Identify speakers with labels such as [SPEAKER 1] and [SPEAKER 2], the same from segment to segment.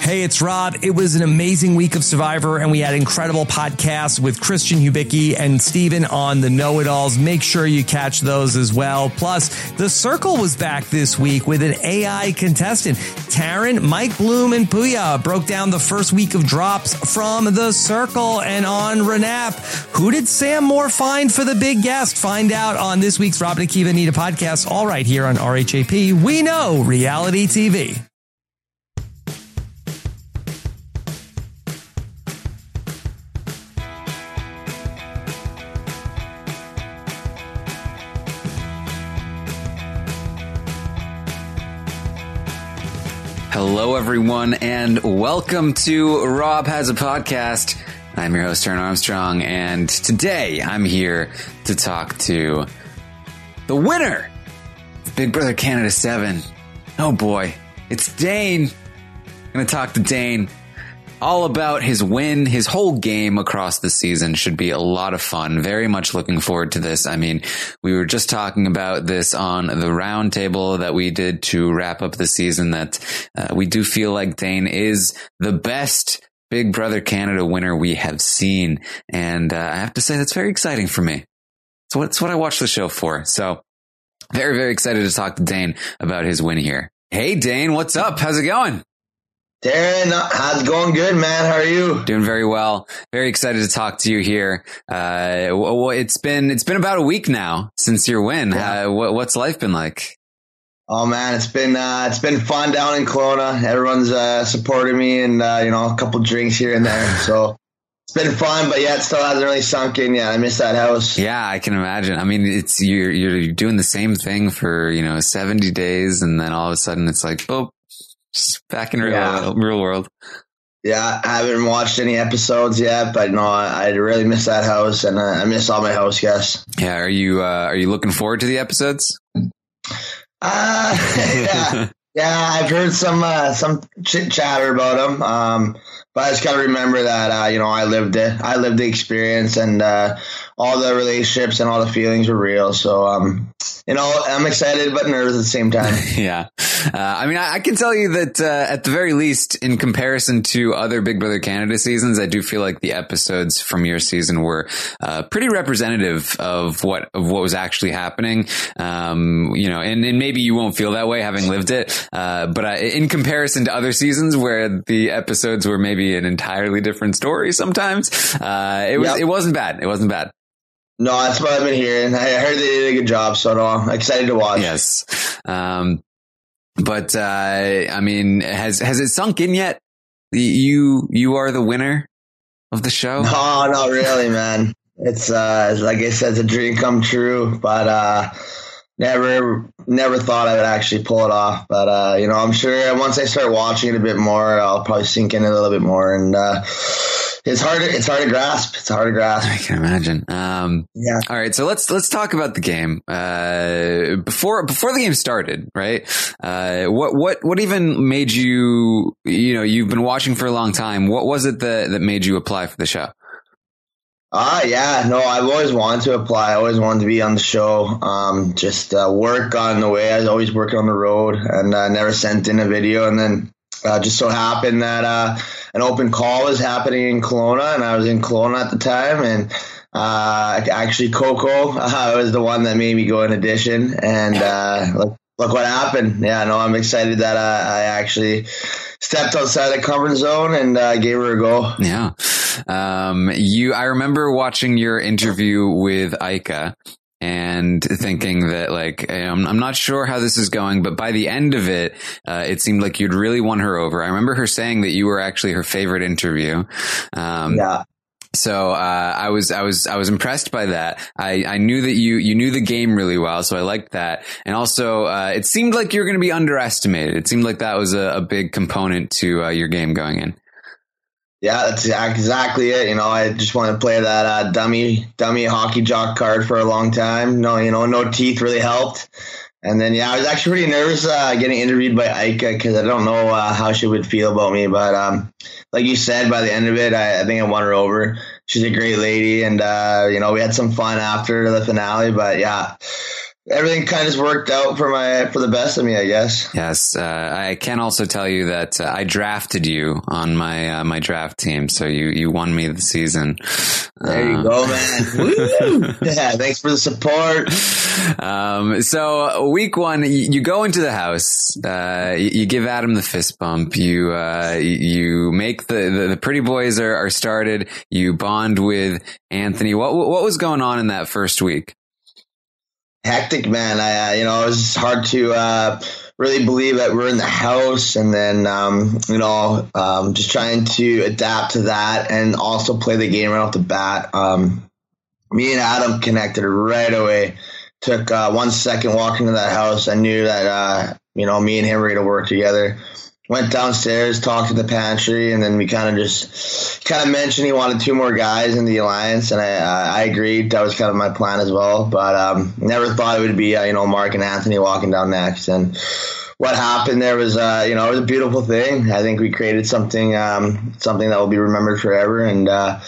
[SPEAKER 1] Hey, it's Rob. It was an amazing week of Survivor, and we had incredible podcasts with Christian Hubicki and Steven on the Know-It-Alls. Make sure you catch those as well. Plus, The Circle was back this week with an AI contestant. Taryn, Mike Bloom, and Puya broke down the first week of drops from The Circle. And on Renap, who did Sam Moore find for the big guest? Find out on this week's Rob and Akiva Anita podcast, all right here on RHAP. We know reality TV.
[SPEAKER 2] Hello, everyone, and welcome to Rob Has a Podcast. I'm your host, Aaron Armstrong, and today I'm here to talk to the winner of Big Brother Canada 7. Oh boy, it's Dane. I'm going to talk to Dane all about his win. His whole game across the season should be a lot of fun. Very much looking forward to this. I mean, we were just talking about this on the round table that we did to wrap up the season, that we do feel like Dane is the best Big Brother Canada winner we have seen. And I have to say, that's very exciting for me. It's what I watch the show for. So very, very excited to talk to Dane about his win here. Hey, Dane, what's up? How's it going?
[SPEAKER 3] Darren, how's it going? Good, man. How are you?
[SPEAKER 2] Doing very well. Very excited to talk to you here. It's been about a week now since your win. Yeah. What's life been like?
[SPEAKER 3] Oh man, it's been fun down in Kelowna. Everyone's supporting me, and a couple drinks here and there. So it's been fun, but yeah, it still hasn't really sunk in yet. I miss that house.
[SPEAKER 2] Yeah, I can imagine. I mean, it's you're doing the same thing for 70 days, and then all of a sudden it's like, oh. Just back in real world.
[SPEAKER 3] Yeah, I haven't watched any episodes yet, but no, I really miss that house, and I miss all my house guests.
[SPEAKER 2] Yeah, are you looking forward to the episodes?
[SPEAKER 3] Yeah, I've heard some chit chatter about them. But I just gotta remember that I lived it. I lived the experience, and all the relationships and all the feelings were real. So I'm excited but nervous at the same time.
[SPEAKER 2] Yeah. I mean, I can tell you that at the very least, in comparison to other Big Brother Canada seasons, I do feel like the episodes from your season were pretty representative of what was actually happening. And maybe you won't feel that way having lived it. But in comparison to other seasons where the episodes were maybe an entirely different story sometimes, it wasn't bad. It wasn't bad.
[SPEAKER 3] No, that's what I've been hearing. I heard they did a good job, so no, I'm excited to watch.
[SPEAKER 2] Yes. But I mean, has it sunk in yet? You are the winner of the show?
[SPEAKER 3] No, not really, man. It's like I said, it's a dream come true, but never thought I would actually pull it off. But I'm sure once I start watching it a bit more, I'll probably sink in a little bit more. And it's hard to grasp. It's hard to grasp.
[SPEAKER 2] I can imagine.
[SPEAKER 3] Yeah.
[SPEAKER 2] All right. So let's talk about the game. Before the game started, right? What even made you, you've been watching for a long time. What was it that made you apply for the show?
[SPEAKER 3] Yeah, no, I've always wanted to apply. I always wanted to be on the show. Work got in the way. I was always working on the road, and never sent in a video. And then just so happened that an open call was happening in Kelowna, and I was in Kelowna at the time. And actually, Coco was the one that made me go in audition. And look what happened. Yeah, no, I'm excited that I actually stepped outside the comfort zone and gave her a go.
[SPEAKER 2] Yeah. I remember watching your interview with Aika and thinking that, like, I'm not sure how this is going, but by the end of it, it seemed like you'd really won her over. I remember her saying that you were actually her favorite interview.
[SPEAKER 3] Yeah.
[SPEAKER 2] So, I was impressed by that. I knew that you knew the game really well. So I liked that. And also, it seemed like you were going to be underestimated. It seemed like that was a big component to your game going in.
[SPEAKER 3] Yeah, that's exactly it. I just want to play that dummy hockey jock card for a long time. No teeth really helped. And then, I was actually pretty nervous getting interviewed by Aika because I don't know how she would feel about me. But like you said, by the end of it, I think I won her over. She's a great lady. And, we had some fun after the finale. But, yeah, everything kind of just worked out for the best of me, I guess.
[SPEAKER 2] Yes, I can also tell you that I drafted you on my draft team, so you won me the season.
[SPEAKER 3] There you go, man. Woo! Yeah, thanks for the support.
[SPEAKER 2] So week 1, you go into the house, you give Adam the fist bump, you make the pretty boys are started, you bond with Anthony. What was going on in that first week?
[SPEAKER 3] Hectic, man. It was hard to really believe that we're in the house, and then just trying to adapt to that and also play the game right off the bat. Me and Adam connected right away. Took 1 second walking to that house. I knew that me and him were going to work together. Went downstairs, talked to the pantry, and then we kind of mentioned he wanted 2 more guys in the alliance, and I agreed. That was kind of my plan as well, but never thought it would be Mark and Anthony walking down next. And what happened there was it was a beautiful thing. I think we created something that will be remembered forever, and owe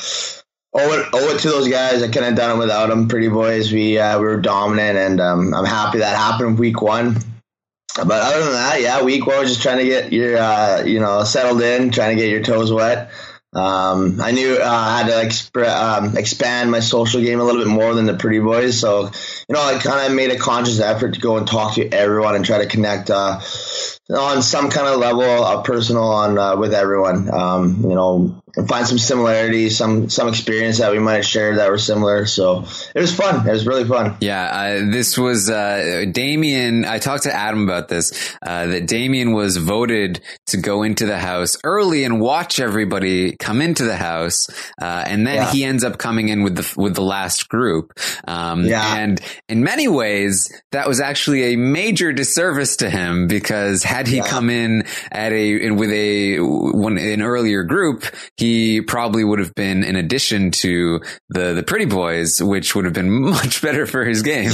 [SPEAKER 3] it to those guys. I couldn't have done it without them. Pretty boys, we were dominant, and I'm happy that happened week 1. But other than that, yeah, week 1 was just trying to get your, settled in, trying to get your toes wet. I knew I had to expand my social game a little bit more than the pretty boys. So, I kind of made a conscious effort to go and talk to everyone and try to connect on some kind of level, personal with everyone. And find some similarities, some experience that we might have shared that were similar. So it was fun. It was really fun.
[SPEAKER 2] Yeah, this was Damien. I talked to Adam about this, that Damien was voted to go into the house early and watch everybody come into the house, and then he ends up coming in with the last group. And in many ways, that was actually a major disservice to him, because had he come in with an earlier group, he probably would have been in addition to the pretty boys, which would have been much better for his game.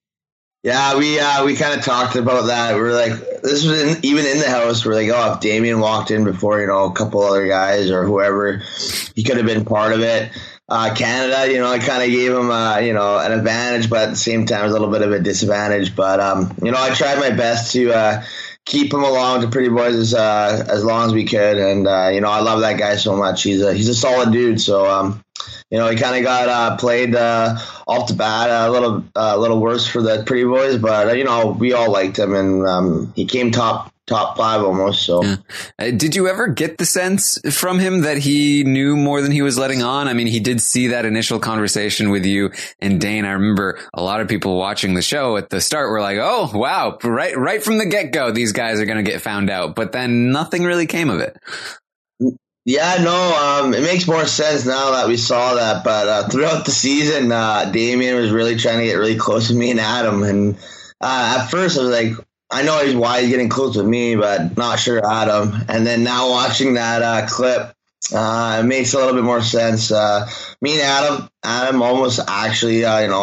[SPEAKER 3] Yeah, we kind of talked about that. We were like, this was even in the house. We're like, if Damien walked in before, a couple other guys or whoever, he could have been part of it. Canada, I kind of gave him, an advantage, but at the same time, a little bit of a disadvantage. But, I tried my best to keep him along to Pretty Boys as long as we could. And, I love that guy so much. He's a solid dude. So, he kind of got played off the bat a little worse for the Pretty Boys. But, we all liked him, and he came top 5 almost. So,
[SPEAKER 2] did you ever get the sense from him that he knew more than he was letting on? I mean, he did see that initial conversation with you and Dane. I remember a lot of people watching the show at the start were like, "Oh, wow!" Right from the get go, these guys are going to get found out. But then nothing really came of it.
[SPEAKER 3] Yeah, no, it makes more sense now that we saw that. But throughout the season, Damien was really trying to get really close with me and Adam. And at first, I was like, I know why he's getting close with me, but not sure Adam. And then now watching that clip, it makes a little bit more sense. Me and Adam almost actually,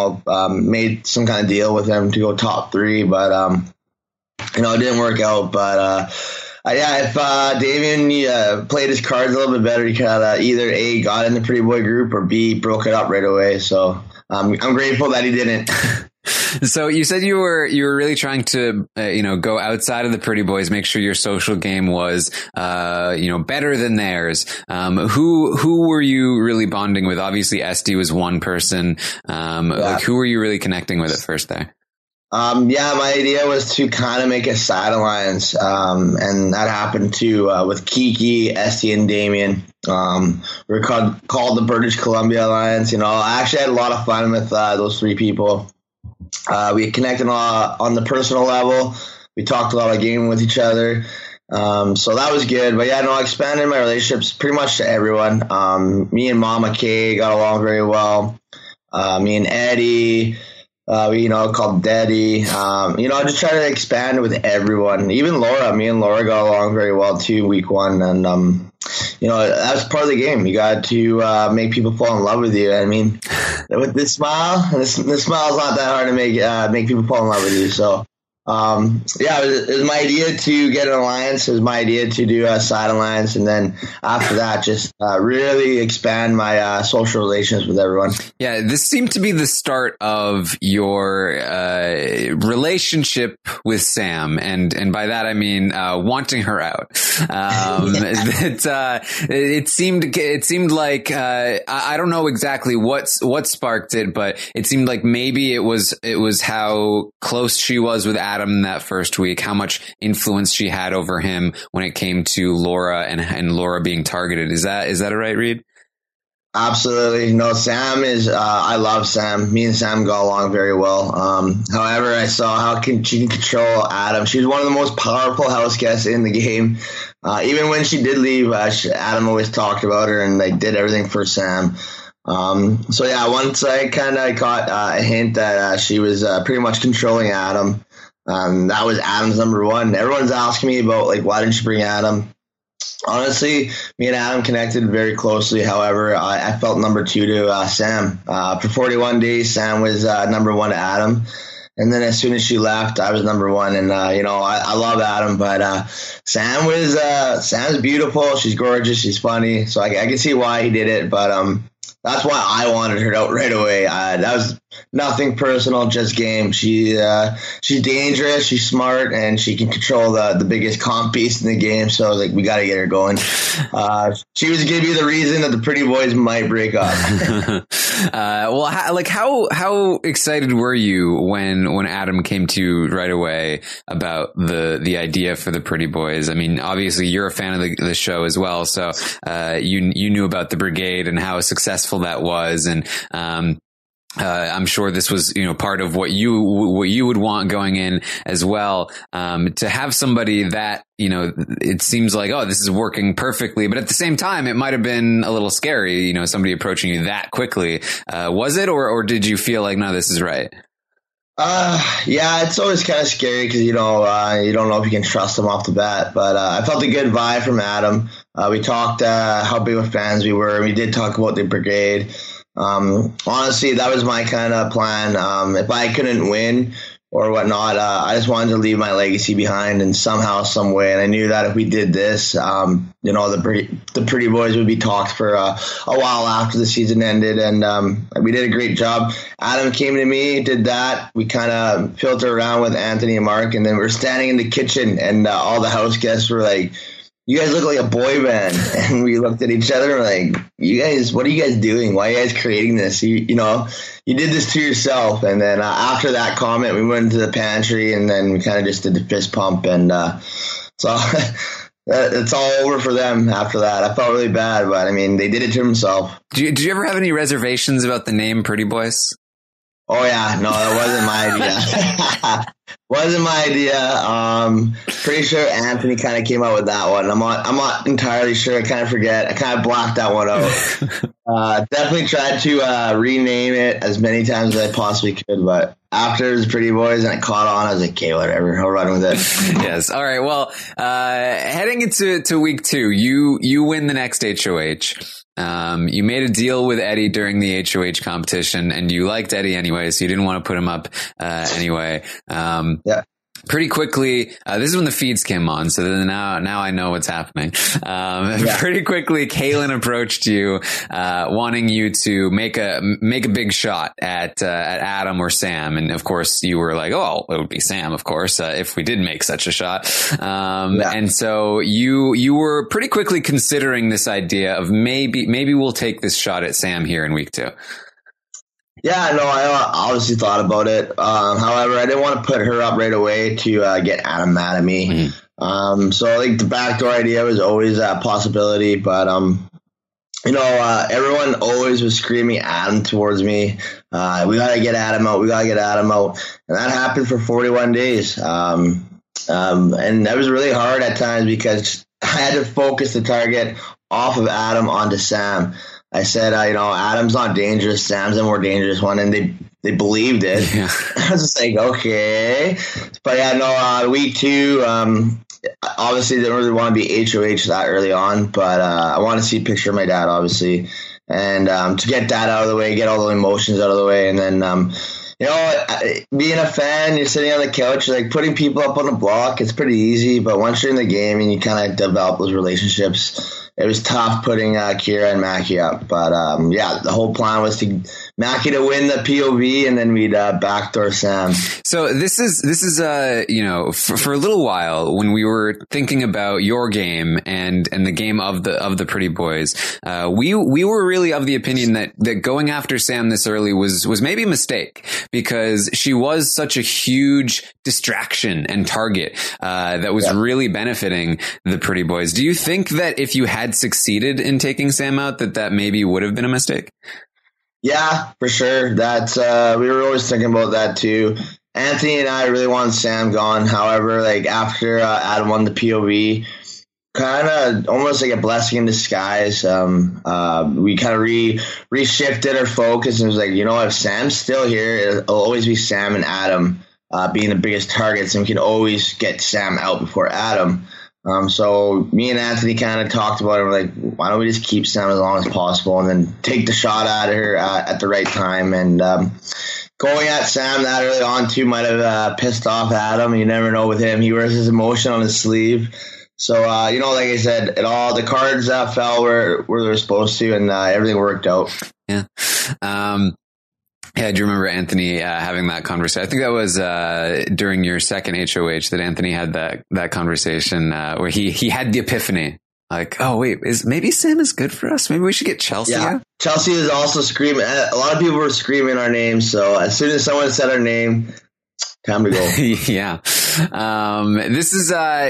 [SPEAKER 3] made some kind of deal with him to go top 3, but it didn't work out. But if Damien played his cards a little bit better, he could have either A, got in the Pretty Boy group, or B, broke it up right away. So I'm grateful that he didn't.
[SPEAKER 2] So you said you were really trying to, go outside of the Pretty Boys, make sure your social game was, better than theirs. Who were you really bonding with? Obviously, SD was one person. Like, who were you really connecting with at first there?
[SPEAKER 3] My idea was to kind of make a side alliance, and that happened too with Kiki, SD, and Damien. We're called the British Columbia Alliance. I actually had a lot of fun with those 3 people. We connected on the personal level. We talked a lot of gaming with each other. So that was good. But I expanded my relationships pretty much to everyone. Me and Mama Kay got along very well. Me and Eddie, we called Daddy. Just try to expand with everyone. Even Laura, me and Laura got along very well too, week 1. And, that's part of the game. You got to make people fall in love with you. I mean, with this smile, this smile is not that hard to make people fall in love with you. So It was my idea to get an alliance. It was my idea to do a side alliance, and then after that, just really expand my social relations with everyone.
[SPEAKER 2] Yeah, this seemed to be the start of your relationship with Sam, and by that I mean wanting her out. It seemed like I don't know exactly what sparked it, but it seemed like maybe it was how close she was with Adam that first week, how much influence she had over him when it came to Laura and Laura being targeted. Is that a right read?
[SPEAKER 3] Absolutely. No, Sam is, I love Sam. Me and Sam got along very well. However, I saw how she can control Adam. She was one of the most powerful house guests in the game. Even when she did leave, Adam always talked about her and like did everything for Sam. Once I kind of got a hint that she was pretty much controlling Adam, that was Adam's number one. Everyone's asking me about like, why didn't you bring Adam? Honestly, me and Adam connected very closely. However, I felt number two to Sam. For 41 days, Sam was number one to Adam. And then as soon as she left, I was number one. And, I love Adam, but Sam's beautiful. She's gorgeous. She's funny. So I can see why he did it. But that's why I wanted her out right away. That was nothing personal, just game. She's dangerous, she's smart, and she can control the biggest comp beast in the game. So like we got to get her going. She was going to be the reason that the Pretty Boys might break up.
[SPEAKER 2] How excited were you when Adam came to you right away about the idea for the Pretty Boys? I mean, obviously you're a fan of the show as well, so you knew about the Brigade and how successful that was, and I'm sure this was, part of what you would want going in as well. To have somebody that, it seems like, oh, this is working perfectly, but at the same time, it might have been a little scary, somebody approaching you that quickly. Was it, or did you feel like, no, this is right?
[SPEAKER 3] It's always kind of scary because, you don't know if you can trust them off the bat, but I felt a good vibe from Adam. We talked how big of fans we were. We did talk about the Brigade. Honestly, that was my kind of plan. If I couldn't win or whatnot, I just wanted to leave my legacy behind in somehow, some way. And I knew that if we did this, the Pretty Boys would be talked for a while after the season ended. And we did a great job. Adam came to me, did that. We kind of filtered around with Anthony and Mark, and then we're standing in the kitchen, and all the house guests were like, "You guys look like a boy band." And we looked at each other and we're like, "You guys, what are you guys doing? Why are you guys creating this? You did this to yourself." And then after that comment, we went into the pantry, and then we kind of just did the fist pump. And so it's all over for them after that. I felt really bad, but I mean, they did it to themselves.
[SPEAKER 2] Did you ever have any reservations about the name Pretty Boys?
[SPEAKER 3] Oh yeah, no, that wasn't my idea. Wasn't my idea. Pretty sure Anthony kind of came out with that one. I'm not entirely sure. I kind of forget. I kind of blocked that one out. Definitely tried to rename it as many times as I possibly could, but after it was Pretty Boys and it caught on, I was like, okay, whatever, I'll run with it.
[SPEAKER 2] Yes. All right. Well, heading into week 2, you win the next HOH. You made a deal with Eddie during the HOH competition, and you liked Eddie anyway, so you didn't want to put him up anyway.
[SPEAKER 3] Yeah.
[SPEAKER 2] Pretty quickly, this is when the feeds came on, so then now I know what's happening. Pretty quickly, Kaylin approached you, wanting you to make a big shot at Adam or Sam, and of course you were like, "Oh, it would be Sam, of course, if we did make such a shot." And so you were pretty quickly considering this idea of maybe we'll take this shot at Sam here in week 2.
[SPEAKER 3] Yeah, no, I obviously thought about it. However, I didn't want to put her up right away to get Adam mad at me. Mm-hmm. So I think the backdoor idea was always a possibility, but everyone always was screaming Adam towards me. We gotta get Adam out. We gotta get Adam out, and that happened for 41 days. And that was really hard at times because I had to focus the target off of Adam onto Sam. I said, Adam's not dangerous. Sam's the more dangerous one. And they believed it. Yeah. I was just like, okay. But yeah, no, week 2, obviously didn't really want to be HOH that early on, but I want to see a picture of my dad, obviously. And to get that out of the way, get all the emotions out of the way. And then, Being a fan, you're sitting on the couch, like putting people up on the block, it's pretty easy. But once you're in the game and you kind of develop those relationships, it was tough putting Kira and Mackie up. But the whole plan was to Mackie to win the POV, and then we'd backdoor Sam.
[SPEAKER 2] So this is for a little while when we were thinking about your game and the game of the Pretty Boys, we were really of the opinion that going after Sam this early was maybe a mistake, because she was such a huge distraction and target that was really benefiting the Pretty Boys. Do you think that if you had succeeded in taking Sam out, that maybe would have been a mistake?
[SPEAKER 3] Yeah, for sure. That's we were always thinking about that too. Anthony and I really wanted Sam gone. However, like after Adam won the POV, kind of almost like a blessing in disguise. We kind of reshifted our focus and was like, if Sam's still here, it'll always be Sam and Adam being the biggest targets, and we can always get Sam out before Adam. So me and Anthony kind of talked about it. We're like, why don't we just keep Sam as long as possible and then take the shot at her at the right time? And going at Sam that early on too might have pissed off Adam. You never know with him. He wears his emotion on his sleeve. So, like I said, the cards fell where they were supposed to, and everything worked out. Yeah.
[SPEAKER 2] Yeah, do you remember Anthony having that conversation? I think that was during your second HOH that Anthony had that conversation where he had the epiphany. Like, oh, wait, maybe Sam is good for us? Maybe we should get Chelsea out?
[SPEAKER 3] Chelsea was also screaming. A lot of people were screaming our name, so as soon as someone said our name, time to go.
[SPEAKER 2] Yeah. This is,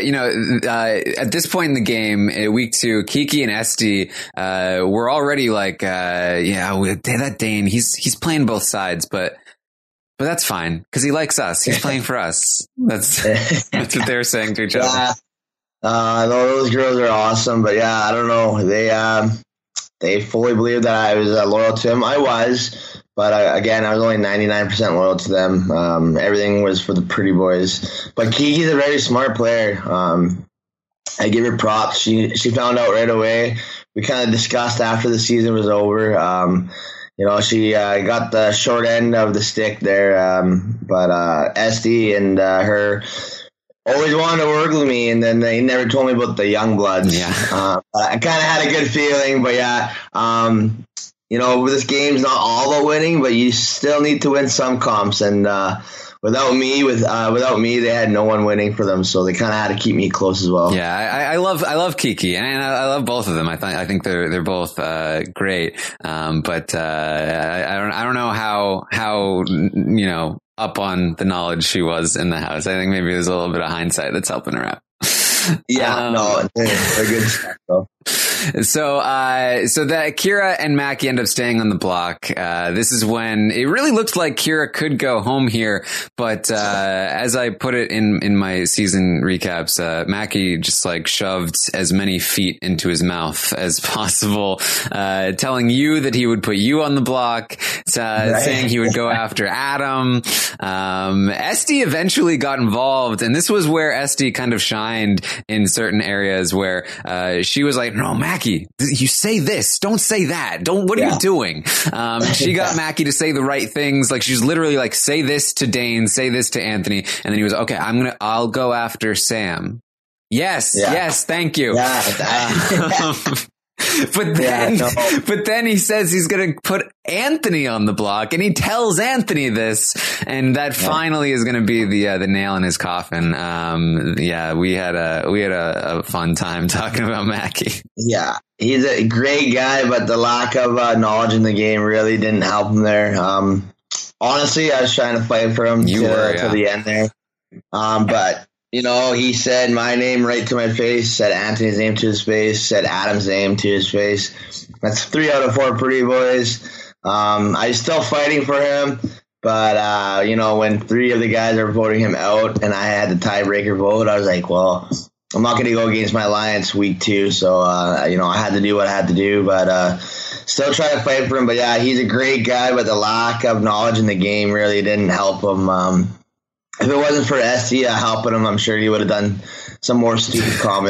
[SPEAKER 2] at this point in the game, week 2, Kiki and Esty, were already like, that Dane, he's playing both sides, but that's fine because he likes us. He's playing for us. That's what they're saying to each other.
[SPEAKER 3] Those girls are awesome, but I don't know. They fully believed that I was loyal to him. I was. But again, I was only 99% loyal to them. Everything was for the Pretty Boys. But Kiki's a very smart player. I give her props. She found out right away. We kind of discussed after the season was over. She got the short end of the stick there. But Esty and her always wanted to work with me, and then they never told me about the young bloods.
[SPEAKER 2] Yeah.
[SPEAKER 3] I kind of had a good feeling, but this game's not all about winning, but you still need to win some comps. And without me, they had no one winning for them, so they kind of had to keep me close as well.
[SPEAKER 2] Yeah, I love Kiki, and I love both of them. I think they're both great. But I don't know how up on the knowledge she was in the house. I think maybe there's a little bit of hindsight that's helping her out.
[SPEAKER 3] They're good stuff though.
[SPEAKER 2] So that Kira and Mackie end up staying on the block. This is when it really looked like Kira could go home here. But, as I put it in my season recaps, Mackie just like shoved as many feet into his mouth as possible, telling you that he would put you on the block, saying he would go after Adam. Esty eventually got involved, and this was where Esty kind of shined in certain areas where, she was like, no, Mackie, you say this, don't say that. What are you doing? She got Mackie to say the right things. Like she's literally like, say this to Dane, say this to Anthony. And then he was, okay, I'll go after Sam. Yes. Thank you. But then he says he's going to put Anthony on the block, and he tells Anthony this, and that finally is going to be the nail in his coffin. We had a fun time talking about Mackie.
[SPEAKER 3] Yeah, he's a great guy, but the lack of knowledge in the game really didn't help him there. Honestly, I was trying to fight for him to the end there. But he said my name right to my face, said Anthony's name to his face, said Adam's name to his face. That's 3 out of 4 Pretty Boys. I'm still fighting for him, but, when 3 of the guys are voting him out and I had the tiebreaker vote, I was like, well, I'm not going to go against my alliance week 2, so, I had to do what I had to do, but still trying to fight for him. But, he's a great guy, but the lack of knowledge in the game really didn't help him. If it wasn't for Esty helping him, I'm sure he would have done some more stupid comments.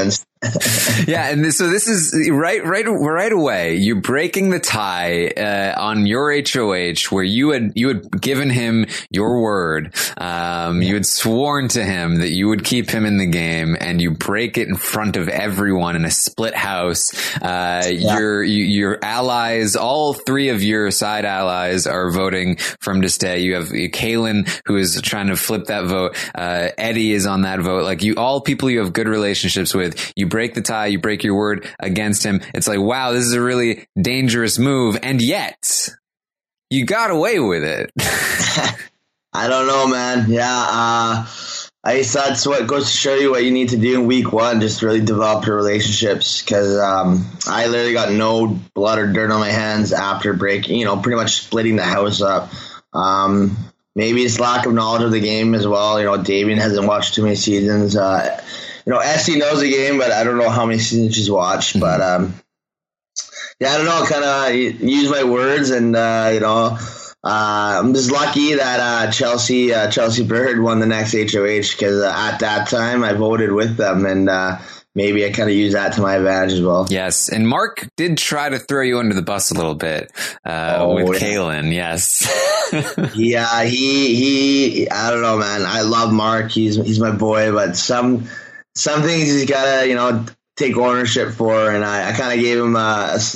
[SPEAKER 2] Yeah, and so this is right away. You're breaking the tie on your HOH, where you had given him your word. You had sworn to him that you would keep him in the game, and you break it in front of everyone in a split house. Your allies, all three of your side allies, are voting for him to stay. You have Kalen, who is trying to flip that vote. Eddie is on that vote. Like, all people you have good relationships with. You break the tie, you break your word against him. It's like, wow, this is a really dangerous move. And yet you got away with it.
[SPEAKER 3] I don't know, man. Yeah. That's what goes to show you what you need to do in week one. Just really develop your relationships. Cause, I literally got no blood or dirt on my hands after breaking, pretty much splitting the house up. Maybe it's lack of knowledge of the game as well. Davian hasn't watched too many seasons. Esty knows the game, but I don't know how many seasons she's watched. But I don't know. Kind of use my words, and I'm just lucky that Chelsea Bird won the next HOH, because at that time I voted with them, and maybe I kind of use that to my advantage as well.
[SPEAKER 2] Yes, and Mark did try to throw you under the bus a little bit with Kalen. Yes.
[SPEAKER 3] Yeah, he I don't know, man. I love Mark. He's my boy, but some things he's gotta take ownership for, and I kind of gave him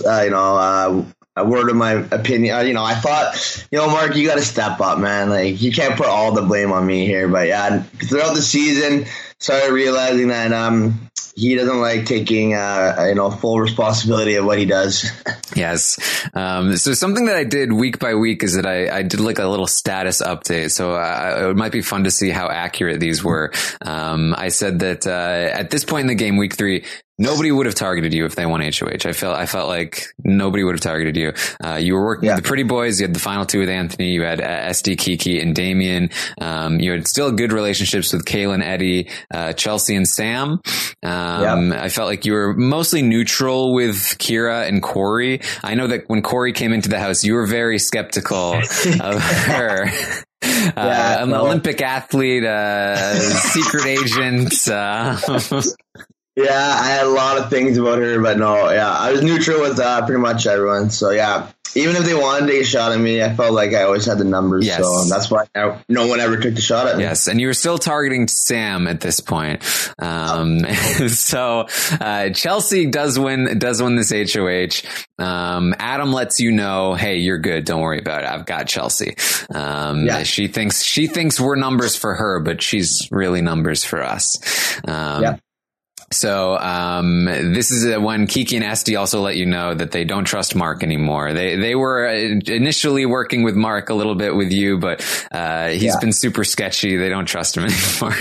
[SPEAKER 3] a word of my opinion. I thought, Mark, you got to step up, man. Like, you can't put all the blame on me here. But yeah, throughout the season, started realizing that he doesn't like taking full responsibility of what he does.
[SPEAKER 2] Yes. So something that I did week by week is that I did like a little status update. So it might be fun to see how accurate these were. I said that at this point in the game, week 3, nobody would have targeted you if they won HOH. I felt like nobody would have targeted you. You were working with the Pretty Boys. You had the final 2 with Anthony. You had SD, Kiki, and Damien. You had still good relationships with Kalen, Eddie, Chelsea, and Sam. I felt like you were mostly neutral with Kira and Corey. I know that when Corey came into the house, you were very skeptical of her. An Olympic athlete, secret agent.
[SPEAKER 3] Yeah, I had a lot of things about her, but I was neutral with pretty much everyone. So yeah, even if they wanted to take a shot at me, I felt like I always had the numbers. Yes. So that's why no one ever took the shot at me.
[SPEAKER 2] Yes, and you were still targeting Sam at this point. So Chelsea does win this HOH. Adam lets you know, hey, you're good. Don't worry about it. I've got Chelsea. She thinks we're numbers for her, but she's really numbers for us. So, this is when Kiki and Esty also let you know that they don't trust Mark anymore. They were initially working with Mark a little bit with you, but, he's been super sketchy. They don't trust him anymore.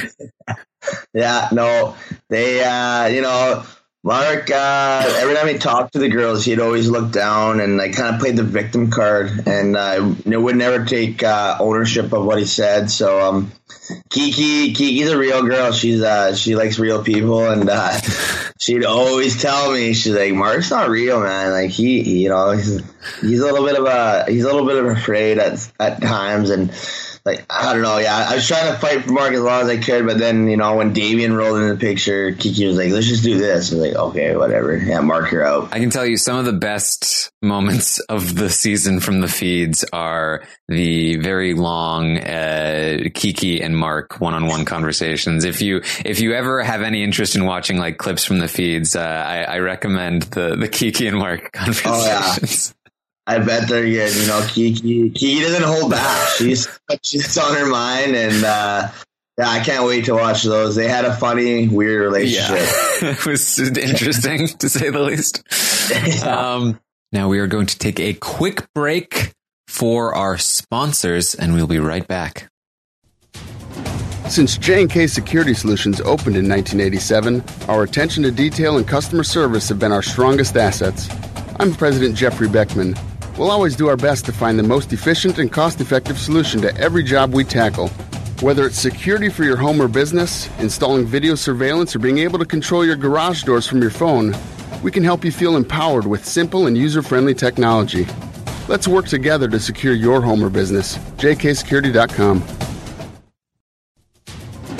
[SPEAKER 3] Mark, every time he talked to the girls, he'd always look down and kind of played the victim card, and would never take ownership of what he said. So Kiki's a real girl. She likes real people, and she'd always tell me, she's like, Mark's not real, man. Like he's a little bit of afraid at times, and like, I don't know. Yeah, I was trying to fight for Mark as long as I could, but then, when Davian rolled in the picture, Kiki was like, let's just do this. I was like, okay, whatever. Yeah, Mark, you're out.
[SPEAKER 2] I can tell you some of the best moments of the season from the feeds are the very long Kiki and Mark one-on-one conversations. If you ever have any interest in watching like clips from the feeds, I recommend the Kiki and Mark conversations.
[SPEAKER 3] Oh, yeah. I bet they're good. Kiki doesn't hold back. She's on her mind, and I can't wait to watch those. They had a funny, weird relationship.
[SPEAKER 2] Yeah. It was interesting, to say the least. Now we are going to take a quick break for our sponsors, and we'll be right back.
[SPEAKER 4] Since J&K Security Solutions opened in 1987, our attention to detail and customer service have been our strongest assets. I'm President Jeffrey Beckman. We'll always do our best to find the most efficient and cost-effective solution to every job we tackle. Whether it's security for your home or business, installing video surveillance, or being able to control your garage doors from your phone, we can help you feel empowered with simple and user-friendly technology. Let's work together to secure your home or business. jksecurity.com.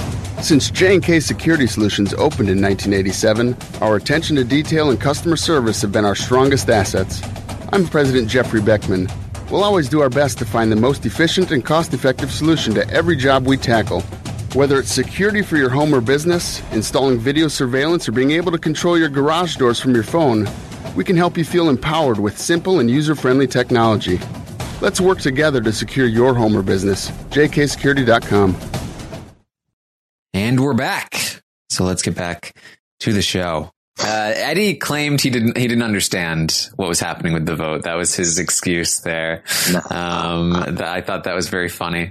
[SPEAKER 4] Since J&K Security Solutions opened in 1987, our attention to detail and customer service have been our strongest assets. I'm President Jeffrey Beckman. We'll always do our best to find the most efficient and cost-effective solution to every job we tackle. Whether it's security for your home or business, installing video surveillance, or being able to control your garage doors from your phone, we can help you feel empowered with simple and user-friendly technology. Let's work together to secure your home or business. jksecurity.com.
[SPEAKER 2] And we're back. So let's get back to the show. Eddie claimed he didn't understand what was happening with the vote. That was his excuse there. I thought that was very funny.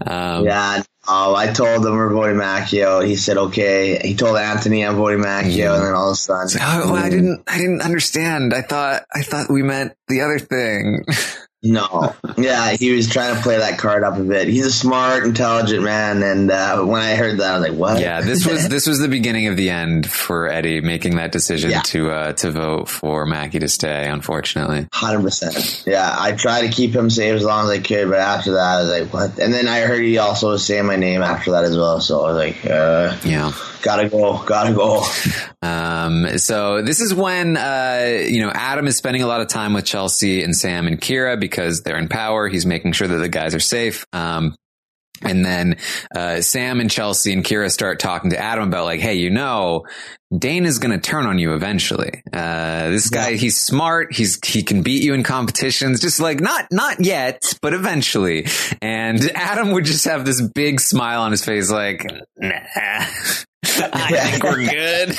[SPEAKER 3] I told him we're voting Macchio. He said okay. He told Anthony I'm voting Macchio, and then all of a sudden,
[SPEAKER 2] I didn't understand. I thought we meant the other thing.
[SPEAKER 3] No. Yeah, he was trying to play that card up a bit. He's a smart, intelligent man, and when I heard that, I was like, what?
[SPEAKER 2] Yeah, this was the beginning of the end for Eddie making that decision to vote for Mackey to stay, unfortunately.
[SPEAKER 3] 100%. Yeah, I tried to keep him safe as long as I could, but after that, I was like, what? And then I heard he also was saying my name after that as well, so I was like,
[SPEAKER 2] yeah.
[SPEAKER 3] Gotta go.
[SPEAKER 2] So this is when, Adam is spending a lot of time with Chelsea and Sam and Kira because they're in power. He's making sure that the guys are safe. And then, Sam and Chelsea and Kira start talking to Adam about like, hey, Dane is going to turn on you eventually. This guy, he's smart. He can beat you in competitions, just like not yet, but eventually. And Adam would just have this big smile on his face like, nah. I think we're good.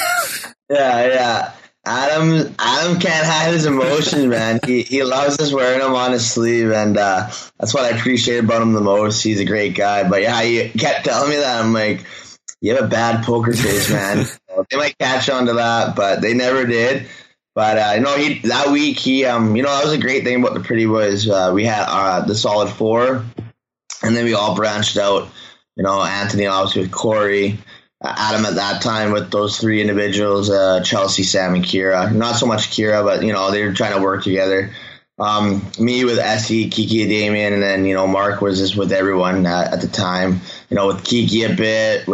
[SPEAKER 3] Yeah. Adam can't hide his emotions, man. He loves us wearing them on his sleeve, and that's what I appreciate about him the most. He's a great guy. But yeah, he kept telling me that. I'm like, you have a bad poker face, man. They might catch on to that, but they never did. But that week that was a great thing about the Pretty Boys. We had the Solid Four, and then we all branched out. Anthony obviously with Corey. Adam at that time with those three individuals, Chelsea, Sam, and Kira. Not so much Kira, but, they were trying to work together. Me with Essie, Kiki, and Damien, and then, Mark was just with everyone at the time. With Kiki a bit,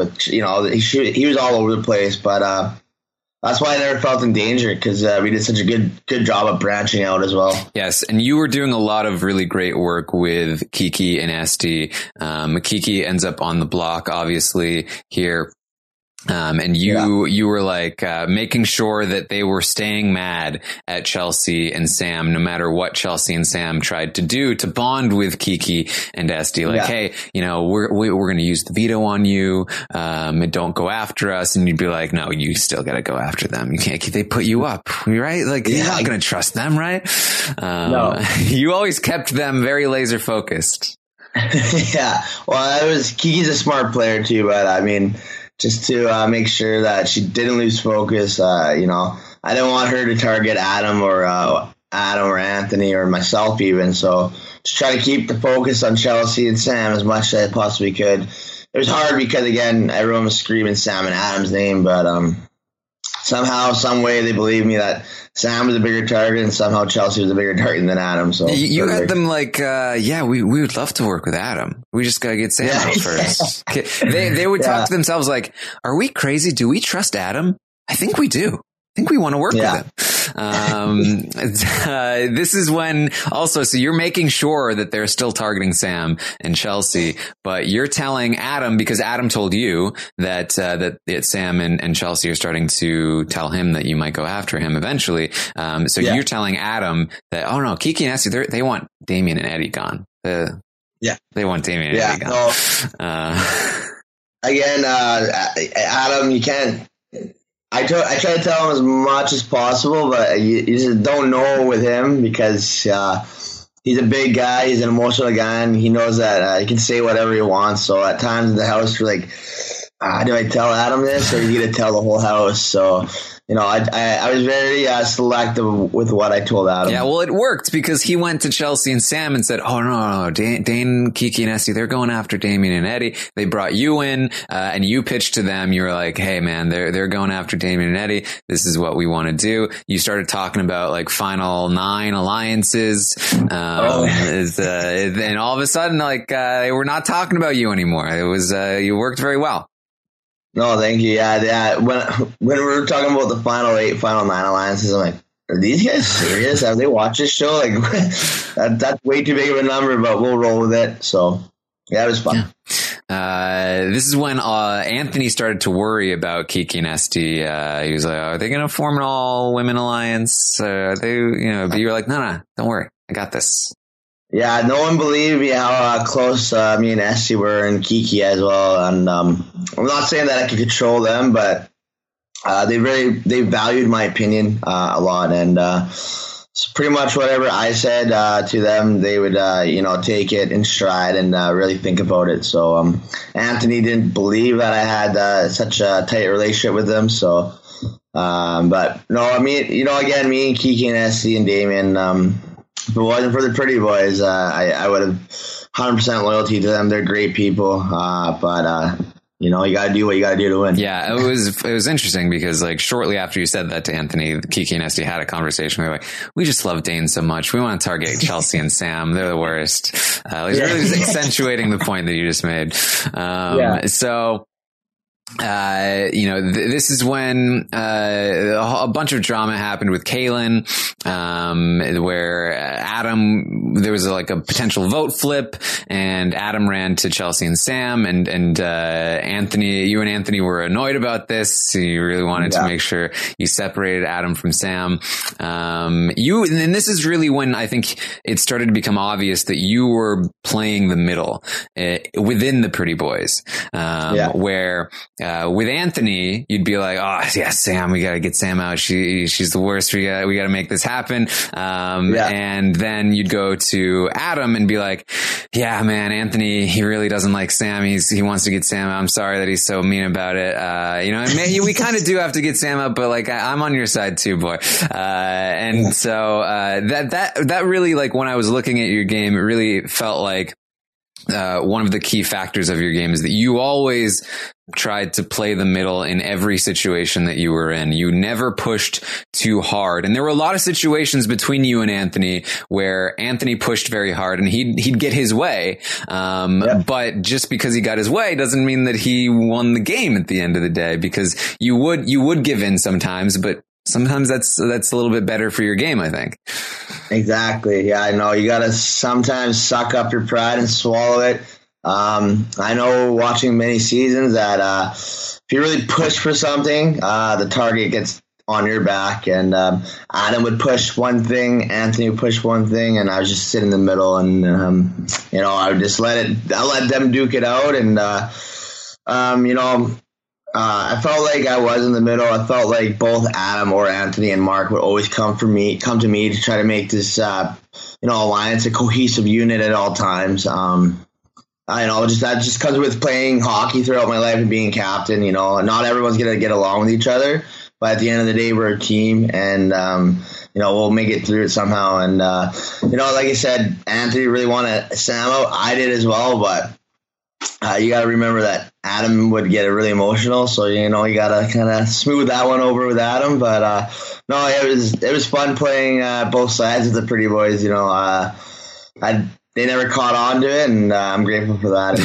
[SPEAKER 3] he was all over the place, but that's why I never felt in danger, because we did such a good job of branching out as well.
[SPEAKER 2] Yes, and you were doing a lot of really great work with Kiki and Esty. Kiki ends up on the block, obviously, here. And you were like, making sure that they were staying mad at Chelsea and Sam, no matter what Chelsea and Sam tried to do to bond with Kiki and Esty. Like, hey, we're going to use the veto on you. And don't go after us. And you'd be like, no, you still got to go after them. You can't, they put you up, right? Like, you're not going to trust them, right?
[SPEAKER 3] No.
[SPEAKER 2] You always kept them very laser focused.
[SPEAKER 3] Yeah. Well, Kiki's a smart player too, but I mean, just to make sure that she didn't lose focus. I didn't want her to target Adam or Anthony or myself even. So just try to keep the focus on Chelsea and Sam as much as I possibly could. It was hard because, again, everyone was screaming Sam and Adam's name, but somehow, some way, they believed me that Sam was a bigger target and somehow Chelsea was a bigger target than Adam. So
[SPEAKER 2] you had them like, we would love to work with Adam. We just got to get Sam out first. They would talk to themselves like, are we crazy? Do we trust Adam? I think we do. I think we want to work with him. This is when also, so you're making sure that they're still targeting Sam and Chelsea, but you're telling Adam, because Adam told you that Sam and Chelsea are starting to tell him that you might go after him eventually. You're telling Adam that, oh no, Kiki and Esty, they want Damien and Eddie gone. They want Damien and Eddie gone.
[SPEAKER 3] Again, Adam, you can't. I try to tell him as much as possible, but you just don't know with him because he's a big guy. He's an emotional guy, and he knows that he can say whatever he wants. So at times in the house, we're like, do I tell Adam this, or you going to tell the whole house? So, I was very selective with what I told Adam.
[SPEAKER 2] Yeah, well, it worked because he went to Chelsea and Sam and said, oh, no, Dane, Kiki, and Esty, they're going after Damien and Eddie. They brought you in, and you pitched to them. You were like, hey, man, they're going after Damien and Eddie. This is what we want to do. You started talking about like final 9 alliances. And all of a sudden, like, they were not talking about you anymore. It was, you worked very well.
[SPEAKER 3] No, thank you. Yeah. When we were talking about the Final 8, Final 9 alliances, I'm like, are these guys serious? Have they watched this show? Like, that's way too big of a number, but we'll roll with it. So, yeah, it was fun.
[SPEAKER 2] Yeah. This is when Anthony started to worry about Kiki and Esty. He was like, "Are they going to form an all-women alliance? Are they, But you were like, no, don't worry, I got this."
[SPEAKER 3] Yeah, no one believed me how close me and Esty were, and Kiki as well. And I'm not saying that I could control them, but they valued my opinion a lot, and so pretty much whatever I said to them, they would take it in stride and really think about it. So Anthony didn't believe that I had such a tight relationship with them. So, but no, I mean, again, me and Kiki and Esty and Damien, if it wasn't for the Pretty Boys, I would have 100% loyalty to them. They're great people, but you got to do what you got to do to win.
[SPEAKER 2] Yeah, it was interesting because like shortly after you said that to Anthony, Kiki and Esty had a conversation. We were like, we just love Dane so much. We want to target Chelsea and Sam. They're the worst. He's really just accentuating the point that you just made. So. This is when a bunch of drama happened with Kaylin, where Adam, there was like a potential vote flip, and Adam ran to Chelsea and Sam, and Anthony, you and Anthony were annoyed about this. So you really wanted to make sure you separated Adam from Sam. And this is really when I think it started to become obvious that you were playing the middle within the Pretty Boys, where with Anthony, you'd be like, "Oh yeah, Sam, we got to get Sam out. She's the worst. We got to make this happen." And then you'd go to Adam and be like, "Yeah, man, Anthony, he really doesn't like Sam. He wants to get Sam out. I'm sorry that he's so mean about it. And we kind of do have to get Sam out, but like I'm on your side too, boy." And so that really, like, when I was looking at your game, it really felt like one of the key factors of your game is that you always tried to play the middle in every situation that you were in. You never pushed too hard. And there were a lot of situations between you and Anthony where Anthony pushed very hard and he'd get his way. But just because he got his way doesn't mean that he won the game at the end of the day, because you would give in sometimes, but sometimes that's a little bit better for your game, I think.
[SPEAKER 3] Exactly. Yeah, I know. You got to sometimes suck up your pride and swallow it. I know watching many seasons that if you really push for something, the target gets on your back. And Adam would push one thing, Anthony would push one thing, and I was just sitting in the middle. And, I would just let them duke it out. And, I felt like I was in the middle. I felt like both Adam or Anthony and Mark would always come to me to try to make this, alliance a cohesive unit at all times. That just comes with playing hockey throughout my life and being captain. Not everyone's going to get along with each other, but at the end of the day, we're a team, and, we'll make it through it somehow. And, like I said, Anthony really wanted Sam out. I did as well, but you got to remember that Adam would get really emotional, so you got to kind of smooth that one over with Adam. But no, it was fun playing both sides of the Pretty Boys. They never caught on to it, and I'm grateful for that.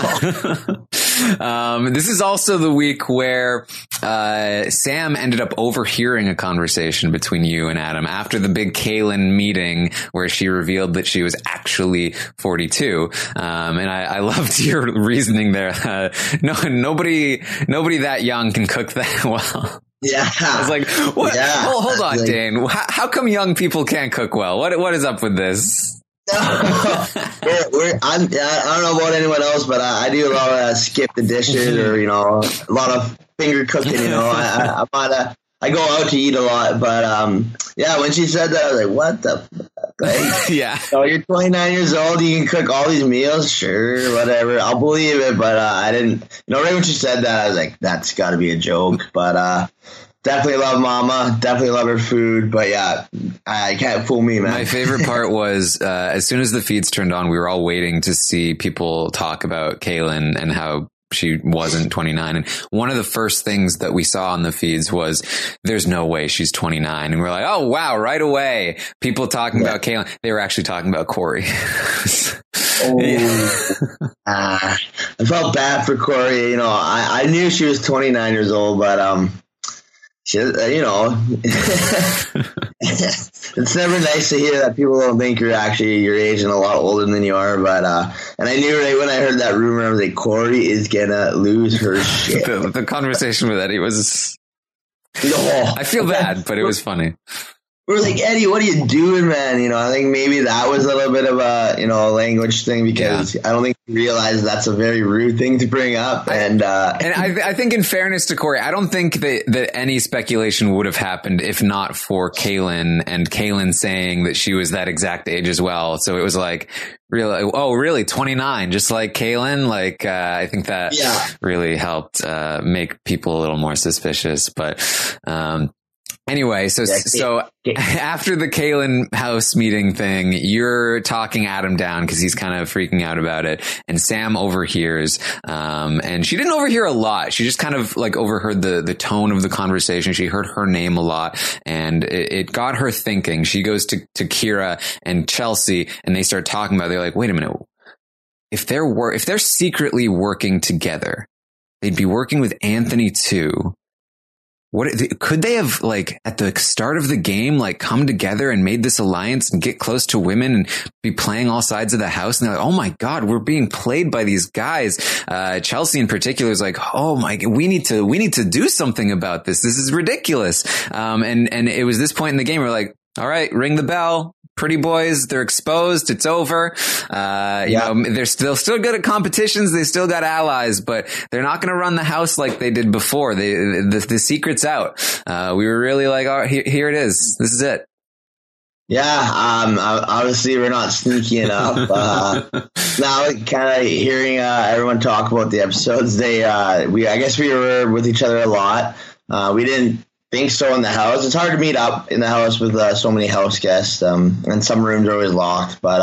[SPEAKER 2] This is also the week where Sam ended up overhearing a conversation between you and Adam after the big Kaylin meeting where she revealed that she was actually 42. And I loved your reasoning there. Nobody that young can cook that well.
[SPEAKER 3] Yeah.
[SPEAKER 2] I was like, what?
[SPEAKER 3] Yeah.
[SPEAKER 2] Hold on, Dane. How come young people can't cook well? What is up with this?
[SPEAKER 3] I don't know about anyone else, but I do a lot of skip the dishes, or a lot of finger cooking. I go out to eat a lot, but when she said that, I was like, what the fuck?
[SPEAKER 2] Yeah.
[SPEAKER 3] You're 29 years old, you can cook all these meals? Sure, whatever, I'll believe it. But I didn't. Right when she said that, I was like, that's got to be a joke. But definitely love Mama. Definitely love her food. But yeah, I can't fool me, man.
[SPEAKER 2] My favorite part was as soon as the feeds turned on, we were all waiting to see people talk about Kaylin and how she wasn't 29. And one of the first things that we saw on the feeds was, there's no way she's 29. And we're like, oh, wow, right away. People talking about Kaylin. They were actually talking about Corey.
[SPEAKER 3] I felt bad for Corey. You know, I knew she was 29 years old, but she, you know, it's never nice to hear that people don't think you're actually your age and a lot older than you are. But and I knew right when I heard that rumor, I was like, Corey is gonna lose her shit.
[SPEAKER 2] The conversation with Eddie was.
[SPEAKER 3] No.
[SPEAKER 2] I feel bad, but it was funny.
[SPEAKER 3] We're like, Eddie, what are you doing, man? You know, I think maybe that was a little bit of a, you know, language thing because I don't think he realized that's a very rude thing to bring up. And
[SPEAKER 2] I think in fairness to Corey, I don't think that any speculation would have happened if not for Kaylin and Kaylin saying that she was that exact age as well. So it was like, really 29, just like Kaylin. Like, I think that really helped, make people a little more suspicious, but, anyway, so after the Kaylin house meeting thing, you're talking Adam down because he's kind of freaking out about it, and Sam overhears. And she didn't overhear a lot. She just kind of like overheard the tone of the conversation. She heard her name a lot, and it got her thinking. She goes to Kira and Chelsea, and they start talking about it. They're like, wait a minute, if they're secretly working together, they'd be working with Anthony too. What could they have, like, at the start of the game, like, come together and made this alliance and get close to women and be playing all sides of the house? And they're like, oh my God, we're being played by these guys. Chelsea in particular is like, oh my, we need to do something about this. This is ridiculous. And it was this point in the game where like, all right, ring the bell. Pretty boys, they're exposed. It's over. You know, they're still good at competitions. They still got allies, but they're not going to run the house like they did before. The secret's out. We were really like, oh, here it is. This is it.
[SPEAKER 3] Yeah. Obviously we're not sneaky enough. Now kind of hearing, everyone talk about the episodes, I guess we were with each other a lot. We didn't think so in the house. It's hard to meet up in the house with so many house guests, and some rooms are always locked. But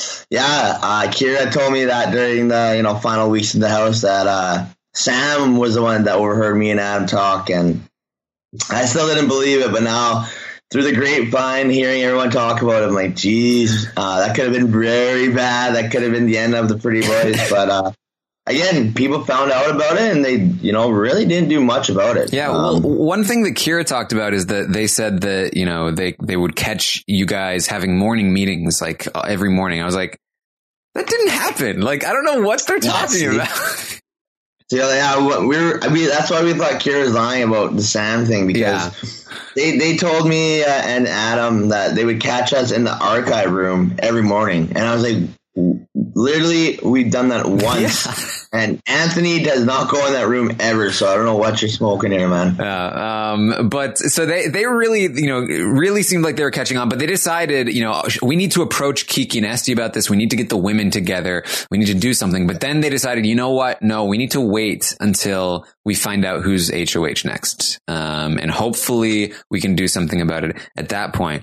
[SPEAKER 3] Kira told me that during the final weeks in the house that Sam was the one that overheard me and Adam talk, and I still didn't believe it. But now through the grapevine, hearing everyone talk about it, I'm like, geez, that could have been very bad. That could have been the end of the Pretty Boys. But again, people found out about it and they, really didn't do much about it.
[SPEAKER 2] Yeah. Well, one thing that Kira talked about is that they said that, they would catch you guys having morning meetings like every morning. I was like, that didn't happen. Like, I don't know what they're talking about.
[SPEAKER 3] So, that's why we thought Kira was lying about the Sam thing, because they told me and Adam that they would catch us in the archive room every morning. And I was like, literally, we've done that once, and Anthony does not go in that room ever. So I don't know what you're smoking here, man.
[SPEAKER 2] But so they really, really seemed like they were catching on. But they decided, we need to approach Kiki and Esty about this. We need to get the women together. We need to do something. But then they decided, you know what? No, we need to wait until we find out who's HOH next, and hopefully we can do something about it at that point.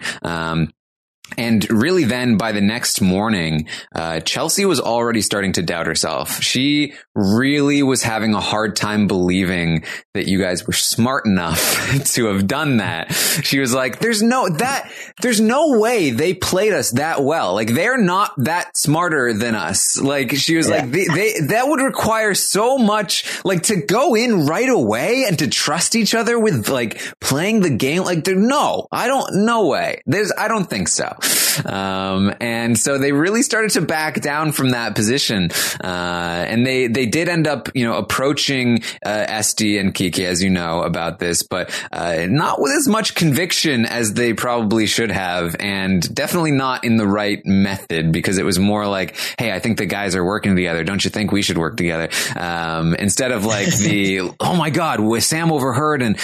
[SPEAKER 2] And really then by the next morning, Chelsea was already starting to doubt herself. She really was having a hard time believing that you guys were smart enough to have done that. She was like, there's no way they played us that well. Like, they're not that smarter than us. Like, she was like, that would require so much, like, to go in right away and to trust each other with like playing the game. Like, no way. I don't think so. And so they really started to back down from that position. And they did end up, approaching, Esty and Kiki, as you know, about this, but, not with as much conviction as they probably should have. And definitely not in the right method, because it was more like, hey, I think the guys are working together. Don't you think we should work together? Instead of like oh my God, Sam overheard, and,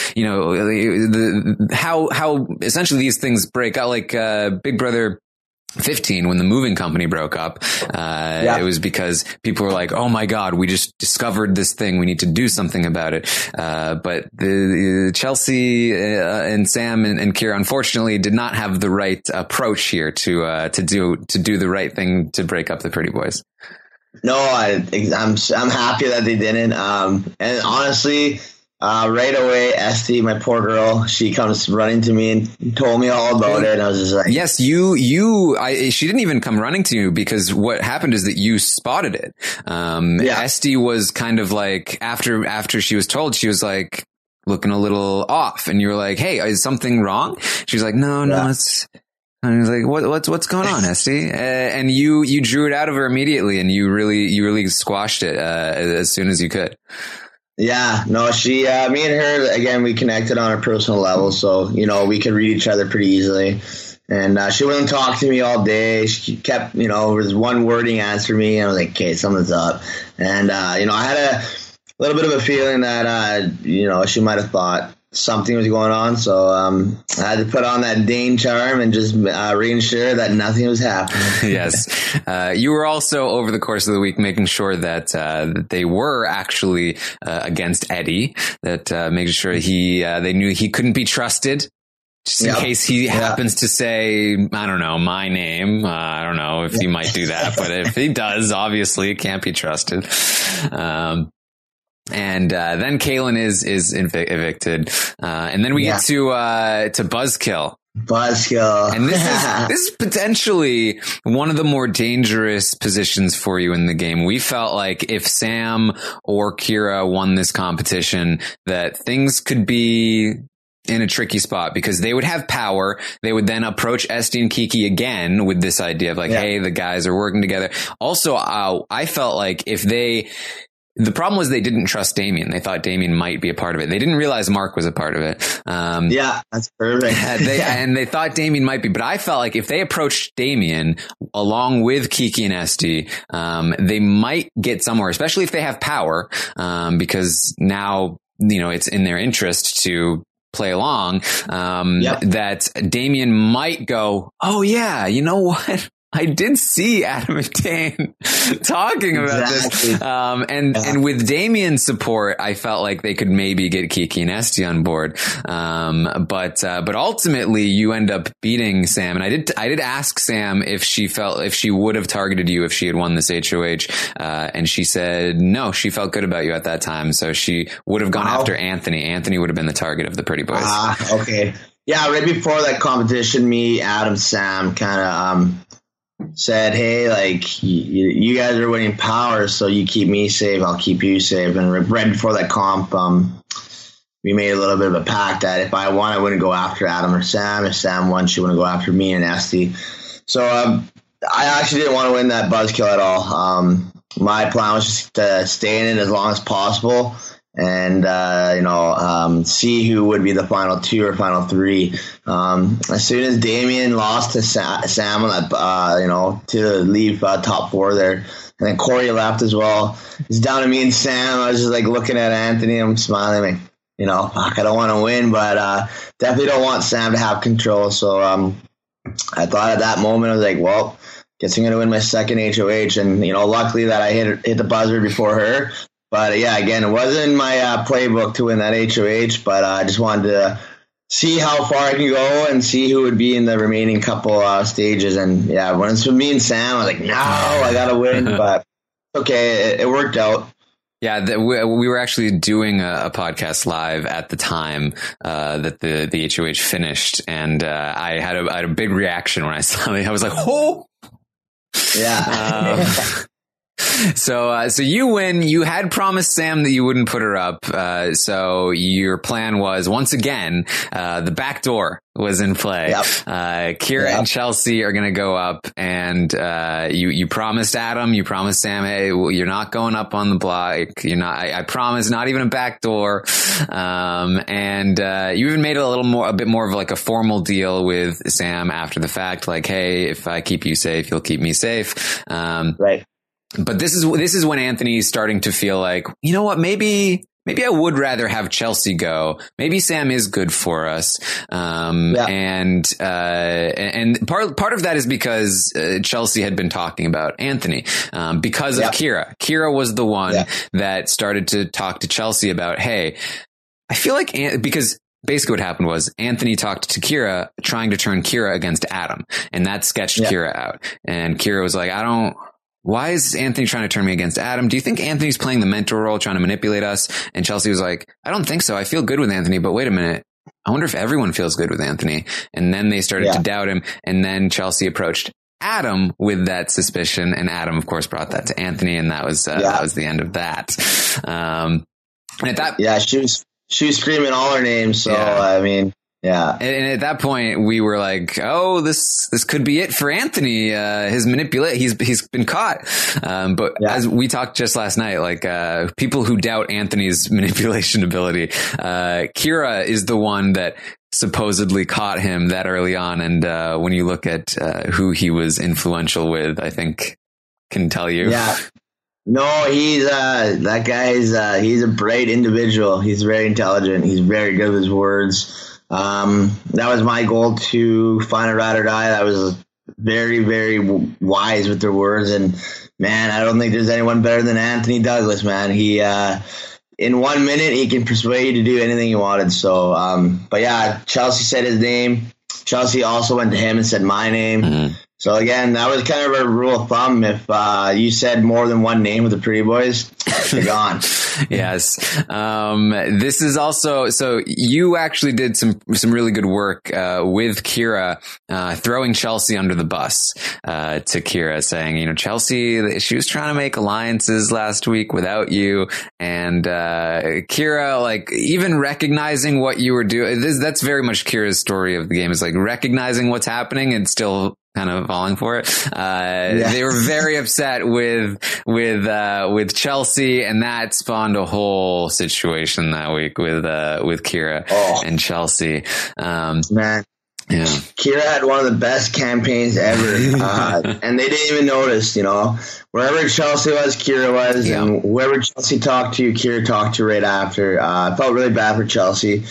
[SPEAKER 2] how essentially these things break out, like, Big Brother 15, when the moving company broke up, it was because people were like, oh my God, we just discovered this thing. We need to do something about it. But the Chelsea, and Sam and Kira, unfortunately, did not have the right approach here to do the right thing to break up the Pretty Boys.
[SPEAKER 3] No, I'm happy that they didn't. And honestly, right away, Esty, my poor girl, she comes running to me and told me all about it. And I was just like,
[SPEAKER 2] yes, she didn't even come running to you, because what happened is that you spotted it. Esty was kind of like, after she was told, she was like looking a little off, and you were like, hey, is something wrong? She was like, no, it's, and I was like, what's going on, Esty? And you drew it out of her immediately, and you really squashed it, as soon as you could.
[SPEAKER 3] Yeah, no, she, me and her, again, we connected on a personal level. So, we could read each other pretty easily. And she wouldn't talk to me all day. She kept, with one wording answer me. And I was like, okay, something's up. And, I had a little bit of a feeling that, she might have thought something was going on. So I had to put on that Dane charm and just reassure that nothing was happening.
[SPEAKER 2] Yes. You were also, over the course of the week, making sure that they were actually against Eddie, that making sure they knew he couldn't be trusted. Just in case he happens to say, I don't know, my name. I don't know if he might do that, but if he does, obviously it can't be trusted. And then Kaylin is evicted, and then we get to Buzzkill.
[SPEAKER 3] And
[SPEAKER 2] this is potentially one of the more dangerous positions for you in the game. We felt like if Sam or Kira won this competition, that things could be in a tricky spot, because they would have power. They would then approach Esty and Kiki again with this idea of like, hey, the guys are working together. Also, I felt like the problem was they didn't trust Damien. They thought Damien might be a part of it. They didn't realize Mark was a part of it.
[SPEAKER 3] That's perfect.
[SPEAKER 2] And they thought Damien might be, but I felt like if they approached Damien along with Kiki and Esty, they might get somewhere, especially if they have power, because now, it's in their interest to play along, that Damien might go, oh yeah, you know what? I did see Adam and Dane talking about this. And with Damien's support, I felt like they could maybe get Kiki and Esty on board. But ultimately you end up beating Sam. And I did ask Sam if she would have targeted you if she had won this HOH. And she said, no, she felt good about you at that time. So she would have gone after Anthony. Anthony would have been the target of the Pretty Boys.
[SPEAKER 3] Okay. Yeah. Right before that competition, me, Adam, Sam kind of, said, hey, like, you guys are winning power, so you keep me safe, I'll keep you safe. And right before that comp, we made a little bit of a pact that if I won, I wouldn't go after Adam or Sam. If Sam won, she wouldn't go after me and Esty. So I actually didn't want to win that Buzzkill at all. My plan was just to stay in it as long as possible and, see who would be the final 2 or final 3. As soon as Damien lost to Sam on that, to leave top 4 there, and then Corey left as well, it's down to me and Sam. I was just like looking at Anthony, I'm smiling, like, fuck, I don't want to win, but definitely don't want Sam to have control. So I thought at that moment, I was like, well, guess I'm going to win my second HOH. And, luckily that I hit the buzzer before her. But yeah, again, it wasn't my playbook to win that HOH, but I just wanted to see how far I can go and see who would be in the remaining couple stages. And yeah, when it's with me and Sam, I was like, no, I got to win. But okay, it worked out.
[SPEAKER 2] Yeah, we were actually doing a podcast live at the time that the HOH finished, and I had a big reaction when I saw it. I was like, oh!
[SPEAKER 3] Yeah.
[SPEAKER 2] So you win. You had promised Sam that you wouldn't put her up. So your plan was, once again, the back door was in play.
[SPEAKER 3] Yep.
[SPEAKER 2] Kira and Chelsea are going to go up, and you promised Adam, you promised Sam, hey, you're not going up on the block. You're not. I promise, not even a back door. And you even made it a bit more of like a formal deal with Sam after the fact, like, hey, if I keep you safe, you'll keep me safe.
[SPEAKER 3] Right.
[SPEAKER 2] But this is when Anthony's starting to feel like, you know what, maybe I would rather have Chelsea go. Maybe Sam is good for us. And part of that is because Chelsea had been talking about Anthony, because of Kira. Kira was the one that started to talk to Chelsea about, hey, I feel like, because basically what happened was Anthony talked to Kira, trying to turn Kira against Adam, and that sketched Kira out. And Kira was like, I don't why is Anthony trying to turn me against Adam? Do you think Anthony's playing the mentor role, trying to manipulate us? And Chelsea was like, I don't think so. I feel good with Anthony, but wait a minute. I wonder if everyone feels good with Anthony. And then they started to doubt him. And then Chelsea approached Adam with that suspicion. And Adam, of course, brought that to Anthony. And that was the end of that. And at that,
[SPEAKER 3] she was screaming all her names. So, I mean, yeah.
[SPEAKER 2] And at that point, we were like, oh, this could be it for Anthony. His he's been caught. But as we talked just last night, like, people who doubt Anthony's manipulation ability, Kira is the one that supposedly caught him that early on. And, when you look at, who he was influential with, I think can tell you.
[SPEAKER 3] Yeah. No, he's, that guy's, he's a bright individual. He's very intelligent. He's very good with his words. That was my goal, to find a ride or die that was very, very wise with their words. And man, I don't think there's anyone better than Anthony Douglas, man. He, in 1 minute, he can persuade you to do anything you wanted. So, but yeah, Chelsea said his name. Chelsea also went to him and said my name. Mm-hmm. So again, that was kind of a rule of thumb. If you said more than one name with the Pretty Boys, you're gone.
[SPEAKER 2] Yes. This is also, so you actually did some really good work with Kira, throwing Chelsea under the bus to Kira, saying, Chelsea, she was trying to make alliances last week without you. And Kira, like, even recognizing what you were doing, that's very much Kira's story of the game, is like recognizing what's happening and still kind of falling for it. They were very upset with Chelsea, and that spawned a whole situation that week with Kira and Chelsea.
[SPEAKER 3] Man. Yeah. Kira had one of the best campaigns ever, and they didn't even notice, wherever Chelsea was, Kira was, and whoever Chelsea talked to, Kira talked to right after. I felt really bad for Chelsea.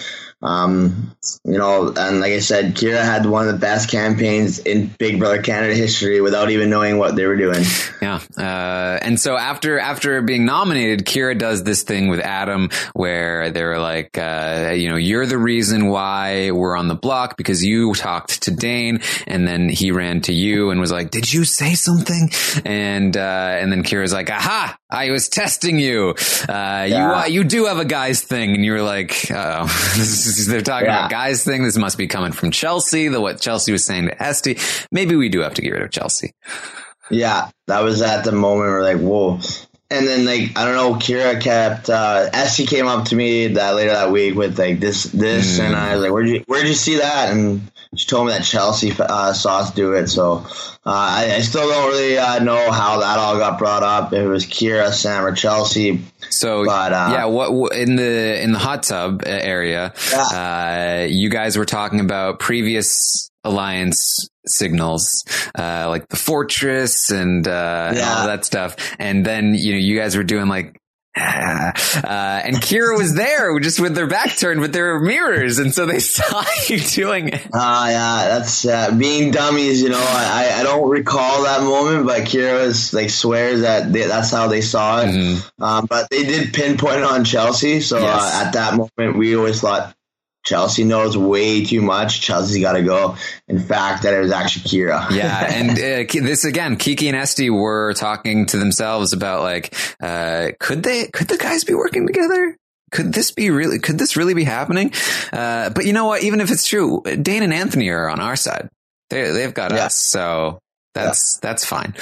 [SPEAKER 3] And like I said, Kira had one of the best campaigns in Big Brother Canada history without even knowing what they were doing.
[SPEAKER 2] Yeah. And so after being nominated, Kira does this thing with Adam where they're like, you're the reason why we're on the block because you talked to Dane, and then he ran to you and was like, did you say something? And then Kira's like, aha, I was testing you. You do have a guy's thing. And you were like, they're talking about guys thing. This must be coming from Chelsea, what Chelsea was saying to Esty. Maybe we do have to get rid of Chelsea.
[SPEAKER 3] Yeah, that was at the moment we're like, whoa. And then, like, I don't know, Kira kept, Esty came up to me later that week with like this, and I was like, where'd you see that? And she told me that Chelsea saw us do it. So I still don't really know how that all got brought up. If it was Kira, Sam, or Chelsea.
[SPEAKER 2] So what in the hot tub area? You guys were talking about previous alliance signals, like the fortress and all that stuff. And then you guys were doing like. And Kira was there just with their back turned, but there were mirrors, and so they saw you doing it.
[SPEAKER 3] That's being dummies. I don't recall that moment, but Kira was like swears that that's how they saw it. Mm-hmm. But they did pinpoint it on Chelsea. So at that moment, we always thought Chelsea knows way too much. Chelsea's got to go. In fact, that it was actually Kira.
[SPEAKER 2] Yeah. And this again, Kiki and Esty were talking to themselves about like, could the guys be working together? Could this really be happening? But you know what? Even if it's true, Dane and Anthony are on our side. They've got us. So that's fine.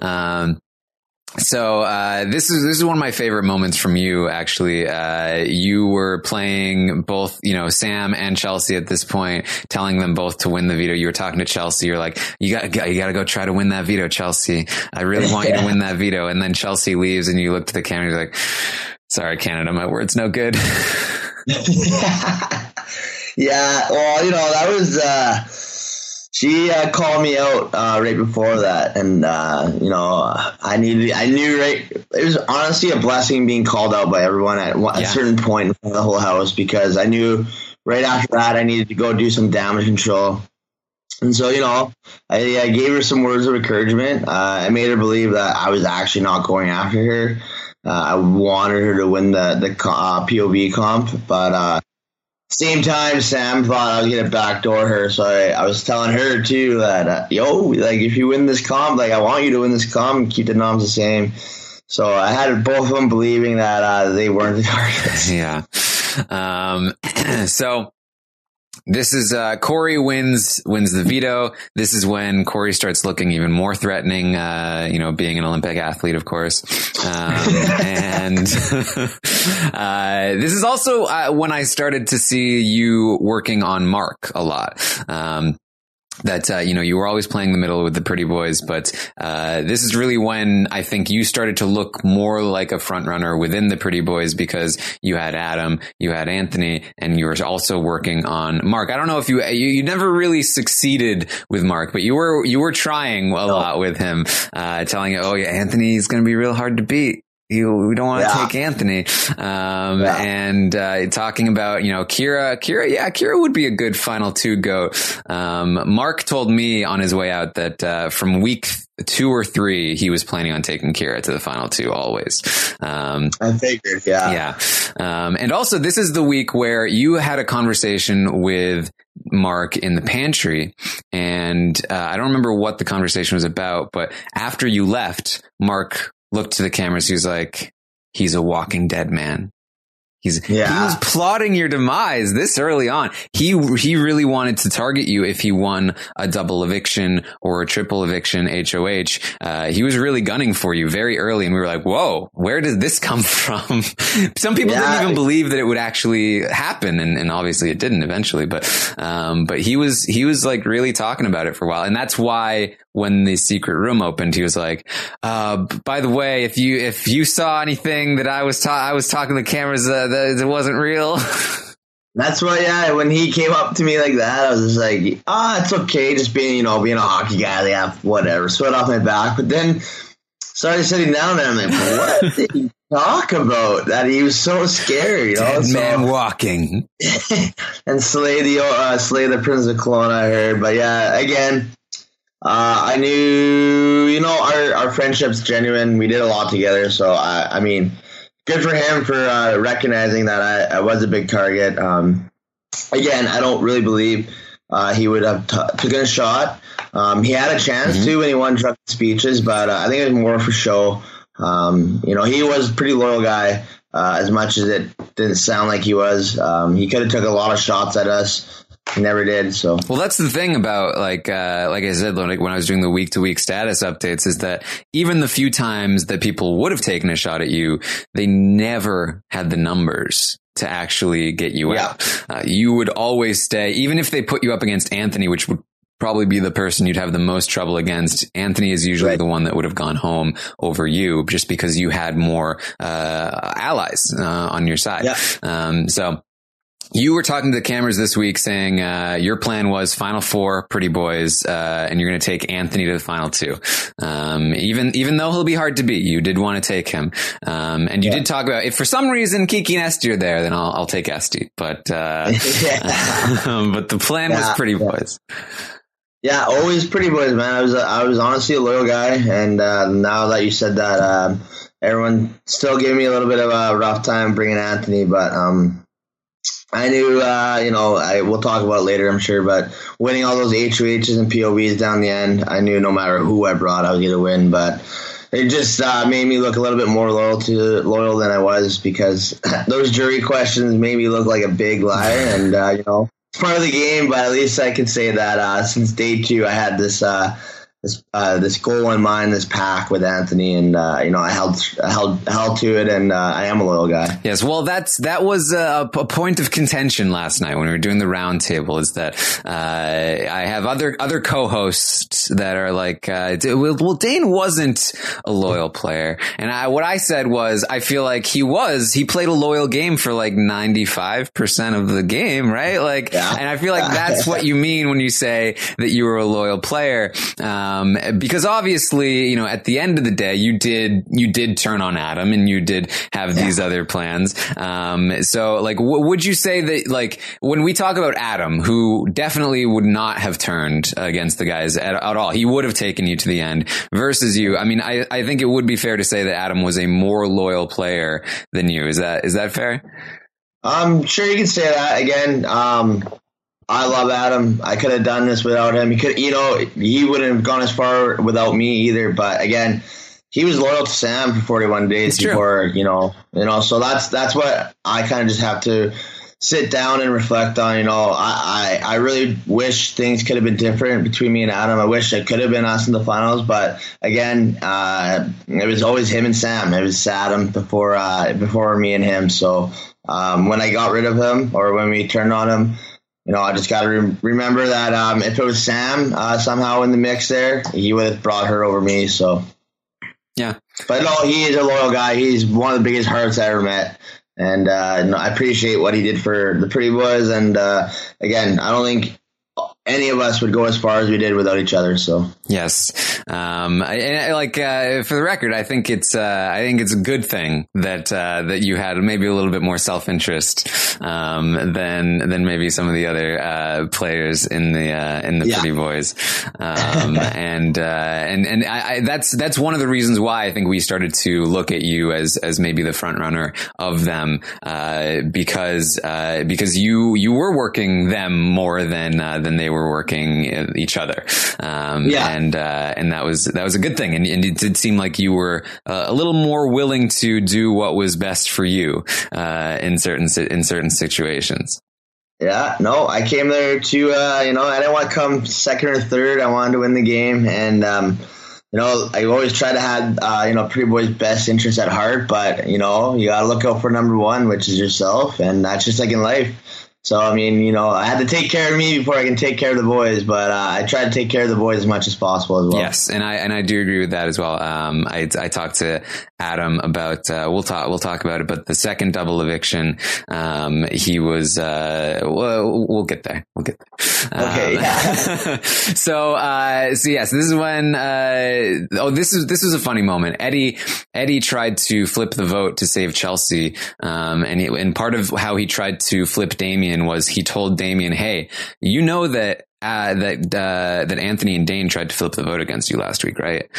[SPEAKER 2] So this is one of my favorite moments from you, actually. You were playing both, Sam and Chelsea at this point, telling them both to win the veto. You were talking to Chelsea. You're like, you got to go try to win that veto, Chelsea. I really want you to win that veto. And then Chelsea leaves, and you look to the camera. And you're like, sorry, Canada, my word's no good.
[SPEAKER 3] Yeah. Well, that was. She called me out right before that, and I knew right. It was honestly a blessing being called out by everyone at a certain point in the whole house, because I knew right after that I needed to go do some damage control. And so, I gave her some words of encouragement. I made her believe that I was actually not going after her. I wanted her to win the POV comp, but same time, Sam thought I was gonna backdoor her, so I was telling her too that like if you win this comp, like I want you to win this comp and keep the noms the same. So I had both of them believing that they weren't the targets.
[SPEAKER 2] Yeah. So this is Corey wins the veto. This is when Corey starts looking even more threatening, being an Olympic athlete, of course. And this is also when I started to see you working on Mark a lot. You were always playing the middle with the pretty boys, but this is really when I think you started to look more like a front runner within the pretty boys, because you had Adam, you had Anthony, and you were also working on Mark. I don't know if you never really succeeded with Mark, but you were trying a lot with him, telling you, oh yeah, Anthony's going to be real hard to beat. We don't want to take Anthony. And talking about, Kira would be a good final 2 go. Mark told me on his way out that, from week 2 or 3, he was planning on taking Kira to the final 2 always.
[SPEAKER 3] I figured, yeah.
[SPEAKER 2] Yeah. And also this is the week where you had a conversation with Mark in the pantry, and I don't remember what the conversation was about, but after you left, Mark looked to the cameras. He was like, he's a walking dead man. He was plotting your demise this early on. He really wanted to target you if he won a double eviction or a triple eviction HOH. He was really gunning for you very early, and we were like, whoa, where did this come from? Some people didn't even believe that it would actually happen, and obviously it didn't eventually, but he was like really talking about it for a while. And that's why when the secret room opened, he was like, by the way, if you saw anything that I was talking to the cameras, that it wasn't real.
[SPEAKER 3] That's why, when he came up to me like that, I was just like, it's okay, just being a hockey guy, whatever, sweat off my back. But then started sitting down there, I'm like, what did he talk about? That he was so scared,
[SPEAKER 2] Dead man walking.
[SPEAKER 3] And slay the Prince of Kelowna, I heard. But yeah, again, I knew, our friendship's genuine. We did a lot together, so I mean, good for him for recognizing that I was a big target. Again, I don't really believe he would have taken a shot. He had a chance to when he won drunk speeches, but I think it was more for show. He was a pretty loyal guy, as much as it didn't sound like he was. He could have took a lot of shots at us. He never did. So,
[SPEAKER 2] well, that's the thing about like I said, like when I was doing the week to week status updates, is that even the few times that people would have taken a shot at you, they never had the numbers to actually get you out. You would always stay, even if they put you up against Anthony, which would probably be the person you'd have the most trouble against. Anthony is usually the one that would have gone home over you, just because you had more allies on your side. So you were talking to the cameras this week saying your plan was final 4 pretty boys, and you're going to take Anthony to the final 2. Even though he'll be hard to beat, you did want to take him. And you did talk about, if for some reason Kiki and Esty are there, then I'll take Esty. But but the plan was pretty boys.
[SPEAKER 3] Yeah, always pretty boys, man. I was honestly a loyal guy, and now that you said that, everyone still gave me a little bit of a rough time bringing Anthony, but I knew, we'll talk about it later, I'm sure, but winning all those HOHs and POVs down the end, I knew no matter who I brought, I was going to win, but it just made me look a little bit more loyal than I was, because those jury questions made me look like a big liar, and, it's part of the game, but at least I can say that since day 2, I had this goal in mind, this pack with Anthony, and I held to it, and I am a loyal guy.
[SPEAKER 2] Yes, well, that was a point of contention last night when we were doing the round table, is that I have other co-hosts that are like, well, Dane wasn't a loyal player, and what I said was, I feel like he played a loyal game for like 95% of the game, right? Like, and I feel like that's what you mean when you say that you were a loyal player. Because obviously, at the end of the day, you did turn on Adam, and you did have these other plans. So like, would you say that, like, when we talk about Adam, who definitely would not have turned against the guys at all, he would have taken you to the end, versus you? I mean, I think it would be fair to say that Adam was a more loyal player than you. Is that fair?
[SPEAKER 3] Sure, you can say that again. I love Adam. I could have done this without him. He wouldn't have gone as far without me either. But again, he was loyal to Sam for 41 days before, so that's what I kind of just have to sit down and reflect on. I really wish things could have been different between me and Adam. I wish it could have been us in the finals, but again, it was always him and Sam. It was Adam before me and him. So when I got rid of him, or when we turned on him, I just got to remember that if it was Sam somehow in the mix there, he would have brought her over me. So
[SPEAKER 2] yeah,
[SPEAKER 3] but no, he is a loyal guy. He's one of the biggest hearts I ever met. And I appreciate what he did for the Pretty Boys. And again, I don't think any of us would go as far as we did without each other. So
[SPEAKER 2] yes, for the record, I think it's a good thing that you had maybe a little bit more self-interest than maybe some of the other players in the Pretty Boys. That's one of the reasons why I think we started to look at you as maybe the front runner of them, because you were working them more than they were working each other. And that was a good thing. And it did seem like you were a little more willing to do what was best for you, in certain situations.
[SPEAKER 3] Yeah, no, I came there to, I didn't want to come second or third. I wanted to win the game. And, I always try to have, Pretty Boys' best interest at heart, but, you got to look out for number one, which is yourself. And that's just like in life. So, I had to take care of me before I can take care of the boys, but I try to take care of the boys as much as possible as well.
[SPEAKER 2] Yes, and I do agree with that as well. I talked to Adam about we'll talk about it, but the second double eviction, he was we'll get there.
[SPEAKER 3] Okay. Yeah.
[SPEAKER 2] So yes, this is when this was a funny moment. Eddie tried to flip the vote to save Chelsea, and part of how he tried to flip Damien was he told Damien, hey, that Anthony and Dane tried to flip the vote against you last week, right?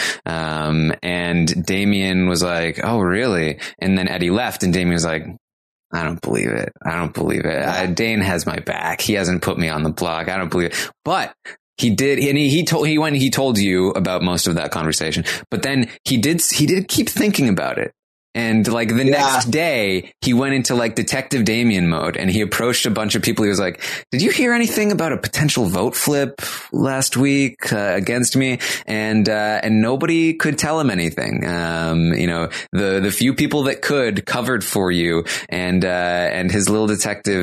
[SPEAKER 2] And Damien was like, oh, really? And then Eddie left, and Damien was like, I don't believe it. Dane has my back. He hasn't put me on the block. I don't believe it. But he did, and he told you about most of that conversation. But then he did keep thinking about it. And the next day he went into Detective Damien mode, and he approached a bunch of people. He was like, did you hear anything about a potential vote flip last week against me? And nobody could tell him anything. The few people that covered for you, and his little detective,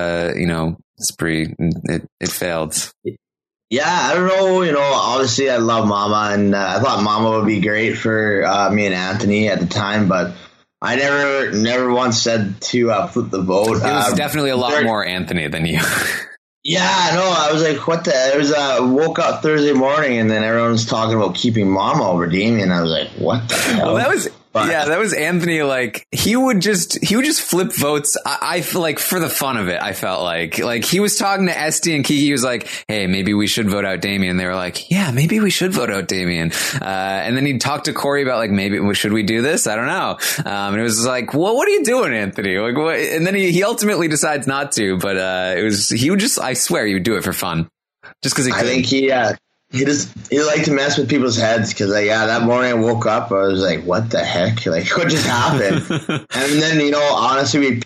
[SPEAKER 2] spree, it failed.
[SPEAKER 3] Yeah, I don't know. Obviously I love Mama, and I thought Mama would be great for me and Anthony at the time, but I never once said to flip the vote.
[SPEAKER 2] It was definitely a lot more Anthony than you.
[SPEAKER 3] Yeah, no, I was like, what the? It was woke up Thursday morning, and then everyone was talking about keeping Mama over Damien. I was like, what the hell?
[SPEAKER 2] Well, that was Anthony. He would just flip votes. I feel like for the fun of it. I felt like he was talking to Esty and Kiki. He was like, hey, maybe we should vote out Damien. They were like, yeah, maybe we should vote out Damien. And then he'd talk to Corey about maybe should we do this? I don't know. And it was like, well, what are you doing, Anthony? What? And then he ultimately decides not to, but he would just, I swear he would do it for fun. Just because he could.
[SPEAKER 3] I think he liked to mess with people's heads, because that morning I woke up, I was like, what the heck? What just happened? And then, honestly, we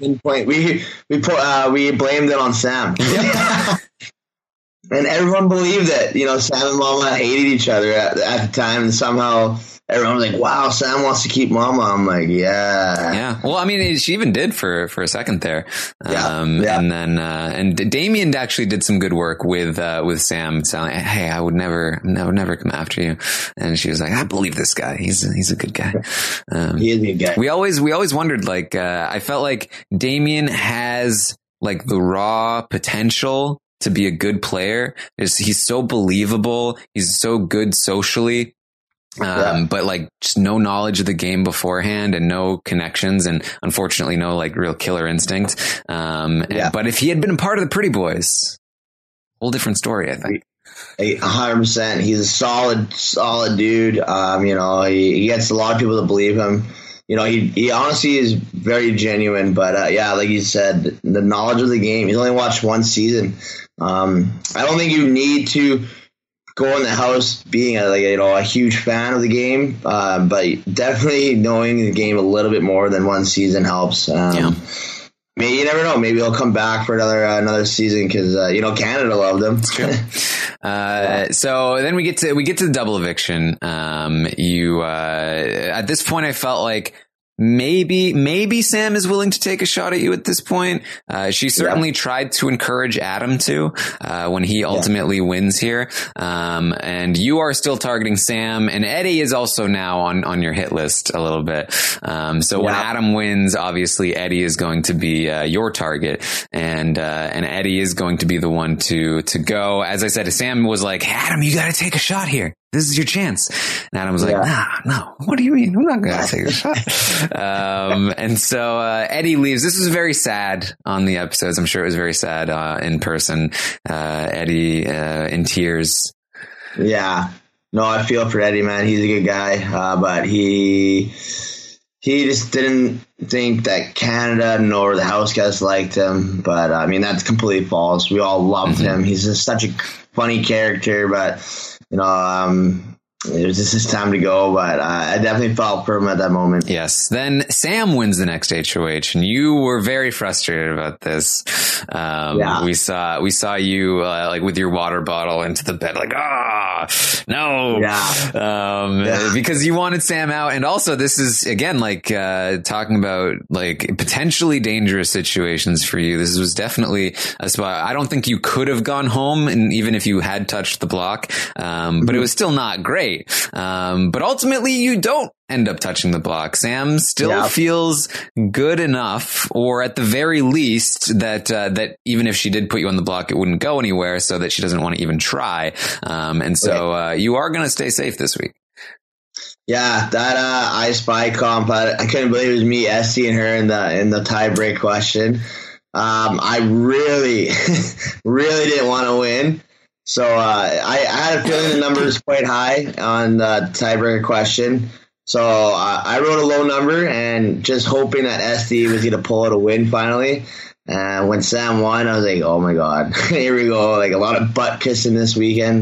[SPEAKER 3] blamed it on Sam. Yep. And everyone believed it. Sam and Mama hated each other at the time, and somehow everyone was like, wow, Sam wants to keep Mama. I'm like, yeah.
[SPEAKER 2] Yeah. Well, she even did for a second there.
[SPEAKER 3] Yeah.
[SPEAKER 2] And then, and Damien actually did some good work with Sam, saying, hey, I would never come after you. And she was like, I believe this guy. He's a good guy.
[SPEAKER 3] He is a good guy.
[SPEAKER 2] We always wondered, I felt like Damien has the raw potential to be a good player. He's so believable. He's so good socially. But just no knowledge of the game beforehand, and no connections, and unfortunately no real killer instinct. But if he had been a part of the Pretty Boys, whole different story, I think.
[SPEAKER 3] 100%. He's a solid dude. He gets a lot of people to believe him. he honestly is very genuine. But yeah, like you said, the knowledge of the game. He's only watched one season. I don't think you need to go in the house being a huge fan of the game, but definitely knowing the game a little bit more than one season helps. Maybe you never know. Maybe he'll come back for another season because Canada loved him.
[SPEAKER 2] So then we get to the double eviction. At this point, I felt like maybe Sam is willing to take a shot at you at this point. She certainly tried to encourage Adam to, when he ultimately wins here. And you are still targeting Sam, and Eddie is also now on your hit list a little bit. So when Adam wins, obviously Eddie is going to be, your target, and Eddie is going to be the one to go. As I said, Sam was like, Adam, you got to take a shot here. This is your chance. And Adam was like, no, what do you mean? I'm not going to take a shot. And so, Eddie leaves. This was very sad on the episodes. I'm sure it was very sad, in person. Eddie, in tears.
[SPEAKER 3] Yeah. No, I feel for Eddie, man. He's a good guy. But he just didn't think that Canada nor the house guys liked him. But I mean, that's completely false. We all loved him. He's just such a funny character, but it was just his time to go, but I definitely felt for him at that moment.
[SPEAKER 2] Yes. Then Sam wins the next HOH, and you were very frustrated about this. We saw you like with your water bottle into the bed, like, no. Because you wanted Sam out. And also this is again, like, talking about like potentially dangerous situations for you. This was definitely a spot. I don't think you could have gone home, and even if you had touched the block, but it was still not great. But ultimately you don't end up touching the block. Sam still feels good enough, or at the very least that even if she did put you on the block, it wouldn't go anywhere, so that she doesn't want to even try. You are going to stay safe this week.
[SPEAKER 3] Yeah, that I Spy comp, I couldn't believe it was me, Esty, and her in the tie break question. I really, really didn't want to win. So I had a feeling the number was quite high on the tiebreaker question. So I wrote a low number and just hoping that Esty was going to pull out a win finally. And when Sam won, I was like, oh my God, here we go. Like a lot of butt kissing this weekend.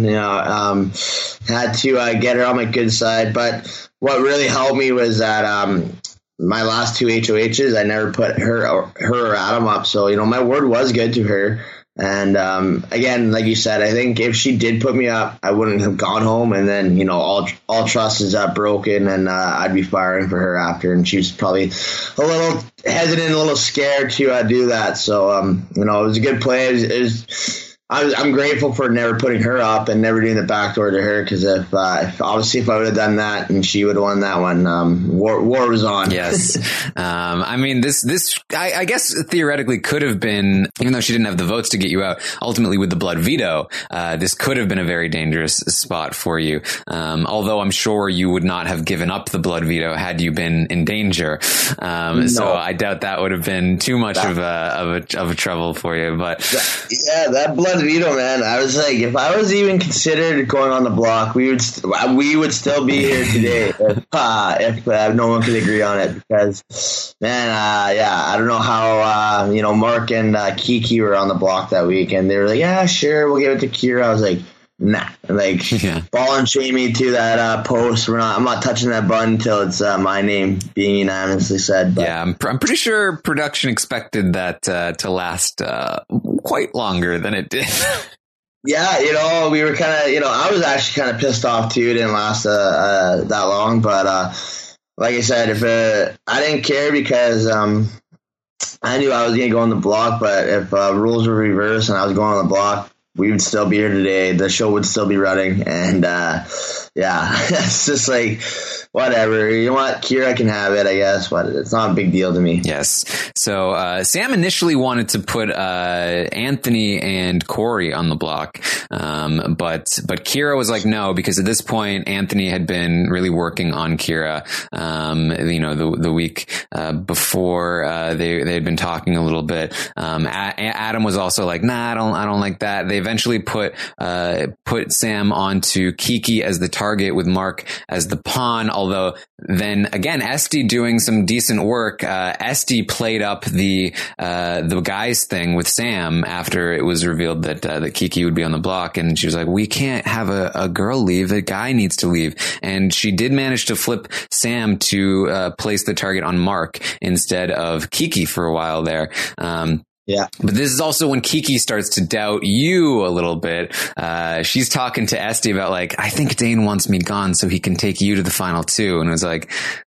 [SPEAKER 3] Had to get her on my good side. But what really helped me was that my last two HOHs, I never put her or Adam up. So, my word was good to her. And again, like you said, I think if she did put me up, I wouldn't have gone home, and then all trust is broken, and I'd be firing for her after, and she was probably a little hesitant, a little scared to do that. So it was a good play. I'm grateful for never putting her up and never doing the backdoor to her, because if I would have done that and she would have won that one, war was on.
[SPEAKER 2] Yes. I mean, this I guess theoretically could have been, even though she didn't have the votes to get you out, ultimately with the blood veto, this could have been a very dangerous spot for you. Although I'm sure you would not have given up the blood veto had you been in danger. No. So I doubt that would have been too much of a trouble for you. But
[SPEAKER 3] yeah, that blood veto, man. I was like, if I was even considered going on the block, we would still be here today if no one could agree on it. Because, man, I don't know how Mark and Kiki were on the block that week, and they were like, yeah, sure, we'll give it to Kira. I was like, nah, ball and chain me to that post. I'm not touching that button until it's my name being unanimously said. But.
[SPEAKER 2] Yeah, I'm pretty sure production expected that to last quite longer than it did.
[SPEAKER 3] Yeah, we were kind of, I was actually kind of pissed off too. It didn't last that long, but like I said, if I didn't care, because I knew I was going to go on the block, but if rules were reversed and I was going on the block, we would still be here today. The show would still be running. And, it's just like, whatever. You know what? Kira can have it, I guess, but it's not a big deal to me.
[SPEAKER 2] Yes. So, Sam initially wanted to put, Anthony and Corey on the block. But Kira was like, no, because at this point, Anthony had been really working on Kira, the week, before, they had been talking a little bit. Adam was also like, nah, I don't like that. They eventually put Sam onto Kiki as the target target with Mark as the pawn. Although then again, Esty doing some decent work. Esty played up the guys thing with Sam after it was revealed that Kiki would be on the block, and she was like, we can't have a girl leave, a guy needs to leave. And she did manage to flip Sam to place the target on Mark instead of Kiki for a while there.
[SPEAKER 3] Yeah.
[SPEAKER 2] But this is also when Kiki starts to doubt you a little bit. She's talking to Esty about like, I think Dane wants me gone so he can take you to the final two. And it was like,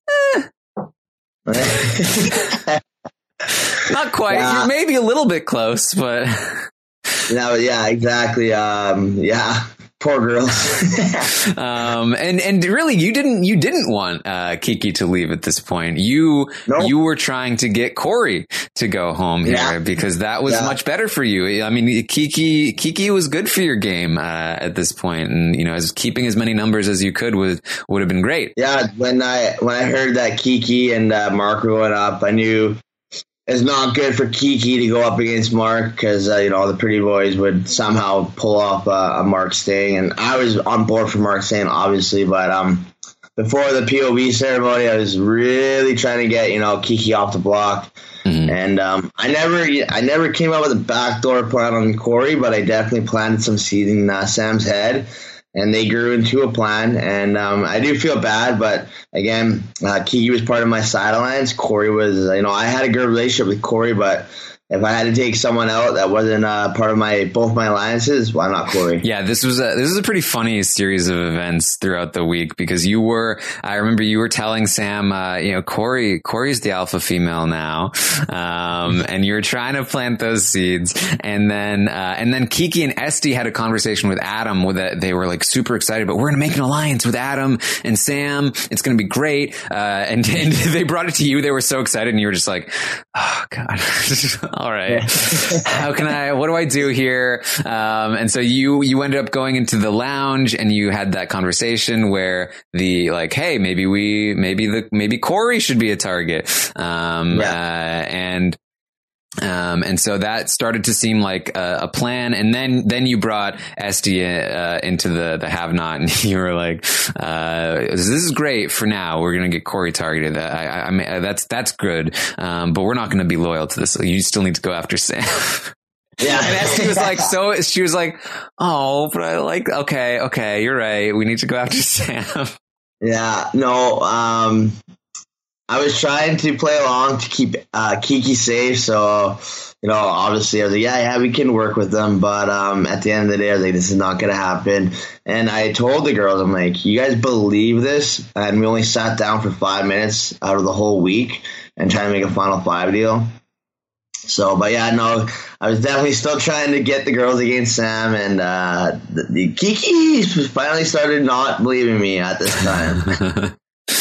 [SPEAKER 2] not quite.
[SPEAKER 3] Yeah.
[SPEAKER 2] You're maybe a little bit close, but
[SPEAKER 3] No, yeah, exactly. Yeah. Poor girls.
[SPEAKER 2] And really, you didn't want Kiki to leave at this point. You were trying to get Corey to go home here because that was much better for you. I mean, Kiki was good for your game at this point, and as keeping as many numbers as you could would have been great.
[SPEAKER 3] Yeah, when I heard that Kiki and Mark were going up, I knew it's not good for Kiki to go up against Mark because, the pretty boys would somehow pull off a Mark staying. And I was on board for Mark staying, obviously. But before the POV ceremony, I was really trying to get, Kiki off the block. Mm-hmm. And I never came up with a backdoor plan on Corey, but I definitely planted some seeds in Sam's head. And they grew into a plan, and I do feel bad, but again, Kiki was part of my side alliance. Corey was, I had a good relationship with Corey, but if I had to take someone out that wasn't part of both my alliances, why not Corey?
[SPEAKER 2] Yeah, this was a pretty funny series of events throughout the week because I remember you were telling Sam, Corey's the alpha female now, and you were trying to plant those seeds, and then Kiki and Esty had a conversation with Adam they were like super excited, but we're gonna make an alliance with Adam and Sam. It's gonna be great, and they brought it to you. They were so excited, and you were just like, oh god. All right. What do I do here? And so you ended up going into the lounge and you had that conversation where hey, maybe Corey should be a target. And so that started to seem like a plan. And then you brought Esty into the have not, and you were like, this is great for now. We're going to get Corey targeted. I mean, that's good. But we're not going to be loyal to this. You still need to go after Sam. Yeah. And Esty was like, she was like, oh, but okay, you're right. We need to go after Sam.
[SPEAKER 3] Yeah, no, I was trying to play along to keep Kiki safe, so obviously I was like, yeah, we can work with them, but at the end of the day, I was like, this is not going to happen. And I told the girls, I'm like, you guys believe this? And we only sat down for 5 minutes out of the whole week and trying to make a Final 5 deal. So, but yeah, no, I was definitely still trying to get the girls against Sam, and the Kiki finally started not believing me at this time.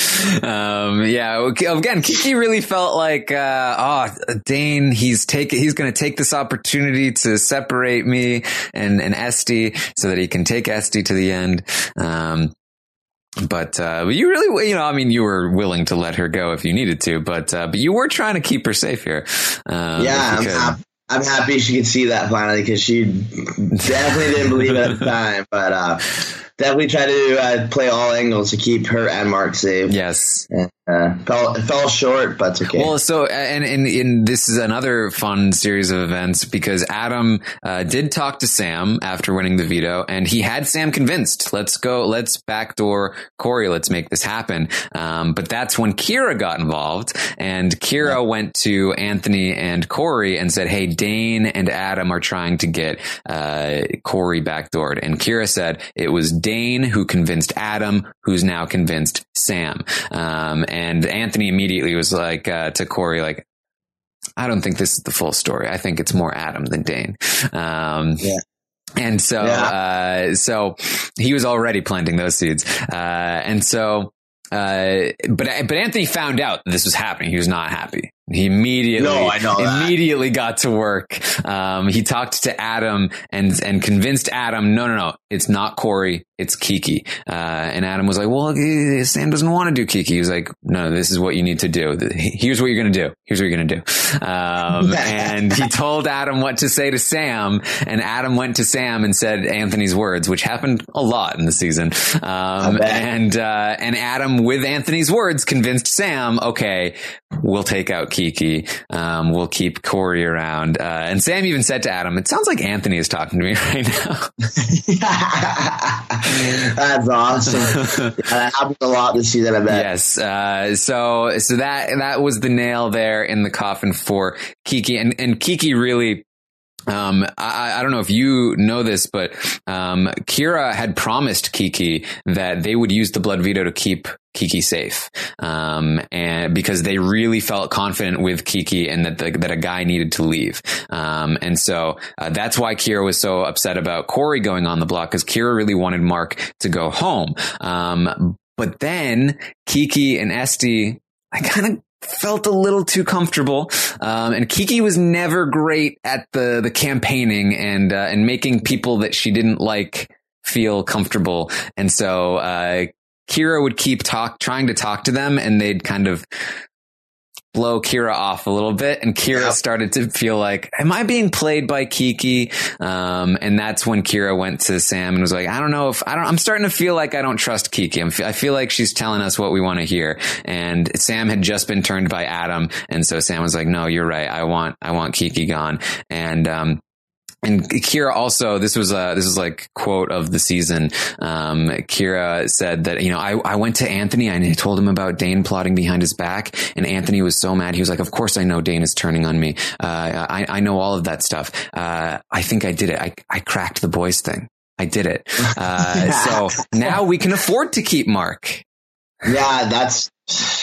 [SPEAKER 2] Again, Kiki really felt like, Dane, he's going to take this opportunity to separate me and Esty so that he can take Esty to the end. But you really, you were willing to let her go if you needed to, but you were trying to keep her safe here.
[SPEAKER 3] I'm happy she could see that finally, because she definitely didn't believe it at the time, but definitely try to play all angles to keep her and Mark safe.
[SPEAKER 2] Yes.
[SPEAKER 3] Fell short, but it's okay.
[SPEAKER 2] Well, so, and this is another fun series of events because Adam did talk to Sam after winning the veto, and he had Sam convinced. Let's backdoor Corey. Let's make this happen. But that's when Kira got involved, and Kira went to Anthony and Corey and said, hey, Dane and Adam are trying to get Corey backdoored. And Kira said it was Dane who convinced Adam, who's now convinced Sam. And Anthony immediately was like, to Corey, like, I don't think this is the full story. I think it's more Adam than Dane. And so, so he was already planting those seeds. And so, but Anthony found out this was happening. He was not happy. He immediately got to work. He talked to Adam and convinced Adam, no, it's not Corey. it's Kiki. And Adam was like, well, Sam doesn't want to do Kiki. He was like, no, this is what you need to do. Here's what you're going to do. Here's what you're going to do. And he told Adam what to say to Sam, and Adam went to Sam and said Anthony's words, which happened a lot in the season. And Adam, with Anthony's words, convinced Sam, okay, we'll take out Kiki. We'll keep Corey around. And Sam even said to Adam, it sounds like Anthony is talking to me right now.
[SPEAKER 3] That's awesome. That happens a lot this season, I bet.
[SPEAKER 2] Yes. So that was the nail there in the coffin for Kiki. And Kiki really, I don't know if you know this, but Kira had promised Kiki that they would use the blood veto to keep Kiki safe, and because they really felt confident with Kiki and that a guy needed to leave, and so that's why Kira was so upset about Corey going on the block, because Kira really wanted Mark to go home, but then Kiki and Esti, I kind of felt a little too comfortable. And Kiki was never great at the campaigning and making people that she didn't like feel comfortable. And so, Kira would keep trying to talk to them, and they'd kind of blow Kira off a little bit. And Kira started to feel like, am I being played by Kiki? And that's when Kira went to Sam and was like, I'm starting to feel like I don't trust Kiki. I feel like she's telling us what we want to hear. And Sam had just been turned by Adam. And so Sam was like, no, you're right. I want Kiki gone. And Kira also, this was like quote of the season. Kira said that, I went to Anthony and I told him about Dane plotting behind his back, and Anthony was so mad. He was like, of course I know Dane is turning on me. I know all of that stuff. I think I did it. I cracked the boys thing. I did it. So now we can afford to keep Mark.
[SPEAKER 3] Yeah, that's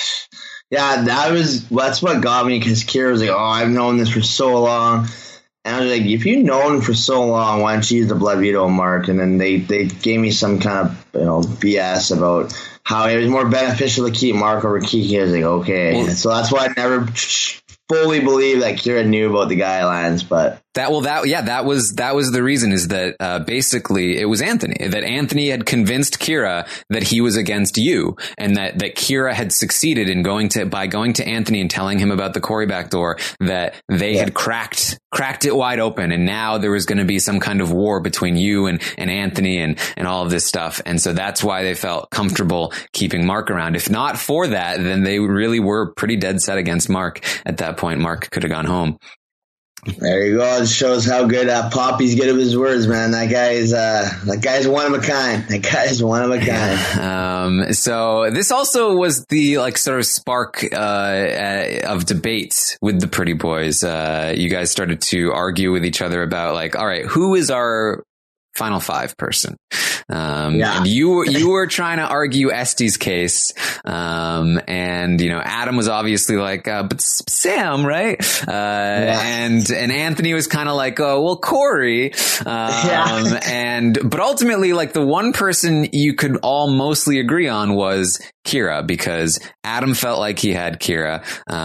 [SPEAKER 3] what got me, because Kira was like, oh, I've known this for so long. And I was like, if you've known for so long, why don't you use the blood veto on Mark? And then they gave me some kind of BS about how it was more beneficial to keep Mark over Kiki. I was like, okay. Well, so that's why I never fully believed that Kira knew about the guidelines, but that was the reason, is that basically it was Anthony, that Anthony had convinced Kira that he was against you, and that Kira had succeeded in by going to Anthony and telling him about the Corey backdoor, that they had cracked it wide open, and now there was going to be some kind of war between you and Anthony and all of this stuff. And so that's why they felt comfortable keeping Mark around. If not for that, then they really were pretty dead set against Mark. At that point, Mark could have gone home. There you go. It shows how good Poppy's good at his words, man. That guy's one of a kind. That guy's one of a kind.
[SPEAKER 2] So this also was the sort of spark of debates with the Pretty Boys. You guys started to argue with each other about all right, who is our Final Five person? And you were trying to argue Esti's case. And, Adam was obviously like, but Sam, right? And Anthony was kind of like, oh, well, Corey. But ultimately, the one person you could all mostly agree on was Kira, because Adam felt like he had Kira.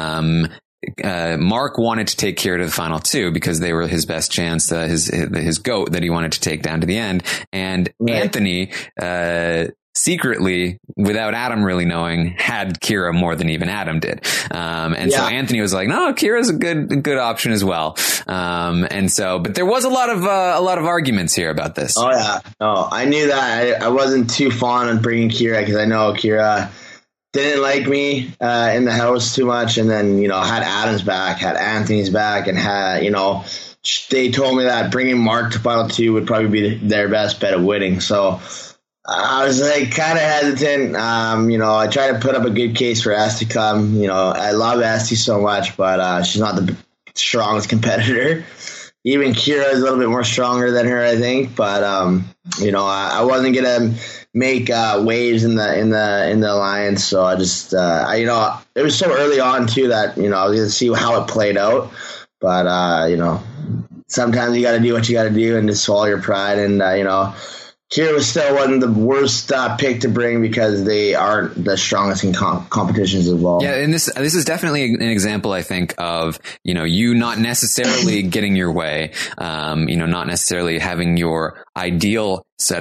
[SPEAKER 2] Mark wanted to take Kira to the final two because they were his best chance, his goat that he wanted to take down to the end. And Anthony, secretly, without Adam really knowing, had Kira more than even Adam did. So Anthony was like, no, Kira's a good option as well. But there was a lot of arguments here about this.
[SPEAKER 3] Oh yeah. No, I knew that. I wasn't too fond of bringing Kira, because I know Kira didn't like me in the house too much, and then had Adam's back, had Anthony's back, and had they told me that bringing Mark to final two would probably be their best bet of winning. So I was kind of hesitant. I tried to put up a good case for Esti to come. I love Esti so much, but she's not the strongest competitor. Even Kira is a little bit more stronger than her, I think. But I wasn't gonna make waves in the alliance, so I just it was so early on too that I was gonna see how it played out. But sometimes you got to do what you got to do and just swallow your pride. And Kira was still one of the worst pick to bring, because they aren't the strongest in competitions as well. Yeah,
[SPEAKER 2] and this is definitely an example, I think, of you not necessarily getting your way, not necessarily having your ideal setup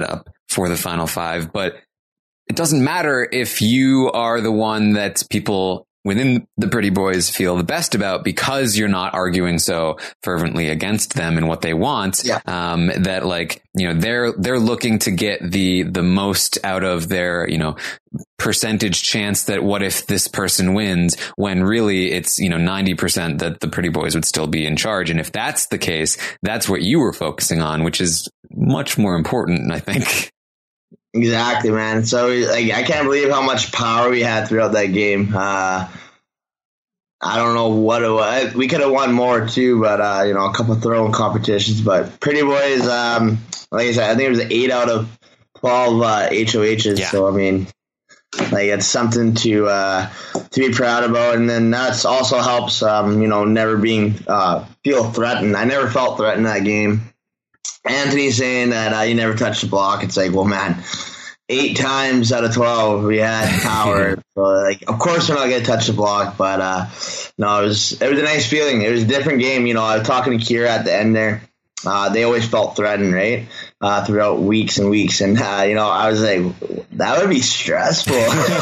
[SPEAKER 2] for the Final Five. But it doesn't matter if you are the one that people within the Pretty Boys feel the best about, because you're not arguing so fervently against them and what they want.
[SPEAKER 3] Yeah.
[SPEAKER 2] That like, they're looking to get the most out of their, percentage chance that what if this person wins, when really it's, 90% that the Pretty Boys would still be in charge. And if that's the case, that's what you were focusing on, which is much more important, I think.
[SPEAKER 3] Exactly, man. So I can't believe how much power we had throughout that game. I don't know what it was. We could have won more too, but a couple of throwing competitions. But Pretty Boys, like I said, I think it was 8 out of 12 HOHs. Yeah. So I mean, it's something to be proud about. And then that also helps, never being feel threatened. I never felt threatened in that game. Anthony saying that he never touched the block. It's like, well, man, 8 times out of 12 we had power. So, of course we're not going to touch the block. But no, it was a nice feeling. It was a different game. I was talking to Kira at the end there. They always felt threatened, right? Throughout weeks and weeks. And, I was like, that would be stressful.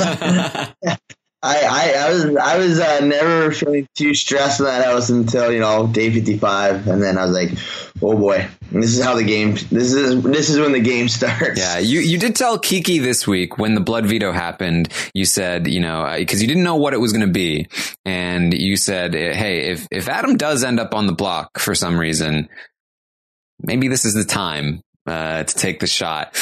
[SPEAKER 3] I was never feeling too stressed in that house until day 55, and then I was like, oh boy, this is when the game starts.
[SPEAKER 2] Yeah, you did tell Kiki this week when the blood veto happened. You said, because you didn't know what it was going to be, and you said, hey, if Adam does end up on the block for some reason, maybe this is the time to take the shot.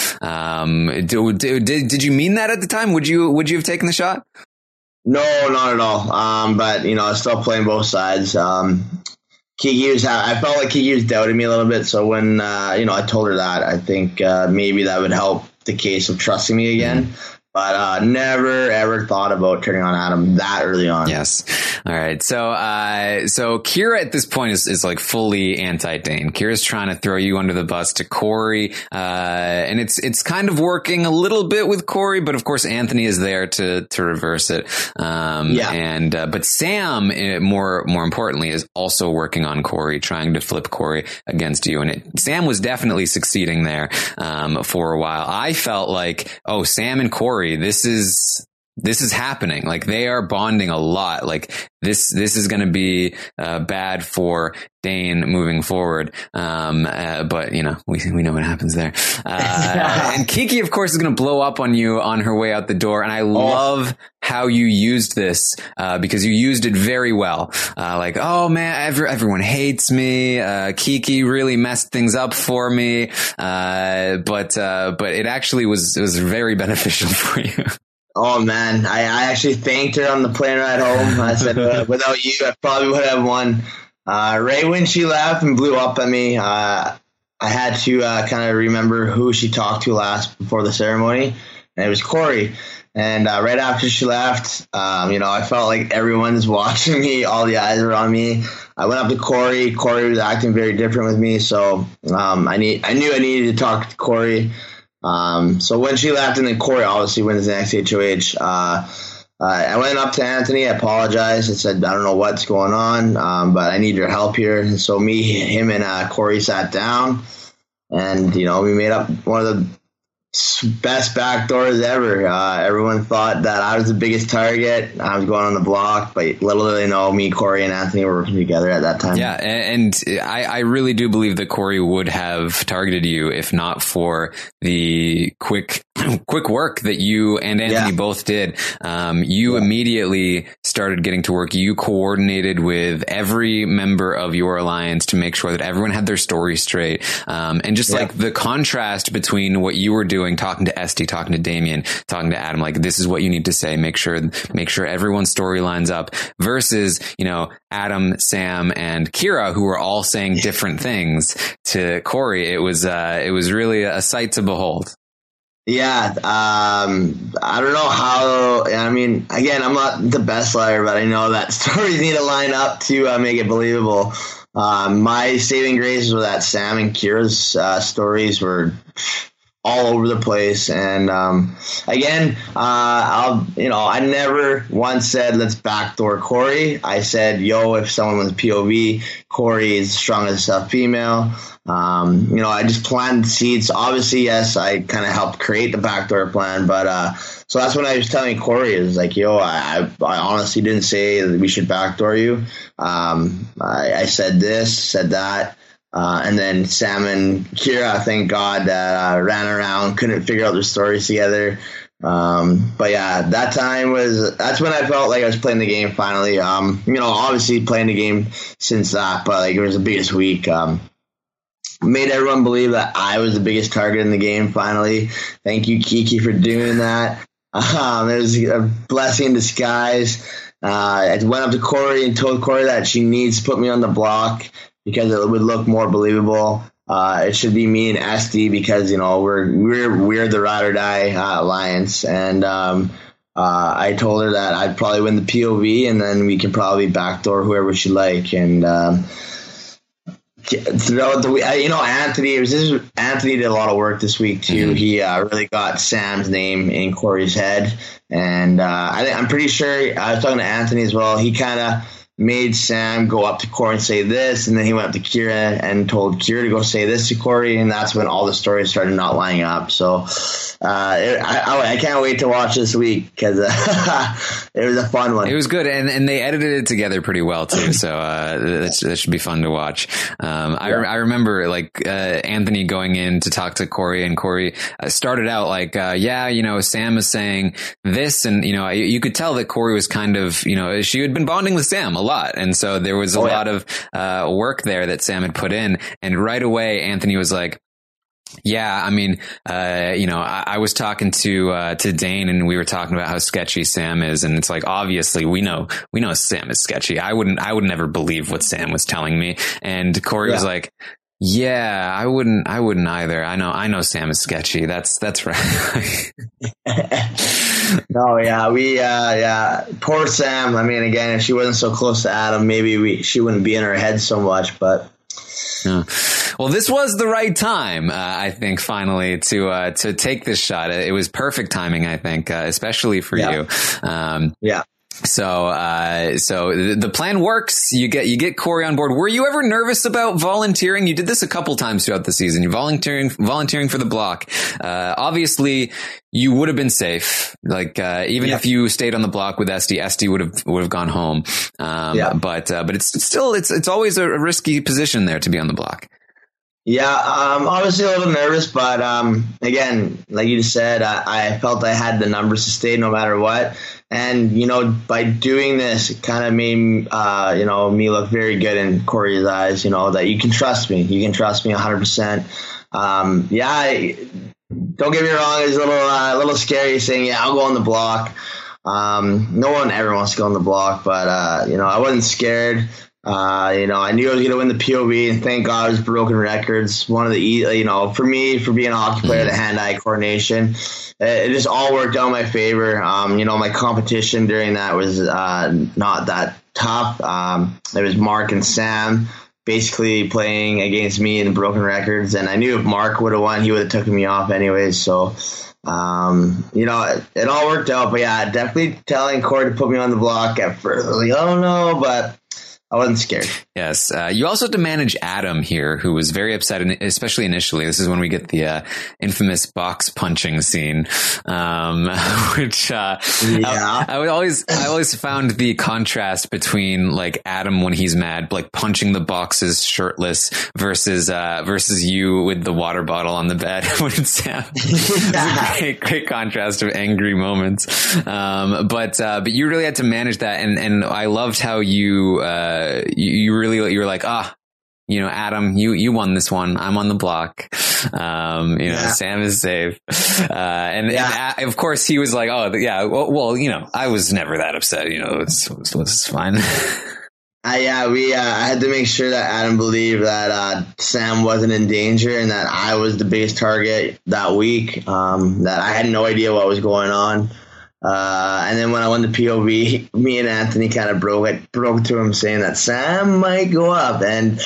[SPEAKER 2] Did you mean that at the time? Would you have taken the shot?
[SPEAKER 3] No, not at all. But I was still playing both sides. Kiki I felt like Kiki was doubting me a little bit. So when I told her that, I think maybe that would help the case of trusting me again. But never ever thought about turning on Adam that early on.
[SPEAKER 2] Yes. All right. So Kira at this point is like fully anti-Dane. Kira's trying to throw you under the bus to Corey. And it's kind of working a little bit with Corey, but of course Anthony is there to reverse it. But Sam, more importantly, is also working on Corey, trying to flip Corey against you. And Sam was definitely succeeding there, for a while. I felt like, Sam and Corey, this is happening. Like, they are bonding a lot. Like, this is going to be bad for Dane moving forward. But we know what happens there. And Kiki, of course, is going to blow up on you on her way out the door. And I love how you used this, because you used it very well. Oh man, everyone hates me. Kiki really messed things up for me. But it actually was very beneficial for you.
[SPEAKER 3] Oh man, I actually thanked her on the plane ride home. I said, without you, I probably would have won. Right when she left and blew up at me, I had to kind of remember who she talked to last before the ceremony, and it was Corey. And right after she left, I felt like everyone's watching me. All the eyes were on me. I went up to Corey. Corey was acting very different with me, so I knew I needed to talk to Corey. So when she left, and then Corey obviously wins the next HOH, I went up to Anthony, I apologized, I said, I don't know what's going on, but I need your help here. And so him and Corey sat down, and, we made up one of the best backdoors ever. Everyone thought that I was the biggest target. I was going on the block, but little did they know, me, Corey, and Anthony were working together at that time.
[SPEAKER 2] Yeah, and I really do believe that Corey would have targeted you if not for the quick work that you and Anthony both did. You immediately started getting to work. You coordinated with every member of your alliance to make sure that everyone had their story straight. And just like the contrast between what you were doing, talking to Esty, talking to Damien, talking to Adam, like, this is what you need to say. Make sure everyone's story lines up, versus, Adam, Sam, and Kira, who were all saying different things to Corey. It was really a sight to behold.
[SPEAKER 3] Yeah, I don't know how. I mean, again, I'm not the best liar, but I know that stories need to line up to make it believable. My saving graces were that Sam and Kira's stories were all over the place. And again, I never once said let's backdoor Corey. I said, if someone was POV, Corey is strong as a female. I just planted seeds. Obviously, yes, I kind of helped create the backdoor plan, but so that's when I was telling Corey, it was like, I honestly didn't say that we should backdoor you. I said this, said that. And then Sam and Kira, thank God, that ran around, couldn't figure out their stories together. But yeah, that's when I felt like I was playing the game finally. Obviously playing the game since that, but like it was the biggest week. Made everyone believe that I was the biggest target in the game finally. Thank you, Kiki, for doing that. It was a blessing in disguise. I went up to Corey and told Corey that she needs to put me on the block because it would look more believable. It should be me and Esty because we're the ride or die alliance, and I told her that I'd probably win the POV, and then we can probably backdoor whoever she like. And throughout the week, Anthony did a lot of work this week too. Mm-hmm. He really got Sam's name in Corey's head, and I'm pretty sure I was talking to Anthony as well. He kind of made Sam go up to Corey and say this, and then he went up to Kira and told Kira to go say this to Corey, and that's when all the stories started not lining up. So I can't wait to watch this week because it was a fun one.
[SPEAKER 2] It was good, and they edited it together pretty well too. So that should be fun to watch. I remember Anthony going in to talk to Corey, and Corey started out like, Sam is saying this, and you could tell that Corey was kind of, she had been bonding with Sam a lot, and so there was a lot of work there that Sam had put in, and right away Anthony was like, I was talking to Dane, and we were talking about how sketchy Sam is, and it's like, obviously we know Sam is sketchy. I would never believe what Sam was telling me. And Corey was like, yeah, I wouldn't either. I know Sam is sketchy. That's right.
[SPEAKER 3] No, yeah, poor Sam. I mean, again, if she wasn't so close to Adam, maybe she wouldn't be in her head so much, but.
[SPEAKER 2] Yeah. Well, this was the right time, I think, finally to take this shot. It was perfect timing, I think, especially for you. So the plan works. You get Corey on board. Were you ever nervous about volunteering? You did this a couple times throughout the season. You're volunteering for the block. Obviously you would have been safe. If you stayed on the block with Esty would have gone home. But it's always a risky position there to be on the block.
[SPEAKER 3] Yeah, obviously a little nervous, but again, like you just said, I felt I had the numbers to stay no matter what. And, by doing this, it kind of made, me look very good in Corey's eyes, that you can trust me. You can trust me 100%. Don't get me wrong, it's a little scary saying, I'll go on the block. No one ever wants to go on the block, but, I wasn't scared. I knew I was going to win the POV, and thank God it was broken records. One of the, for me, for being a hockey player, the hand-eye coordination, it just all worked out in my favor. My competition during that was not that tough. It was Mark and Sam basically playing against me in broken records, and I knew if Mark would have won, he would have taken me off anyways. So, it all worked out. But yeah, definitely telling Corey to put me on the block at first. I was like, oh no, but I wasn't scared.
[SPEAKER 2] Yes. You also had to manage Adam here, who was very upset, especially initially. This is when we get the infamous box punching scene, which I always found the contrast between Adam when he's mad, punching the boxes shirtless versus you with the water bottle on the bed when Sam. It's a great contrast of angry moments. But you really had to manage that, and I loved how you were like, Adam, you won this one. I'm on the block. Sam is safe. And of course he was like, oh yeah, well, I was never that upset. It's fine.
[SPEAKER 3] I had to make sure that Adam believed that Sam wasn't in danger and that I was the biggest target that week. That I had no idea what was going on. And then when I won the POV, me and Anthony kind of broke to him saying that Sam might go up. And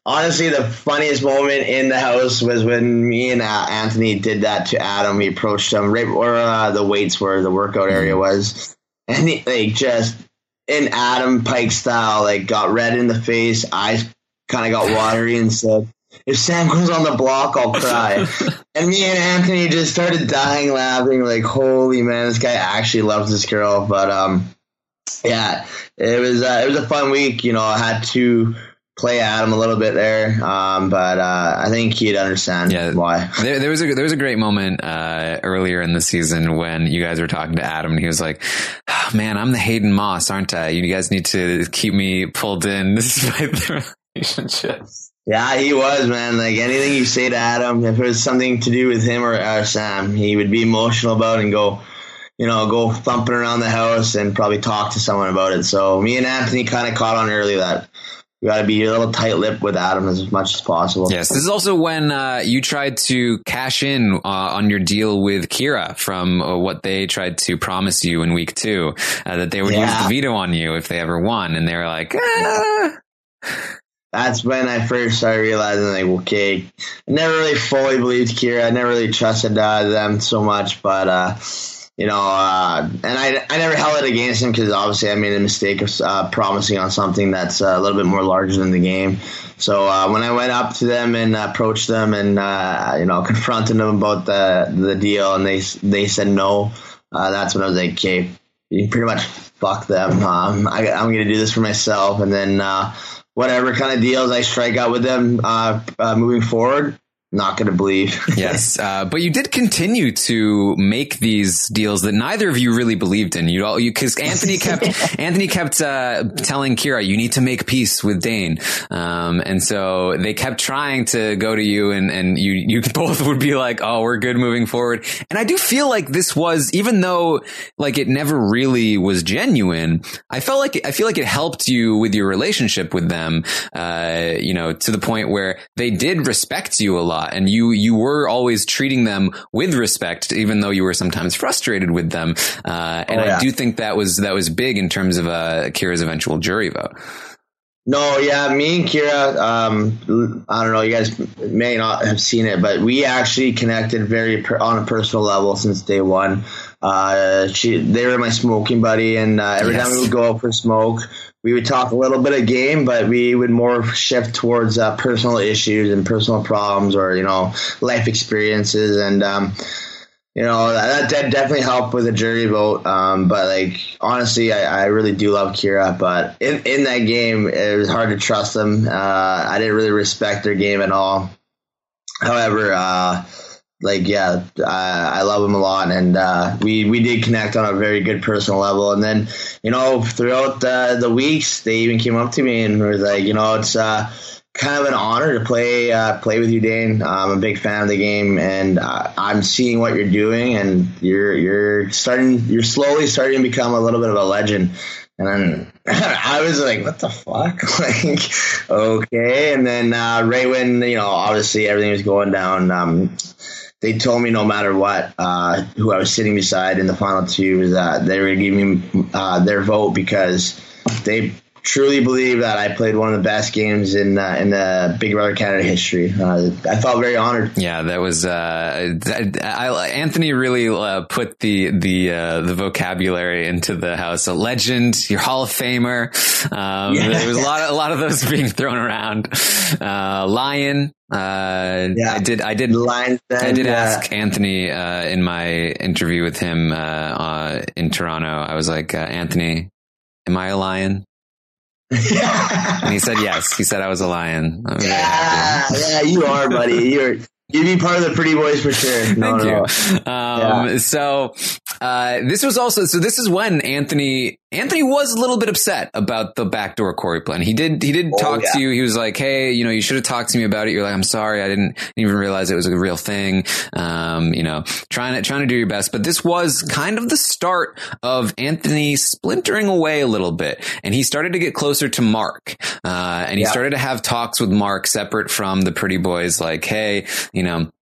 [SPEAKER 3] honestly, the funniest moment in the house was when me and Anthony did that to Adam. We approached him right where the weights were, the workout area was. And he, like, just in Adam Pike style, like, got red in the face, eyes kind of got watery, and said, "If Sam goes on the block, I'll cry." And me and Anthony just started dying laughing, like, holy man, this guy actually loves this girl. But yeah, it was a fun week. You know, I had to play Adam a little bit there, but I think he'd understand why.
[SPEAKER 2] There was a great moment earlier in the season when you guys were talking to Adam, and he was like, "Oh, man, I'm the Hayden Moss, aren't I? You guys need to keep me pulled in despite the relationship."
[SPEAKER 3] Yeah, he was, man. Like, anything you say to Adam, if it was something to do with him or Sam, he would be emotional about it and go thumping around the house and probably talk to someone about it. So me and Anthony kind of caught on early that we got to be a little tight-lipped with Adam as much as possible.
[SPEAKER 2] Yes, this is also when you tried to cash in on your deal with Kira from what they tried to promise you in week 2, that they would use the veto on you if they ever won, and they were like, ah.
[SPEAKER 3] That's when I first started realizing, like, okay, I never really fully believed Kira. I never really trusted them so much, but and I never held it against him because obviously I made a mistake of promising on something that's a little bit more larger than the game. So when I went up to them and approached them and confronted them about the deal, and they said no, that's when I was like, okay, you pretty much fuck them. I'm going to do this for myself, and then whatever kind of deals I strike out with them moving forward, not going to believe.
[SPEAKER 2] Yes. But you did continue to make these deals that neither of you really believed in. Because Anthony kept telling Kira, you need to make peace with Dane. And so they kept trying to go to you, and you both would be like, oh, we're good moving forward. And I do feel like this was, even though like it never really was genuine, I feel like it helped you with your relationship with them, to the point where they did respect you a lot. And you were always treating them with respect, even though you were sometimes frustrated with them. I do think that was big in terms of Kira's eventual jury vote.
[SPEAKER 3] No, yeah, me and Kira, I don't know, you guys may not have seen it, but we actually connected on a personal level since day one. They were my smoking buddy, and every time we would go out for smoke, we would talk a little bit of game, but we would more shift towards personal issues and personal problems, or life experiences, and that definitely helped with the jury vote. But like, honestly, I really do love Kira, but in that game, it was hard to trust them. I didn't really respect their game at all. However, I love him a lot, and we did connect on a very good personal level. And then, throughout the weeks, they even came up to me and were like, it's kind of an honor to play with you, Dane. I'm a big fan of the game, and I'm seeing what you're doing, and you're slowly starting to become a little bit of a legend. And then I was like, what the fuck? Like, okay. And then right when, obviously everything was going down, they told me no matter what, who I was sitting beside in the final 2 was that they were going to give me their vote, because they truly believe that I played one of the best games in the Big Brother Canada history. I felt very honored. Yeah,
[SPEAKER 2] that was Anthony really put the vocabulary into the house. A legend, your Hall of Famer. There was a lot of those being thrown around. Lion. I did ask Anthony in my interview with him in Toronto. I was like, Anthony, am I a lion? And he said yes. He said I was a lion.
[SPEAKER 3] Yeah, you are, buddy. You'd be part of the Pretty Boys for sure.
[SPEAKER 2] Thank you. So this is when Anthony was a little bit upset about the backdoor Corey plan. He did talk to you. He was like, hey, you should have talked to me about it. You're like, I'm sorry. I didn't even realize it was a real thing. Trying to do your best. But this was kind of the start of Anthony splintering away a little bit. And he started to get closer to Mark. And he started to have talks with Mark separate from the Pretty Boys, like, hey,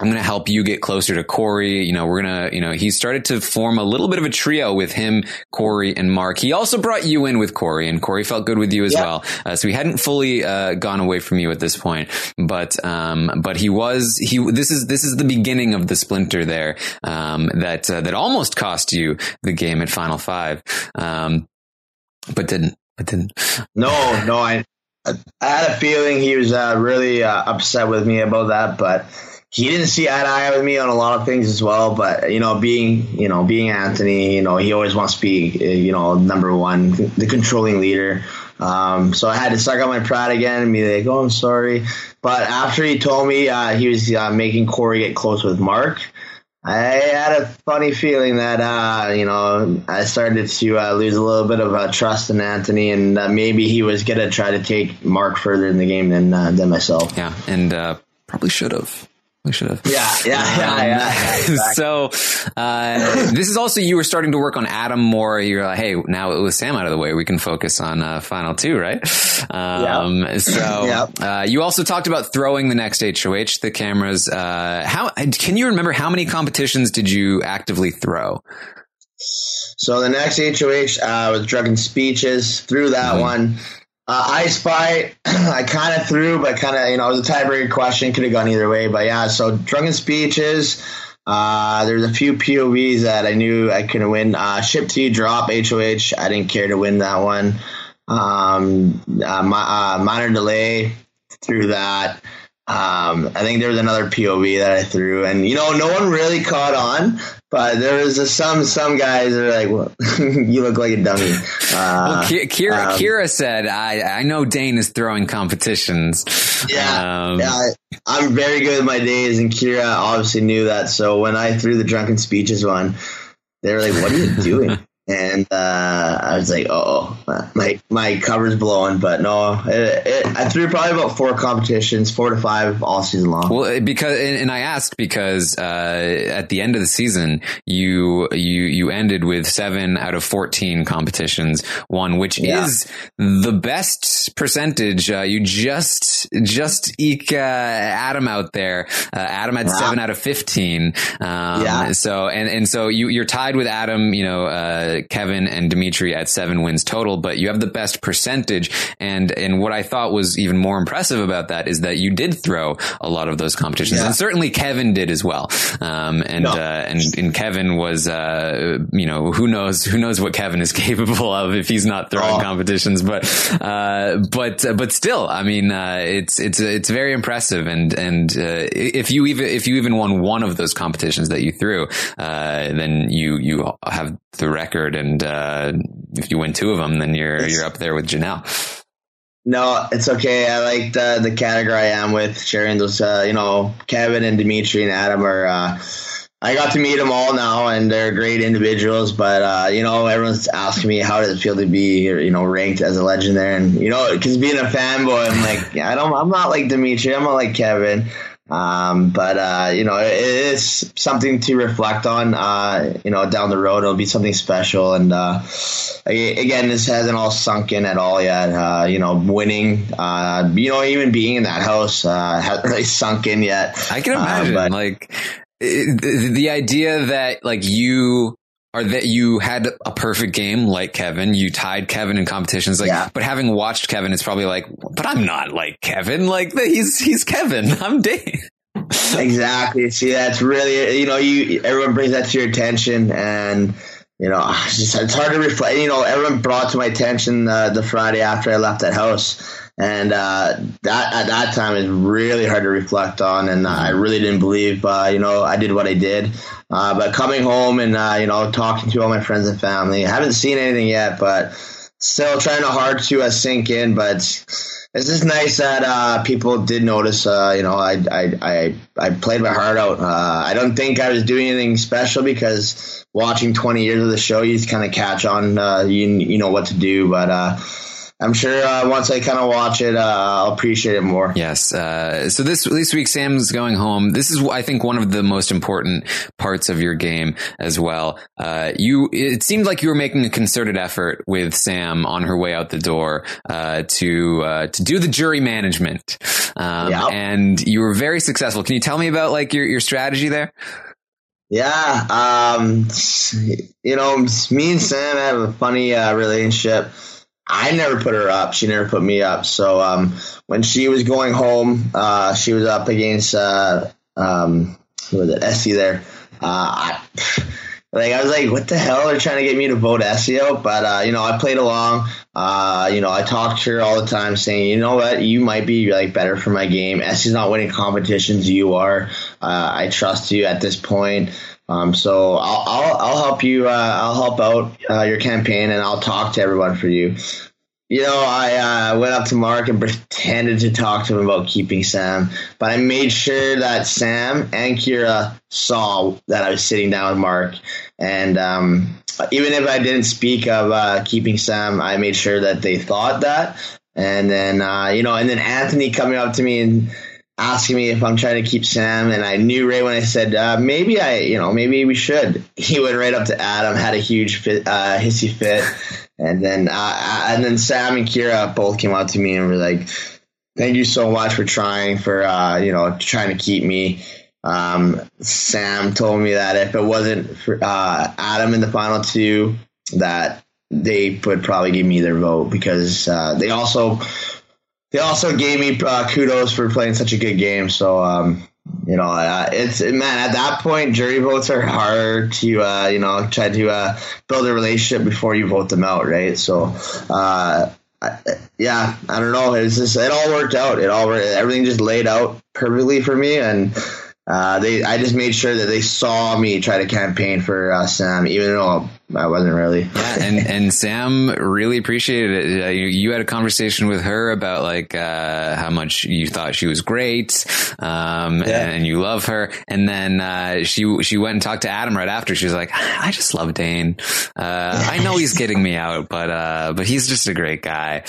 [SPEAKER 2] I'm going to help you get closer to Corey. We're going to, he started to form a little bit of a trio with him, Corey, and Mark. He also brought you in with Corey, and Corey felt good with you as well. So he hadn't fully gone away from you at this point, but this is the beginning of the splinter there, that almost cost you the game at Final Five, but didn't.
[SPEAKER 3] No, I had a feeling he was really upset with me about that, but he didn't see eye to eye with me on a lot of things as well. But being Anthony, he always wants to be number one, the controlling leader. So I had to suck up my pride again and be like, "Oh, I'm sorry." But after he told me he was making Corey get close with Mark, I had a funny feeling that, I started to lose a little bit of trust in Anthony, and maybe he was going to try to take Mark further in the game than myself.
[SPEAKER 2] Yeah, and probably should have. We should have.
[SPEAKER 3] Yeah. Exactly.
[SPEAKER 2] So, this is also, you were starting to work on Adam more. You're like, hey, now with Sam out of the way, we can focus on Final Two, right? You also talked about throwing the next HOH, the cameras. Can you remember how many competitions did you actively throw?
[SPEAKER 3] So the next HOH was Drunken Speeches. Through that one. I Spy, I kind of threw, but kind of, it was a tiebreaker question. Could have gone either way. But yeah, so Drunken Speeches, there's a few POVs that I knew I couldn't win. Ship to You Drop, HOH, I didn't care to win that one. Minor Delay, threw that. I think there was another POV that I threw, and no one really caught on, but there was some guys that are like, well, you look like a dummy.
[SPEAKER 2] Kira said, I know Dane is throwing competitions.
[SPEAKER 3] Yeah, I'm very good at my days, and Kira obviously knew that. So when I threw the Drunken Speeches one, they were like, "What are you doing?" And I was like, "Oh, my cover's blowing." But no, I threw probably about 4 competitions, 4 to 5 all season long.
[SPEAKER 2] Well, and I asked because at the end of the season, you ended with 7 out of 14 competitions won, which is the best percentage. You just eke Adam out there. Adam had 7 out of 15. So you're tied with Adam. Kevin and Dimitri at 7 wins total, but you have the best percentage. And what I thought was even more impressive about that is that you did throw a lot of those competitions, and certainly Kevin did as well. And Kevin was, who knows what Kevin is capable of if he's not throwing competitions, but still, I mean, it's very impressive. And if you even won one of those competitions that you threw, then you have the record, and if you win 2 of them, then you're up there with Janelle.
[SPEAKER 3] No, it's okay. I like the category I am with, sharing those. Kevin and Dimitri and Adam are. I got to meet them all now, and they're great individuals. But everyone's asking me how does it feel to be ranked as a legend there, and because being a fanboy, I'm like, I'm not like Dimitri, I'm not like Kevin. It is something to reflect on, down the road. It'll be something special. And, again, this hasn't all sunk in at all yet. Winning, even being in that house, hasn't really sunk in yet.
[SPEAKER 2] I can imagine, the idea that that you had a perfect game like Kevin, you tied Kevin in competitions, but having watched Kevin, it's probably like, but I'm not like Kevin, he's Kevin, I'm Dane.
[SPEAKER 3] Exactly. See, that's really, everyone brings that to your attention, and, it's hard to reflect. Everyone brought to my attention the Friday after I left that house. And that at that time is really hard to reflect on, and I really didn't believe, I did what I did. But coming home and talking to all my friends and family, I haven't seen anything yet, but still trying hard to sink in. But it's just nice that people did notice. I played my heart out. I don't think I was doing anything special, because watching 20 years of the show, you just kind of catch on. You know what to do, but. I'm sure once I kind of watch it, I'll appreciate it more.
[SPEAKER 2] Yes. So this week, Sam's going home. This is, I think, one of the most important parts of your game as well. It seemed like you were making a concerted effort with Sam on her way out the door to do the jury management, and you were very successful. Can you tell me about like your strategy there?
[SPEAKER 3] Yeah. Me and Sam have a funny relationship. I never put her up. She never put me up. So when she was going home, she was up against who was it, Essie there. I was like, what the hell? They're trying to get me to vote Essie out. But I played along. I talked to her all the time, saying, you know what, you might be like better for my game. Essie's not winning competitions. You are. I trust you at this point. So I'll help you. I'll help out your campaign, and I'll talk to everyone for you. I went up to Mark and pretended to talk to him about keeping Sam, but I made sure that Sam and Kira saw that I was sitting down with Mark. And even if I didn't speak of keeping Sam, I made sure that they thought that. And then, and then Anthony coming up to me and asking me if I'm trying to keep Sam, and I knew right when I said maybe we should. He went right up to Adam, had a huge hissy fit, and then Sam and Kira both came up to me and were like, "Thank you so much for trying to keep me." Sam told me that if it wasn't for Adam in the final two, that they would probably give me their vote, because they also gave me kudos for playing such a good game. So, it's, man, at that point, jury votes are hard to, try to build a relationship before you vote them out, right? So, I don't know. It all worked out. Everything just laid out perfectly for me. And I just made sure that they saw me try to campaign for Sam, even though I wasn't really.
[SPEAKER 2] Yeah, and Sam really appreciated it. You had a conversation with her about like how much you thought she was great, and you love her. And then she went and talked to Adam right after. She was like, "I just love Dane. I know he's getting me out, but he's just a great guy."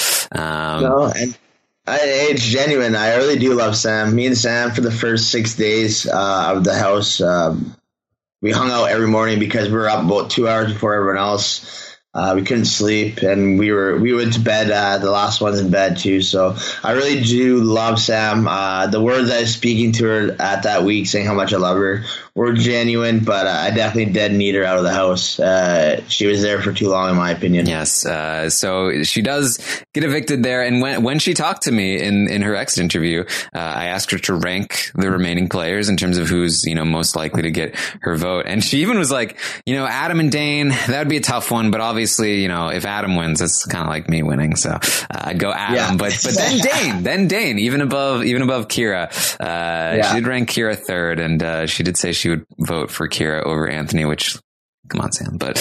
[SPEAKER 3] It's genuine. I really do love Sam. Me and Sam, for the first 6 days of the house, we hung out every morning because we were up about 2 hours before everyone else. We couldn't sleep, and we went to bed. The last one's in bed too. So I really do love Sam. The words I was speaking to her at that week, saying how much I love her, were genuine. But I definitely did need her out of the house. She was there for too long, in my opinion.
[SPEAKER 2] Yes. So she does get evicted there. And when she talked to me in her exit interview, I asked her to rank the remaining players in terms of who's most likely to get her vote. And she even was like, Adam and Dane, that would be a tough one, but obviously, if Adam wins, it's kind of like me winning. So I'd go Adam, yeah. but then Dane, even above Kira. She did rank Kira third, and she did say she would vote for Kira over Anthony, which, come on, Sam, but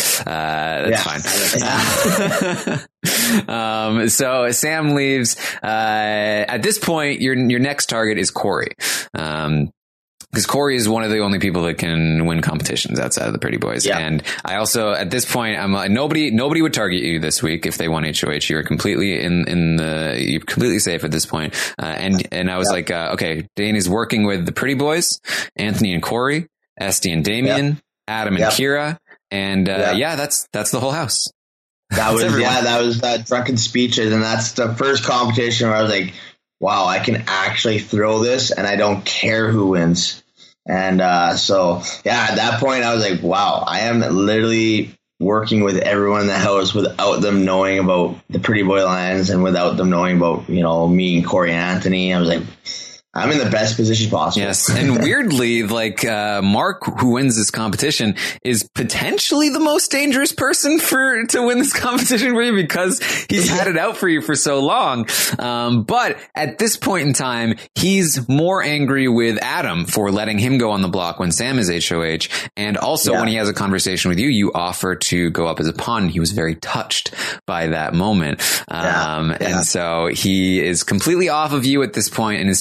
[SPEAKER 2] that's fine. So Sam leaves. At this point, your next target is Corey. Because Corey is one of the only people that can win competitions outside of the Pretty Boys. Yeah. And I also, at this point, I'm like, nobody would target you this week if they won HOH. You're completely you're completely safe at this point. And I was like, okay, Dane is working with the Pretty Boys, Anthony and Corey, Esty and Damien, Adam and Kira. And, that's the whole house.
[SPEAKER 3] That was Drunken Speeches. And that's the first competition where I was like, wow, I can actually throw this and I don't care who wins. And at that point I was like, wow, I am literally working with everyone in the house without them knowing about the Pretty Boy Lions and without them knowing about, me and Corey and Anthony. I was like, I'm in the best position possible.
[SPEAKER 2] Yes. And weirdly, like, Mark, who wins this competition, is potentially the most dangerous person to win this competition for you, because he's had it out for you for so long. But at this point in time, he's more angry with Adam for letting him go on the block when Sam is HOH. And also when he has a conversation with you, you offer to go up as a pawn. He was very touched by that moment. And so he is completely off of you at this point and instead wants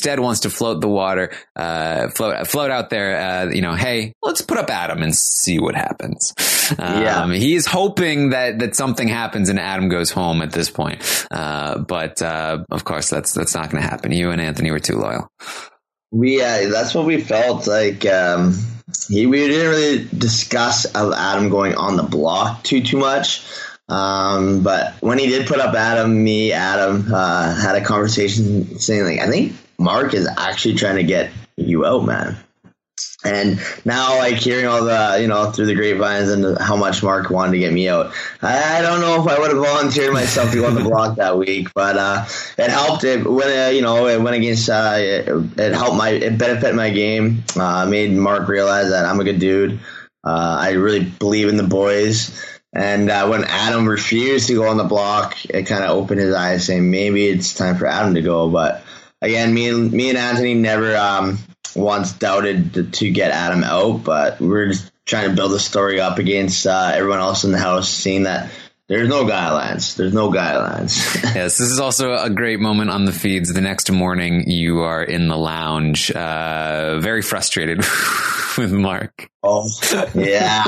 [SPEAKER 2] to float the water, float out there, hey, let's put up Adam and see what happens. He is hoping that something happens and Adam goes home at this point. But of course that's not going to happen. You and Anthony were too loyal.
[SPEAKER 3] That's what we felt like. We didn't really discuss Adam going on the block too much. But when he did put up Adam had a conversation saying, like, I think Mark is actually trying to get you out, man. And now, like, hearing all the, through the grapevines and how much Mark wanted to get me out, I don't know if I would have volunteered myself to go on the block that week, but it helped. It went against. It helped it benefited my game. Made Mark realize that I'm a good dude. I really believe in the boys. And when Adam refused to go on the block, it kind of opened his eyes, saying maybe it's time for Adam to go. But again, me and Anthony never once doubted to get Adam out, but we're just trying to build a story up against everyone else in the house, seeing that there's no guidelines.
[SPEAKER 2] Yes, this is also a great moment on the feeds. The next morning, you are in the lounge, very frustrated with Mark.
[SPEAKER 3] Oh, yeah.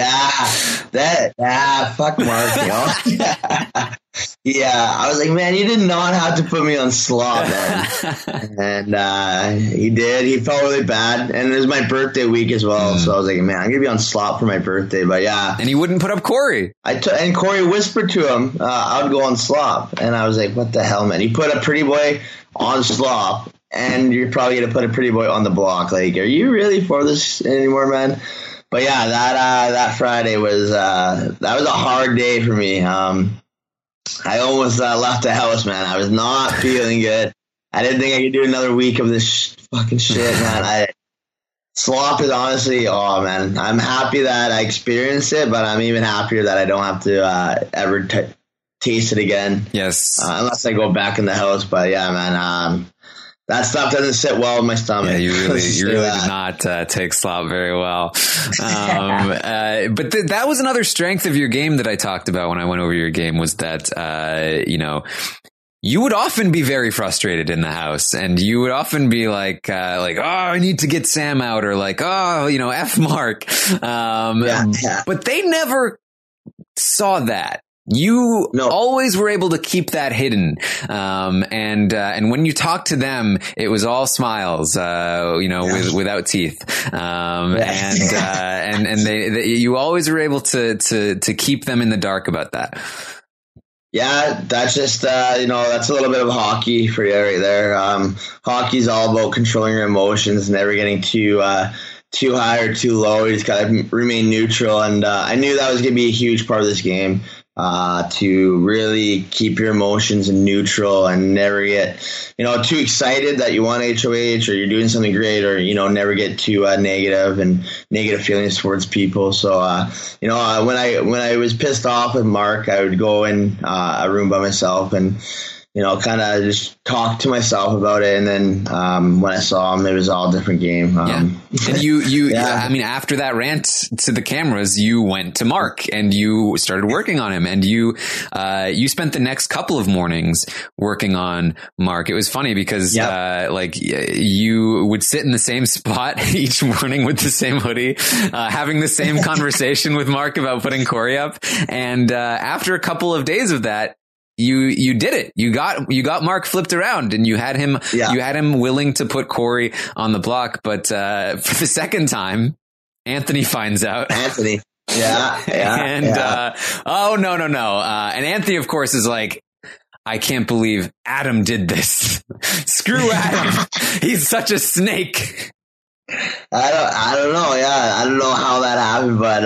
[SPEAKER 3] Fuck Mark, Yeah, I was like, man, you did not have to put me on slop, man. And he did. He felt really bad. And it was my birthday week as well. So I was like, man, I'm going to be on slop for my birthday. But yeah.
[SPEAKER 2] And he wouldn't put up Corey.
[SPEAKER 3] And Corey whispered to him, I would go on slop. And I was like, what the hell, man? You put a pretty boy on slop, and you're probably going to put a pretty boy on the block. Like, are you really for this anymore, man? But yeah, that Friday was that was a hard day for me. I almost left the house, man. I was not feeling good. I didn't think I could do another week of this fucking shit, man. Slop is honestly, man. I'm happy that I experienced it, but I'm even happier that I don't have to ever taste it again.
[SPEAKER 2] Yes.
[SPEAKER 3] Unless I go back in the house. But yeah, man. That stuff doesn't sit well in my stomach.
[SPEAKER 2] Yeah, you really did not take slop very well. But that was another strength of your game that I talked about when I went over your game, was that, you would often be very frustrated in the house, and you would often be like, I need to get Sam out, or like, F Mark. But they never saw that. You always were able to keep that hidden. And when you talked to them, it was all smiles, without teeth. And you always were able to keep them in the dark about that.
[SPEAKER 3] Yeah, that's just, that's a little bit of hockey for you right there. Hockey's all about controlling your emotions, never getting too high or too low. You just got to remain neutral. And I knew that was going to be a huge part of this game. To really keep your emotions neutral and never get, too excited that you want HOH or you're doing something great, or, never get too negative and negative feelings towards people. So, when I was pissed off with Mark, I would go in a room by myself and, kind of just talk to myself about it. And then when I saw him, it was all a different game.
[SPEAKER 2] And after that rant to the cameras, you went to Mark and you started working on him, and you spent the next couple of mornings working on Mark. It was funny because you would sit in the same spot each morning with the same hoodie, having the same conversation with Mark about putting Corey up. And after a couple of days of that, you did it. You got Mark flipped around, and you had him willing to put Corey on the block. But for the second time, Anthony finds out.
[SPEAKER 3] Anthony. No.
[SPEAKER 2] And Anthony, of course, is like, I can't believe Adam did this. Screw Adam. He's such a snake.
[SPEAKER 3] I don't know. Yeah. I don't know how that happened, but,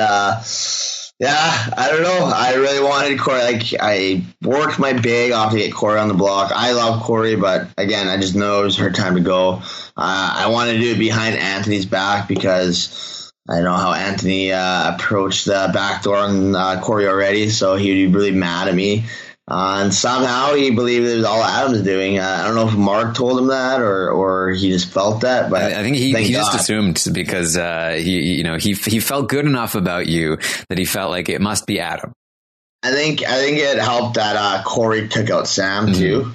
[SPEAKER 3] I don't know. I really wanted Corey. Like, I worked my big off to get Corey on the block. I love Corey, but again, I just know it was her time to go. I wanted to do it behind Anthony's back because I know how Anthony approached the back door on Corey already, so he'd be really mad at me. And somehow he believed it was all Adam's doing. I don't know if Mark told him that or he just felt that, but
[SPEAKER 2] I think he just assumed, because he felt good enough about you that he felt like it must be Adam.
[SPEAKER 3] I think it helped that Corey took out Sam too.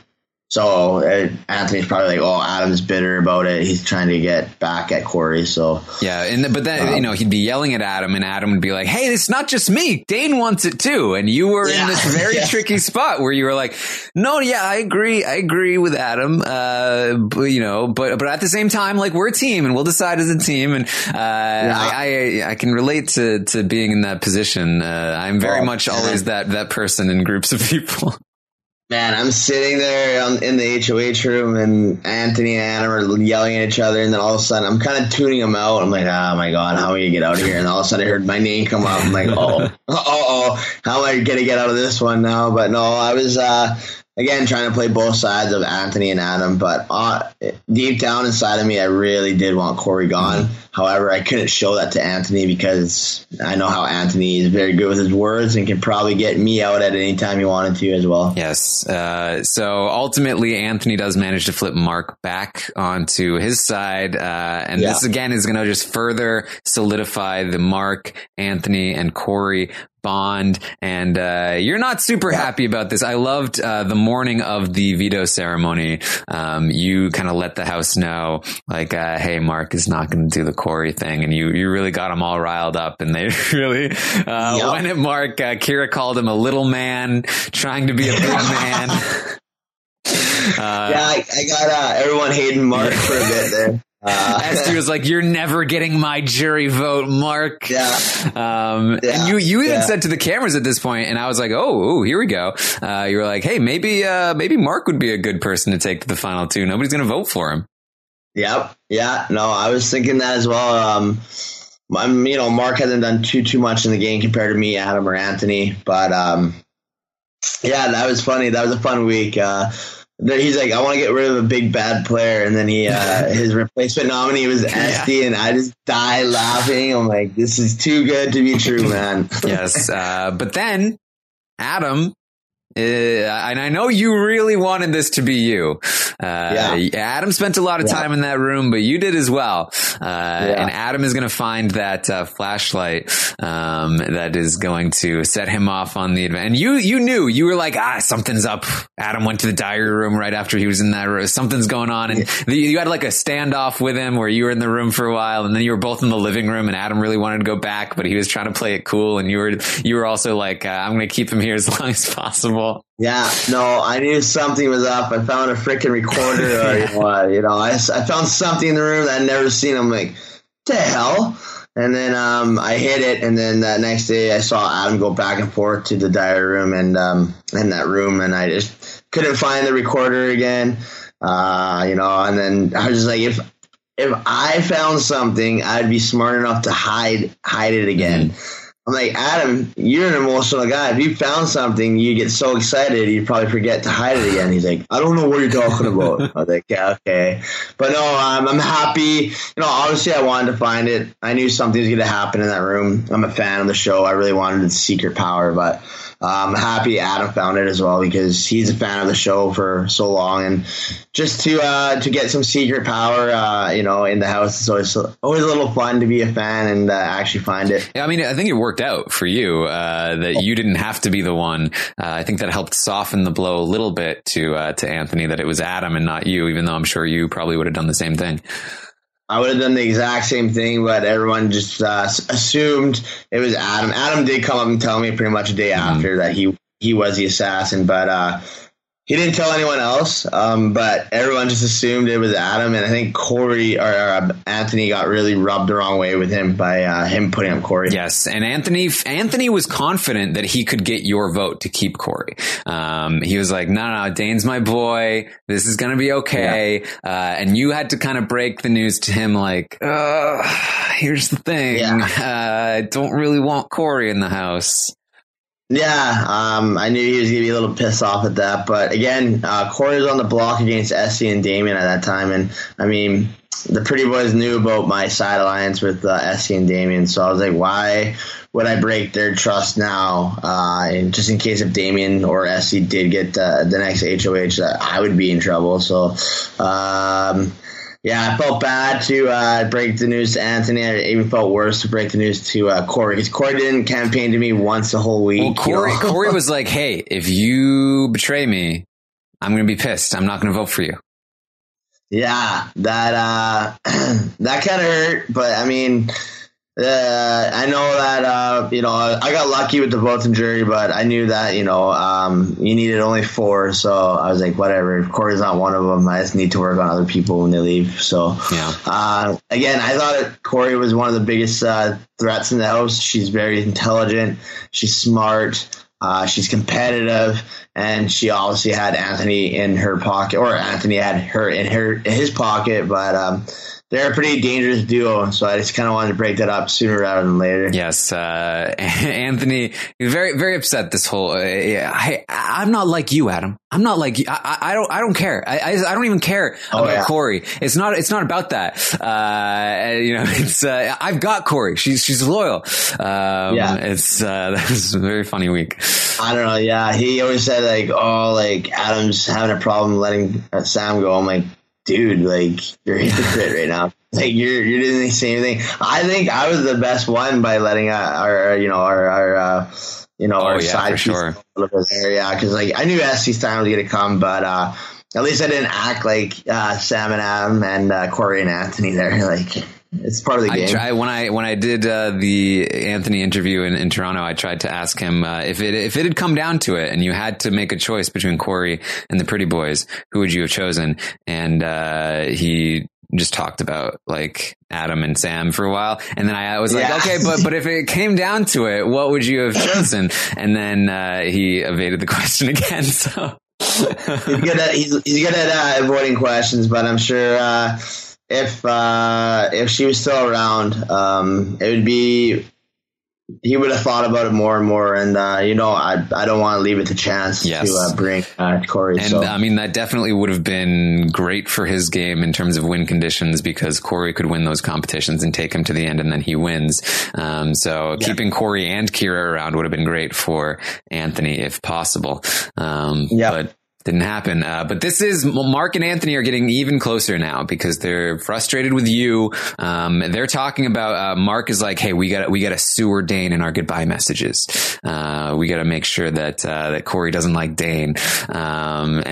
[SPEAKER 3] So Anthony's probably like, oh, Adam's bitter about it. He's trying to get back at Corey. So
[SPEAKER 2] yeah, but then he'd be yelling at Adam, and Adam would be like, "Hey, it's not just me. Dane wants it too." And you were in this very tricky spot where you were like, "No, yeah, I agree with Adam, but at the same time, like we're a team, and we'll decide as a team." And I can relate to being in that position. I'm very much always that person in groups of people.
[SPEAKER 3] Man, I'm sitting there in the HOH room, and Anthony and Adam are yelling at each other, and then all of a sudden, I'm kind of tuning them out. I'm like, oh my God, how am I going to get out of here? And all of a sudden, I heard my name come up. I'm like, how am I going to get out of this one now? But no, I was, again, trying to play both sides of Anthony and Adam, but deep down inside of me, I really did want Corey gone. However, I couldn't show that to Anthony because I know how Anthony is very good with his words and can probably get me out at any time he wanted to as well.
[SPEAKER 2] Yes. So ultimately, Anthony does manage to flip Mark back onto his side. And this again is going to just further solidify the Mark, Anthony, and Corey bond. And you're not super happy about this. I loved the morning of the veto ceremony. You kind of let the house know, like, hey, Mark is not going to do the Corey thing, and you really got them all riled up, and they really went at Mark. Kira called him a little man trying to be a big man.
[SPEAKER 3] I got everyone hating Mark for a bit there.
[SPEAKER 2] Esty was like, "You're never getting my jury vote, Mark." And you even said to the cameras at this point, and I was like, "Oh, here we go." You were like, "Hey, maybe Mark would be a good person to take to the final two. Nobody's going to vote for him."
[SPEAKER 3] Yep. Yeah. No, I was thinking that as well. Mark hasn't done too much in the game compared to me, Adam, or Anthony. But that was funny. That was a fun week. He's like, I want to get rid of a big bad player, and then his replacement nominee was Esty, and I just died laughing. I'm like, this is too good to be true, man.
[SPEAKER 2] Yes, but then Adam. And I know you really wanted this to be you. Adam spent a lot of time in that room, but you did as well. And Adam is going to find that flashlight that is going to set him off on the event. And you knew, you were like, something's up. Adam went to the diary room right after he was in that room. Something's going on. And you had like a standoff with him where you were in the room for a while, and then you were both in the living room, and Adam really wanted to go back, but he was trying to play it cool. And you were also like, I'm going to keep him here as long as possible.
[SPEAKER 3] Yeah, no, I knew something was up. I found a freaking recorder. I found something in the room that I'd never seen. I'm like, what the hell? And then I hit it, and then that next day I saw Adam go back and forth to the diary room and in that room, and I just couldn't find the recorder again. And then I was just like, if I found something, I'd be smart enough to hide it again. Mm-hmm. I'm like, Adam, you're an emotional guy. If you found something, you get so excited, you probably forget to hide it again. He's like, I don't know what you're talking about. I was like, yeah, okay. But no, I'm happy. Obviously I wanted to find it. I knew something was going to happen in that room. I'm a fan of the show. I really wanted the secret power, but I'm happy Adam found it as well, because he's a fan of the show for so long, and just to get some secret power, in the house, it's always a little fun to be a fan and actually find it.
[SPEAKER 2] Yeah, I mean, I think it worked out for you that you didn't have to be the one. I think that helped soften the blow a little bit to Anthony, that it was Adam and not you, even though I'm sure you probably would have done the same thing.
[SPEAKER 3] I would have done the exact same thing, but everyone just assumed it was Adam. Adam did come up and tell me pretty much a day after that he was the assassin, but he didn't tell anyone else. But everyone just assumed it was Adam, and I think Corey or Anthony got really rubbed the wrong way with him by him putting up Corey.
[SPEAKER 2] Yes, and Anthony was confident that he could get your vote to keep Corey. He was like, no, Dane's my boy. This is going to be okay. Yeah. And you had to kind of break the news to him like, here's the thing. Yeah. I don't really want Corey in the house.
[SPEAKER 3] Yeah, I knew he was going to be a little pissed off at that. But again, Corey was on the block against Esty and Damien at that time. And I mean, the Pretty Boys knew about my side alliance with Esty and Damien. So I was like, why would I break their trust now? And just in case if Damien or Esty did get the next HOH, I would be in trouble. So, I felt bad to break the news to Anthony. I even felt worse to break the news to Corey, because Corey didn't campaign to me once the whole week.
[SPEAKER 2] Well, Corey was like, hey, if you betray me, I'm going to be pissed. I'm not going to vote for you.
[SPEAKER 3] Yeah, that that kind of hurt, but I mean, I know that I got lucky with the votes and jury, but I knew that you needed only 4, so I was like, whatever. If Corey's not one of them, I just need to work on other people when they leave. So again, I thought that Corey was one of the biggest threats in the house. She's very intelligent, she's smart. She's competitive, and she obviously had Anthony in her pocket, or Anthony had her in his pocket. But they're a pretty dangerous duo, so I just kind of wanted to break that up sooner rather than later.
[SPEAKER 2] Yes, Anthony, very, very upset. This whole, I'm not like you, Adam. I'm not like you. I don't care. I don't even care about Corey. It's not about that. It's I've got Corey. She's loyal. That was a very funny week.
[SPEAKER 3] I don't know. Yeah, he always said Adam's having a problem letting Sam go. I'm like, dude, you're a hypocrite right now. You're doing the same thing. I think I was the best one by letting our side piece a little bit there. Yeah, because I knew SC's time was gonna come, but at least I didn't act like Sam and Adam and Corey and Anthony there. It's part of the game.
[SPEAKER 2] When I did the Anthony interview in Toronto, I tried to ask him if it had come down to it and you had to make a choice between Corey and the Pretty Boys, who would you have chosen? And he just talked about Adam and Sam for a while, and then I was like, okay, but if it came down to it, what would you have chosen? And then he evaded the question again. So
[SPEAKER 3] he's good at avoiding questions, but I'm sure. If she was still around, it would be, he would have thought about it more and more. And, I don't want to leave it to chance to bring Corey.
[SPEAKER 2] And I mean, that definitely would have been great for his game in terms of win conditions, because Corey could win those competitions and take him to the end, and then he wins. Keeping Corey and Kira around would have been great for Anthony if possible. But didn't happen. But this is, Mark and Anthony are getting even closer now because they're frustrated with you. They're talking about, Mark is like, hey, we gotta sue Dane in our goodbye messages. We gotta make sure that Corey doesn't like Dane. But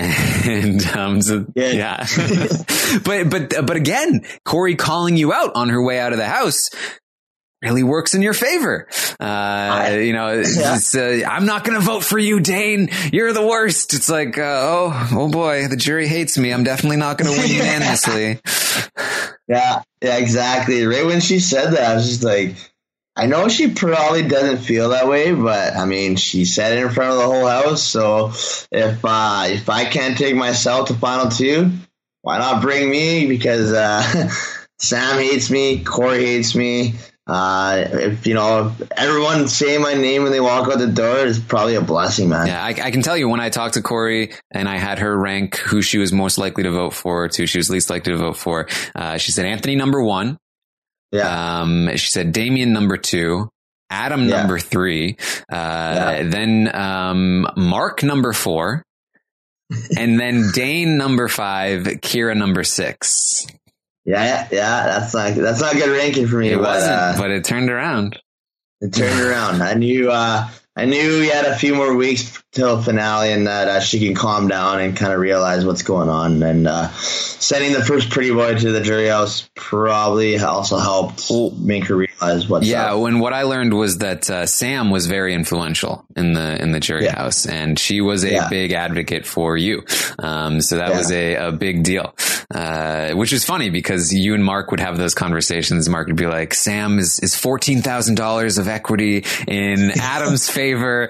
[SPEAKER 2] again, Corey calling you out on her way out of the house really works in your favor. I'm not going to vote for you, Dane. You're the worst. It's like, oh boy, the jury hates me. I'm definitely not going to win unanimously.
[SPEAKER 3] Yeah, exactly. Right when she said that, I was just like, I know she probably doesn't feel that way, but I mean, she said it in front of the whole house. So if I can't take myself to final 2, why not bring me? Because Sam hates me, Corey hates me. If everyone say my name when they walk out the door, is probably a blessing, man.
[SPEAKER 2] Yeah, I can tell you, when I talked to Corey and I had her rank who she was most likely to vote for to she was least likely to vote for, she said Anthony number 1. Yeah. She said Damien number 2, Adam number 3, then Mark number 4, and then Dane number 5, Kira number 6.
[SPEAKER 3] Yeah, that's not good ranking for me.
[SPEAKER 2] It wasn't, but it turned around.
[SPEAKER 3] It turned around. I knew we had a few more weeks till finale, and that she can calm down and kind of realize what's going on. And sending the first Pretty Boy to the jury house probably also helped make her realize what's up.
[SPEAKER 2] Yeah, when what I learned was that Sam was very influential in the jury house, and she was a big advocate for you. So that was a big deal, which is funny because you and Mark would have those conversations. Mark would be like, Sam is $14,000 of equity in Adam's favor,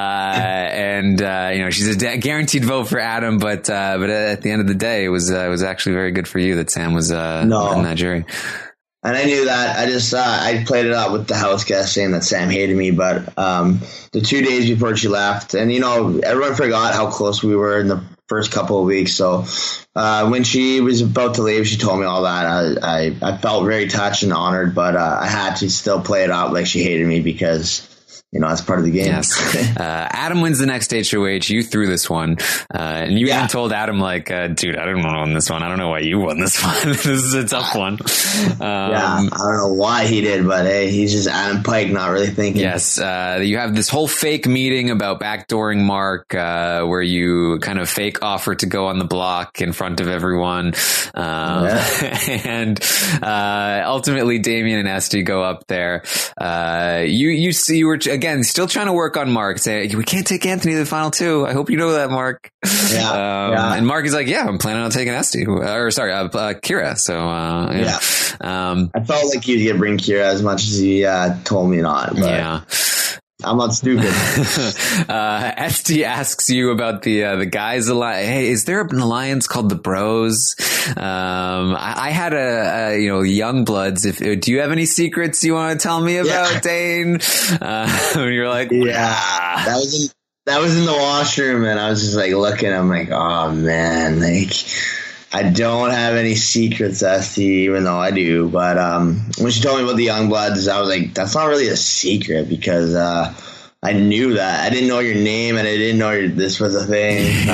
[SPEAKER 2] and she's a guaranteed vote for Adam, but at the end of the day, it was actually very good for you that Sam was in that jury.
[SPEAKER 3] And I knew that. I just I played it out with the house guest saying that Sam hated me, but the 2 days before she left, and everyone forgot how close we were in the first couple of weeks. So when she was about to leave, she told me all that. I felt very touched and honored, but I had to still play it out like she hated me because that's part of the game.
[SPEAKER 2] Yes. Adam wins the next HOH. You threw this one. And you even told Adam, like, dude, I didn't want to win this one. I don't know why you won this one. This is a tough one.
[SPEAKER 3] I don't know why he did, but hey, he's just Adam Pike, not really thinking.
[SPEAKER 2] Yes. You have this whole fake meeting about backdooring Mark, where you kind of fake offer to go on the block in front of everyone. And ultimately Damien and Esty go up there. You were again still trying to work on Mark, say we can't take Anthony to the final two. I hope you know that, Mark. And Mark is like, I'm planning on taking Esty, Kira. So
[SPEAKER 3] I felt like he was gonna bring Kira as much as he told me not, but I'm not stupid.
[SPEAKER 2] Esty asks you about the guys alliance. Hey, is there an alliance called the Bros? I had a young bloods. Do you have any secrets you want to tell me about, Dane? You're like,
[SPEAKER 3] that was in the washroom, and I was just like looking. I'm like, oh man, like I don't have any secrets, Esty, even though I do. But when she told me about the young bloods, I was like, that's not really a secret because I knew that. I didn't know your name, and I didn't know this was a thing.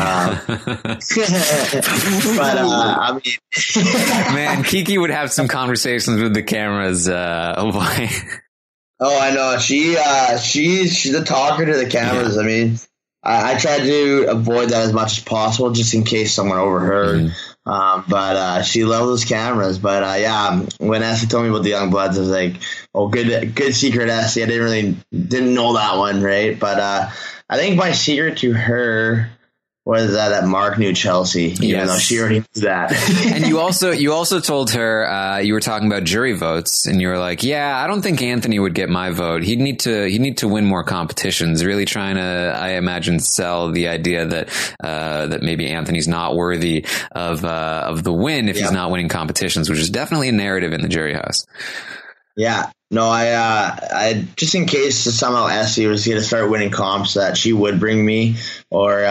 [SPEAKER 3] But I mean,
[SPEAKER 2] man, Kiki would have some conversations with the cameras. Oh boy.
[SPEAKER 3] Oh, I know. She's a talker to the cameras. I mean, I tried to avoid that as much as possible, just in case someone overheard. But she loves those cameras. But when Esty told me about the young bloods, I was like, oh, good secret, Esty. I didn't know that one, right? But I think my secret to her was that Mark knew Chelsea, even though she already knew that.
[SPEAKER 2] And you also told her you were talking about jury votes, and you were like, I don't think Anthony would get my vote. He'd need to win more competitions. Really trying to, I imagine, sell the idea that maybe Anthony's not worthy of the win if he's not winning competitions, which is definitely a narrative in the jury house.
[SPEAKER 3] Yeah. No, I just in case somehow Esty was going to start winning comps, that she would bring me, or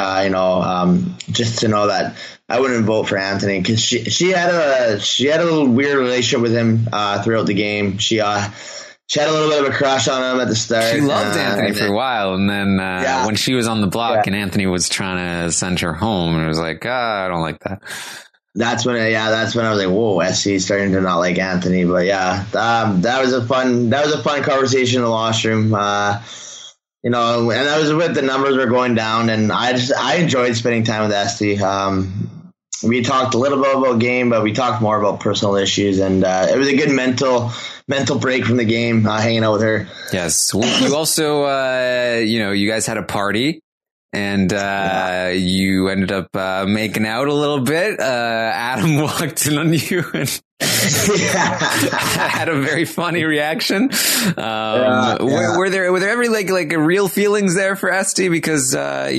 [SPEAKER 3] just to know that I wouldn't vote for Anthony, because she had a little weird relationship with him throughout the game. She had a little bit of a crush on him at the start.
[SPEAKER 2] She loved Anthony for a while, and then when she was on the block and Anthony was trying to send her home, it was like, I don't like that.
[SPEAKER 3] That's when I was like, whoa, Esty's starting to not like Anthony. But that was a fun conversation in the washroom. And that was with the numbers were going down, and I enjoyed spending time with Esty. We talked a little bit about game, but we talked more about personal issues, and it was a good mental break from the game, hanging out with her.
[SPEAKER 2] Yes. You also, you guys had a party. And you ended up making out a little bit. Adam walked in on you and had a very funny reaction. Were there ever like real feelings there for Esty? Because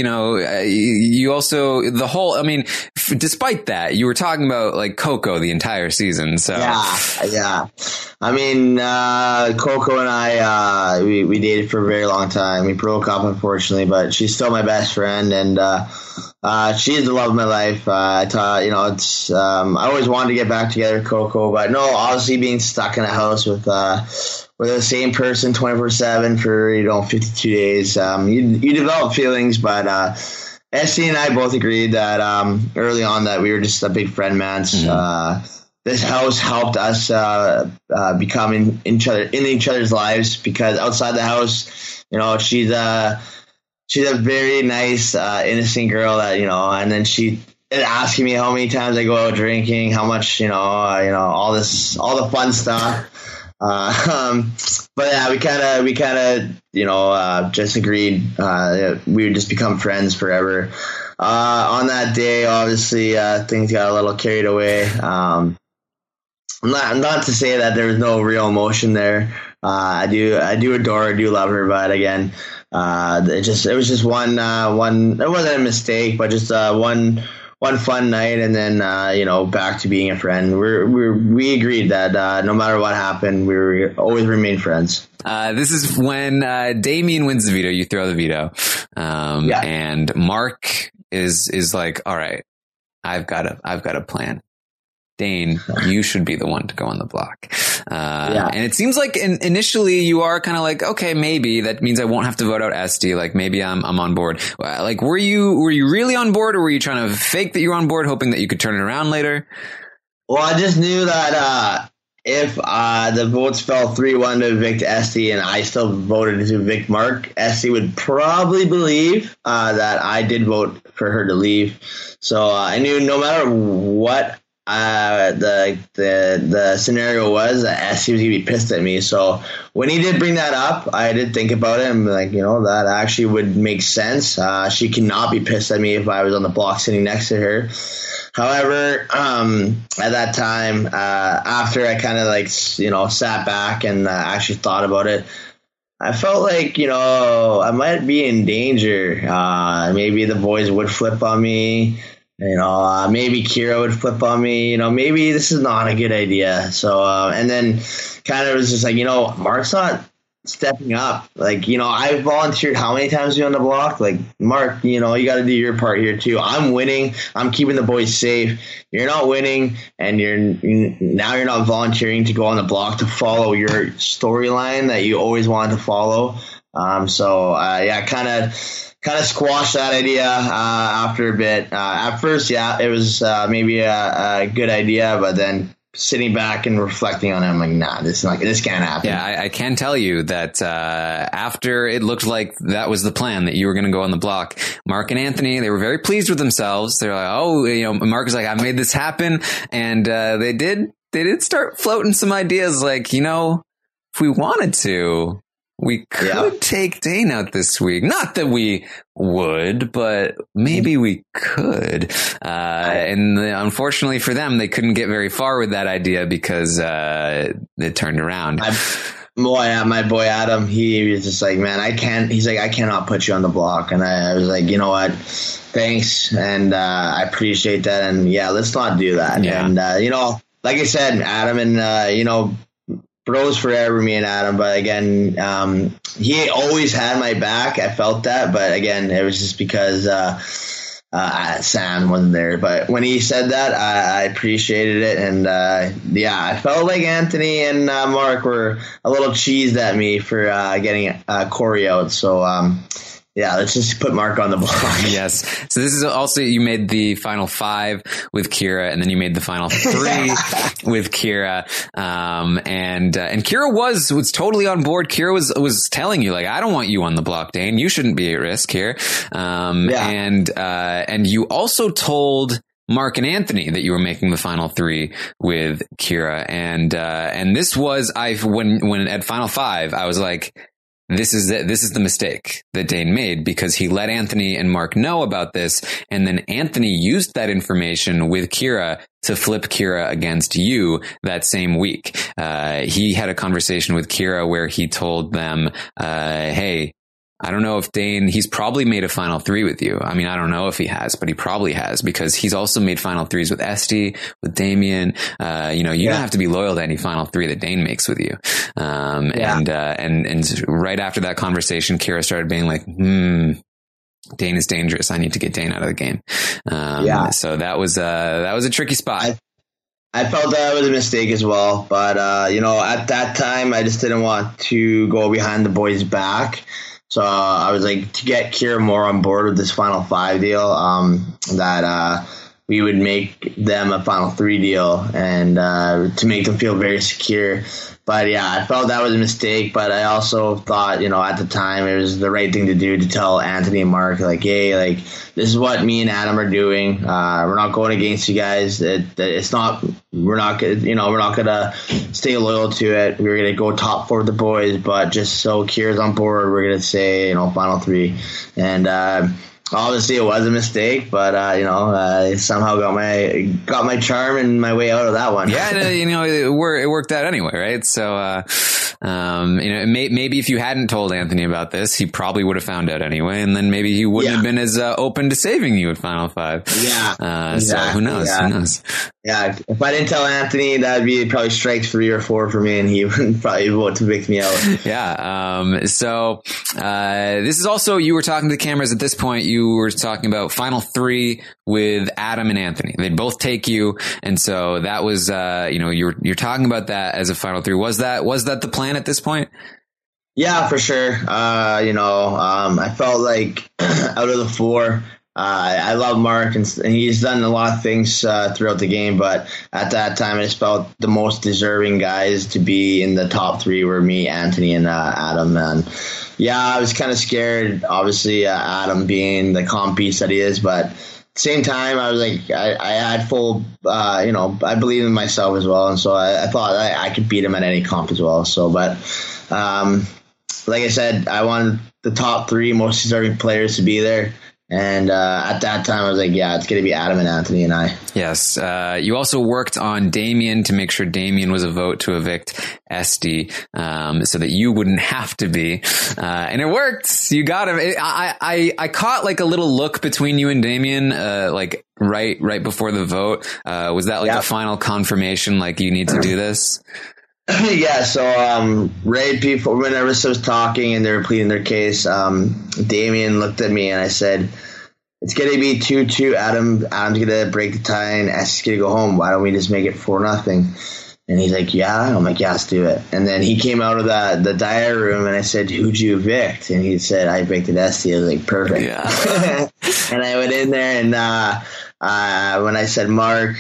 [SPEAKER 2] you also despite that, you were talking about like Coco the entire season. So
[SPEAKER 3] yeah. I mean, Coco and I we dated for a very long time. We broke up, unfortunately, but she's still my best friend, and she's the love of my life. I always wanted to get back together with Coco, but no, obviously being stuck in a house with the same person 24/7 for 52 days, you develop feelings. But Esty and I both agreed that early on that we were just a big friend match. This house helped us become in each other's lives, because outside the house, she's a very nice, innocent girl that, and then she asking me how many times I go out drinking, how much, all the fun stuff. But yeah, we kind of, just agreed, we would just become friends forever. On that day, obviously, things got a little carried away. Not to say that there was no real emotion there. I do adore her, I do love her, but again, it was just one, it wasn't a mistake, but just one fun night, and then back to being a friend. We agreed that no matter what happened, we were always remain friends.
[SPEAKER 2] This is when Damien wins the veto. You throw the veto, and Mark is like, all right, I've got a plan. Dane, you should be the one to go on the block. And it seems like initially you are kind of like, okay, maybe that means I won't have to vote out Esty. Like maybe I'm on board. Like, were you really on board, or were you trying to fake that you were on board, hoping that you could turn it around later?
[SPEAKER 3] Well, I just knew that if the votes fell 3-1 to evict Esty and I still voted to evict Mark, Esty would probably believe that I did vote for her to leave. So I knew no matter what the scenario was, that Esty was going to be pissed at me. So when he did bring that up, I did think about it and be like, that actually would make sense. She cannot be pissed at me if I was on the block sitting next to her. However, at that time, after I kind of sat back and actually thought about it, I felt like, I might be in danger. Maybe the boys would flip on me. Maybe Kira would flip on me. Maybe this is not a good idea. So, and then kind of was just like, Mark's not stepping up. Like, I volunteered how many times on the block? Like, Mark, you got to do your part here too. I'm winning. I'm keeping the boys safe. You're not winning, and you're not volunteering to go on the block to follow your storyline that you always wanted to follow. Kind of squashed that idea after a bit. At first, it was maybe a good idea, but then sitting back and reflecting on it, I'm like, nah, this can't happen.
[SPEAKER 2] Yeah, I can tell you that after it looked like that was the plan, that you were going to go on the block, Mark and Anthony, they were very pleased with themselves. They're like, Mark was like, I made this happen. And they did start floating some ideas like, if we wanted to, we could take Dane out this week. Not that we would, but maybe we could. And unfortunately for them, they couldn't get very far with that idea because it turned around.
[SPEAKER 3] My boy Adam, he was just like, man, he's like, I cannot put you on the block. And I was like, you know what? Thanks. And I appreciate that. And let's not do that. Yeah. And, like I said, Adam and, bros forever, me and Adam. But again, he always had my back. I felt that. But again, it was just because Sam wasn't there. But when he said that, I appreciated it. And I felt like Anthony and Mark were a little cheesed at me for getting Corey out. So let's just put Mark on the block.
[SPEAKER 2] Yes. So this is also, you made the final 5 with Kira, and then you made the final 3 with Kira. And Kira was totally on board. Kira was telling you, like, I don't want you on the block, Dane. You shouldn't be at risk here. And you also told Mark and Anthony that you were making the final 3 with Kira. And this was, when at final 5, I was like, this is the mistake that Dane made, because he let Anthony and Mark know about this. And then Anthony used that information with Kira to flip Kira against you that same week. He had a conversation with Kira where he told them, hey, I don't know if Dane, he's probably made a final 3 with you. I mean, I don't know if he has, but he probably has, because he's also made final 3s with Esty, with Damien. You don't have to be loyal to any final 3 that Dane makes with you. And right after that conversation, Kira started being like, Dane is dangerous. I need to get Dane out of the game. So that was a tricky spot.
[SPEAKER 3] I felt that was a mistake as well, but at that time, I just didn't want to go behind the boys' back. So I was like, to get Kira more on board with this final 5 deal, that we would make them a final 3 deal, and to make them feel very secure. But I felt that was a mistake. But I also thought, at the time, it was the right thing to do to tell Anthony and Mark, like, hey, like, this is what me and Adam are doing. We're not going against you guys. It's not. We're not gonna stay loyal to it. We're gonna go top 4 with the boys, but just so Kira's on board, we're gonna say, final 3. And obviously, it was a mistake, but I somehow got my charm and my way out of that one.
[SPEAKER 2] Yeah, it worked out anyway, right? So, maybe if you hadn't told Anthony about this, he probably would have found out anyway, and then maybe he wouldn't have been as open to saving you at Final 5.
[SPEAKER 3] Yeah, exactly.
[SPEAKER 2] So who knows?
[SPEAKER 3] Yeah.
[SPEAKER 2] Who knows?
[SPEAKER 3] Yeah, if I didn't tell Anthony, that'd be probably strike 3 or 4 for me, and he would probably vote to pick me out.
[SPEAKER 2] Yeah. So this is also, you were talking to the cameras at this point. you were talking about final three with Adam and Anthony. They'd both take you. And so that was, you're talking about that as a final three. Was that the plan at this point?
[SPEAKER 3] Yeah, for sure. I felt like out of the four, I love Mark, and he's done a lot of things throughout the game. But at that time, I just felt the most deserving guys to be in the top three were me, Anthony, and Adam. And yeah, I was kind of scared, obviously, Adam being the comp piece that he is. But at the same time, I was like, I had full, I believe in myself as well. And so I thought I could beat him at any comp as well. So, but like I said, I wanted the top three most deserving players to be there. And at that time, I was like, yeah, it's going to be Adam and Anthony and I.
[SPEAKER 2] Yes. You also worked on Damien to make sure Damien was a vote to evict Esty, so that you wouldn't have to be. And it worked. You got him. I caught like a little look between you and Damien, like right before the vote. Was that like a final confirmation, like you need to do this?
[SPEAKER 3] Yeah, so Ray, people, whenever I was talking and they were pleading their case, Damien looked at me and I said, it's going to be 2-2. Adam's going to break the tie and Esty's going to go home. Why don't we just make it 4-0? And he's like, yeah. I'm like, yeah, let's do it. And then he came out of the diary room and I said, who'd you evict? And he said, I evicted Esty. I was like, perfect. Yeah. And I went in there and when I said Mark,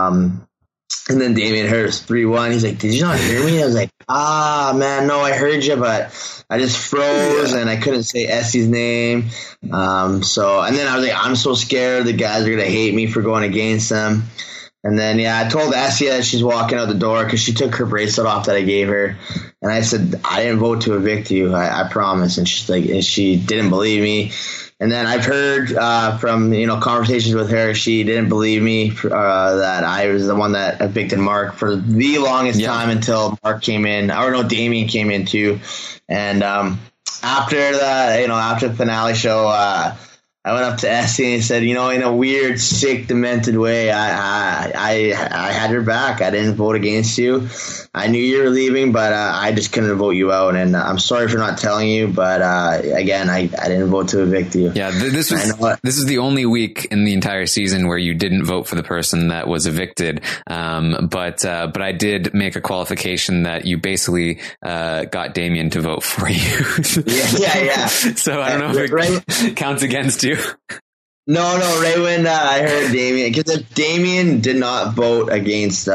[SPEAKER 3] and then Damien heard us 3-1. He's like, did you not hear me? I was like, man, no, I heard you, but I just froze and I couldn't say Esty's name. And then I was like, I'm so scared the guys are going to hate me for going against them. And then, I told Esty that she's walking out the door because she took her bracelet off that I gave her. And I said, I didn't vote to evict you. I promise. And she's like, and she didn't believe me. And then I've heard from conversations with her, she didn't believe me that I was the one that evicted Mark for the longest time until Mark came in. Or no, Damien came in too. And after that, after the finale show, I went up to Esty and said, in a weird, sick, demented way, I had your back. I didn't vote against you. I knew you were leaving, but I just couldn't vote you out. And I'm sorry for not telling you, but again, I didn't vote to evict you.
[SPEAKER 2] Yeah, this is the only week in the entire season where you didn't vote for the person that was evicted. But I did make a qualification that you basically got Damien to vote for you.
[SPEAKER 3] Yeah.
[SPEAKER 2] So I don't know if it counts against you.
[SPEAKER 3] No, right when I heard Damien, because if Damien did not vote against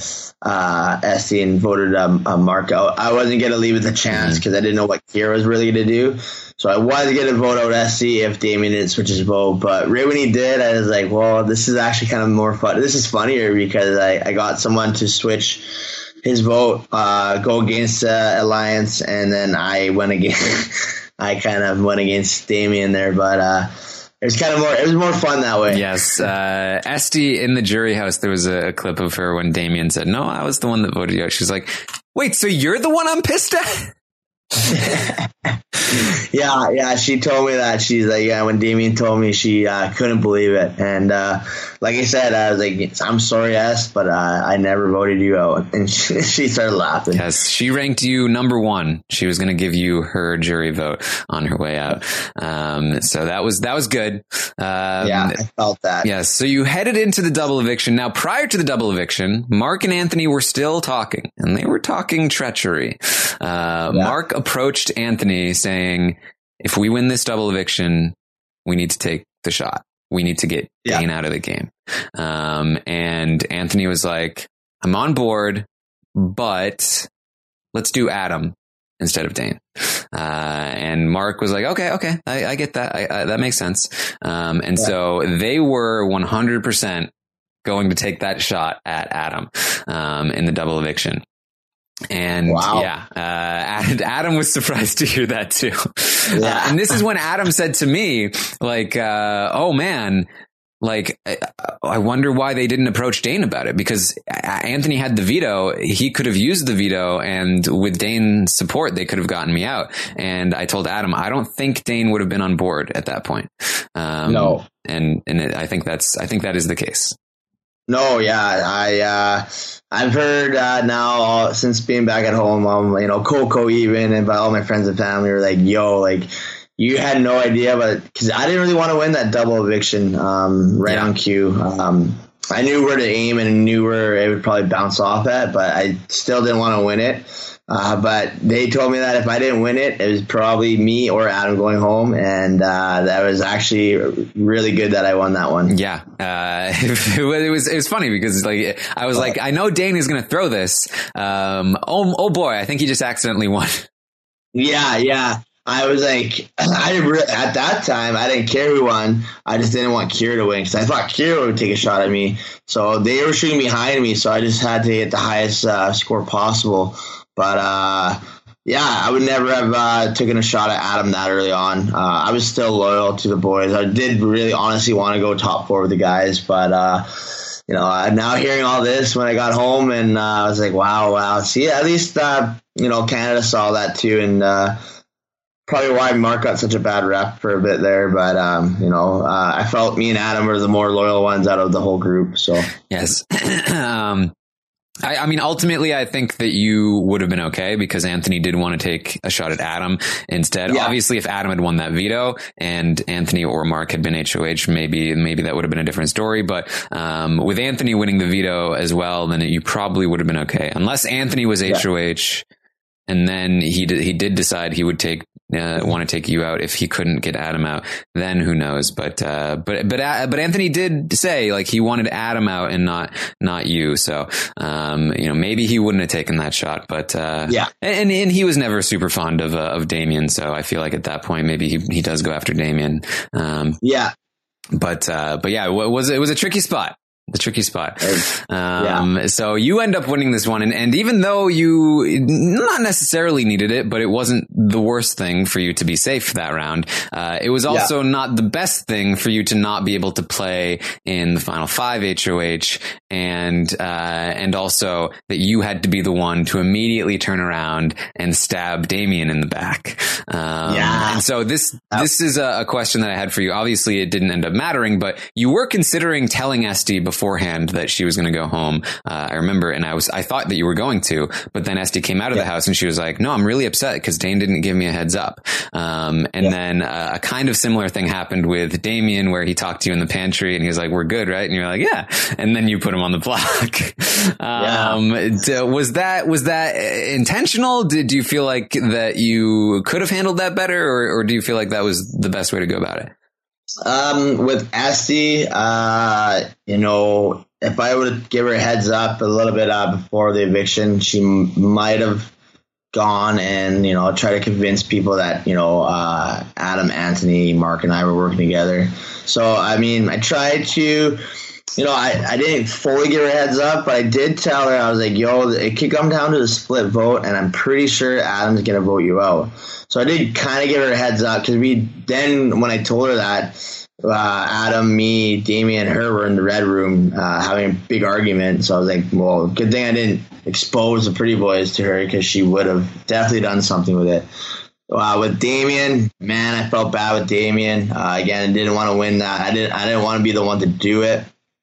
[SPEAKER 3] Esty and voted Mark out, I wasn't going to leave it a chance because I didn't know what Kira was really going to do. So I was going to vote out Esty if Damien didn't switch his vote. But right when he did, I was like, well, this is actually kind of more fun. This is funnier because I got someone to switch his vote, go against Alliance, and then I went against. I kind of went against Damien there, but it was more fun that way.
[SPEAKER 2] Yes. Esty in the jury house, there was a clip of her when Damien said, no, I was the one that voted you out. She's like, wait, so you're the one I'm pissed at?
[SPEAKER 3] Yeah, she told me that. She's like, when Damien told me, she couldn't believe it. And like I said, I was like, I'm sorry, but I never voted you out. And she started laughing.
[SPEAKER 2] Yes, she ranked you number one. She was going to give you her jury vote on her way out. So that was good.
[SPEAKER 3] I felt that.
[SPEAKER 2] Yes, so you headed into the double eviction. Now, prior to the double eviction, Mark and Anthony were still talking, and they were talking treachery. Mark approached Anthony saying, if we win this double eviction, we need to take the shot. We need to get Dane out of the game. And Anthony was like, I'm on board, but let's do Adam instead of Dane. And Mark was like, okay. I get that. That makes sense. So they were 100% going to take that shot at Adam, in the double eviction. And Adam was surprised to hear that too. Yeah. And this is when Adam said to me, like, oh man, like, I wonder why they didn't approach Dane about it, because Anthony had the veto. He could have used the veto, and with Dane's support, they could have gotten me out. And I told Adam, I don't think Dane would have been on board at that point.
[SPEAKER 3] No.
[SPEAKER 2] I think that is the case.
[SPEAKER 3] No, yeah, I've heard now since being back at home, Coco even, and by all my friends and family are like, yo, like, you had no idea, but because I didn't really want to win that double eviction on cue. I knew where to aim and knew where it would probably bounce off at, but I still didn't want to win it. But they told me that if I didn't win it, it was probably me or Adam going home, and that was actually really good that I won that one.
[SPEAKER 2] Yeah, it was funny because like I was like, I know Dane is going to throw this. Oh boy, I think he just accidentally won.
[SPEAKER 3] Yeah. I was like, at that time, I didn't care who won. I just didn't want Kira to win because I thought Kira would take a shot at me. So they were shooting behind me, so I just had to get the highest score possible. But I would never have taken a shot at Adam that early on. I was still loyal to the boys. I did really honestly want to go top 4 with the guys, but now hearing all this when I got home, and I was like, wow. See, at least Canada saw that too, and probably why Mark got such a bad rep for a bit there, but I felt me and Adam were the more loyal ones out of the whole group. So
[SPEAKER 2] yes. I mean, ultimately, I think that you would have been okay because Anthony did want to take a shot at Adam instead. Yeah. Obviously, if Adam had won that veto and Anthony or Mark had been HOH, maybe that would have been a different story. But with Anthony winning the veto as well, then you probably would have been okay. Unless Anthony was HOH and then he did decide he would want to take you out if he couldn't get Adam out, then who knows? But Anthony did say like he wanted Adam out and not you. So, maybe he wouldn't have taken that shot, but, and he was never super fond of Damien. So I feel like at that point, maybe he does go after Damien. But it was a tricky spot. The tricky spot. So you end up winning this one. And even though you not necessarily needed it, but it wasn't the worst thing for you to be safe that round. It was also not the best thing for you to not be able to play in the final 5 HOH and also that you had to be the one to immediately turn around and stab Damien in the back. And so this is a question that I had for you. Obviously it didn't end up mattering, but you were considering telling Esty beforehand that she was going to go home. I remember, and I thought that you were going to, but then Esty came out of the house and she was like, no, I'm really upset because Dane didn't give me a heads up. Then a kind of similar thing happened with Damien where he talked to you in the pantry and he was like, we're good, right? And you're like, yeah. And then you put him on the block. Was that intentional? Did you feel like that you could have handled that better or do you feel like that was the best way to go about it?
[SPEAKER 3] With Esty, if I would give her a heads up a little bit before the eviction, she might have gone and, try to convince people that, Adam, Anthony, Mark, and I were working together. So, I mean, I tried to, I didn't fully give her a heads up, but I did tell her, I was like, it could come down to a split vote, and I'm pretty sure Adam's going to vote you out. So I did kind of give her a heads up because when I told her that, Adam, me, Damien, and her were in the red room having a big argument. So I was like, well, good thing I didn't expose the pretty boys to her because she would have definitely done something with it. With Damien, man, I felt bad with Damien. Again, I didn't want to win that. I didn't want to be the one to do it.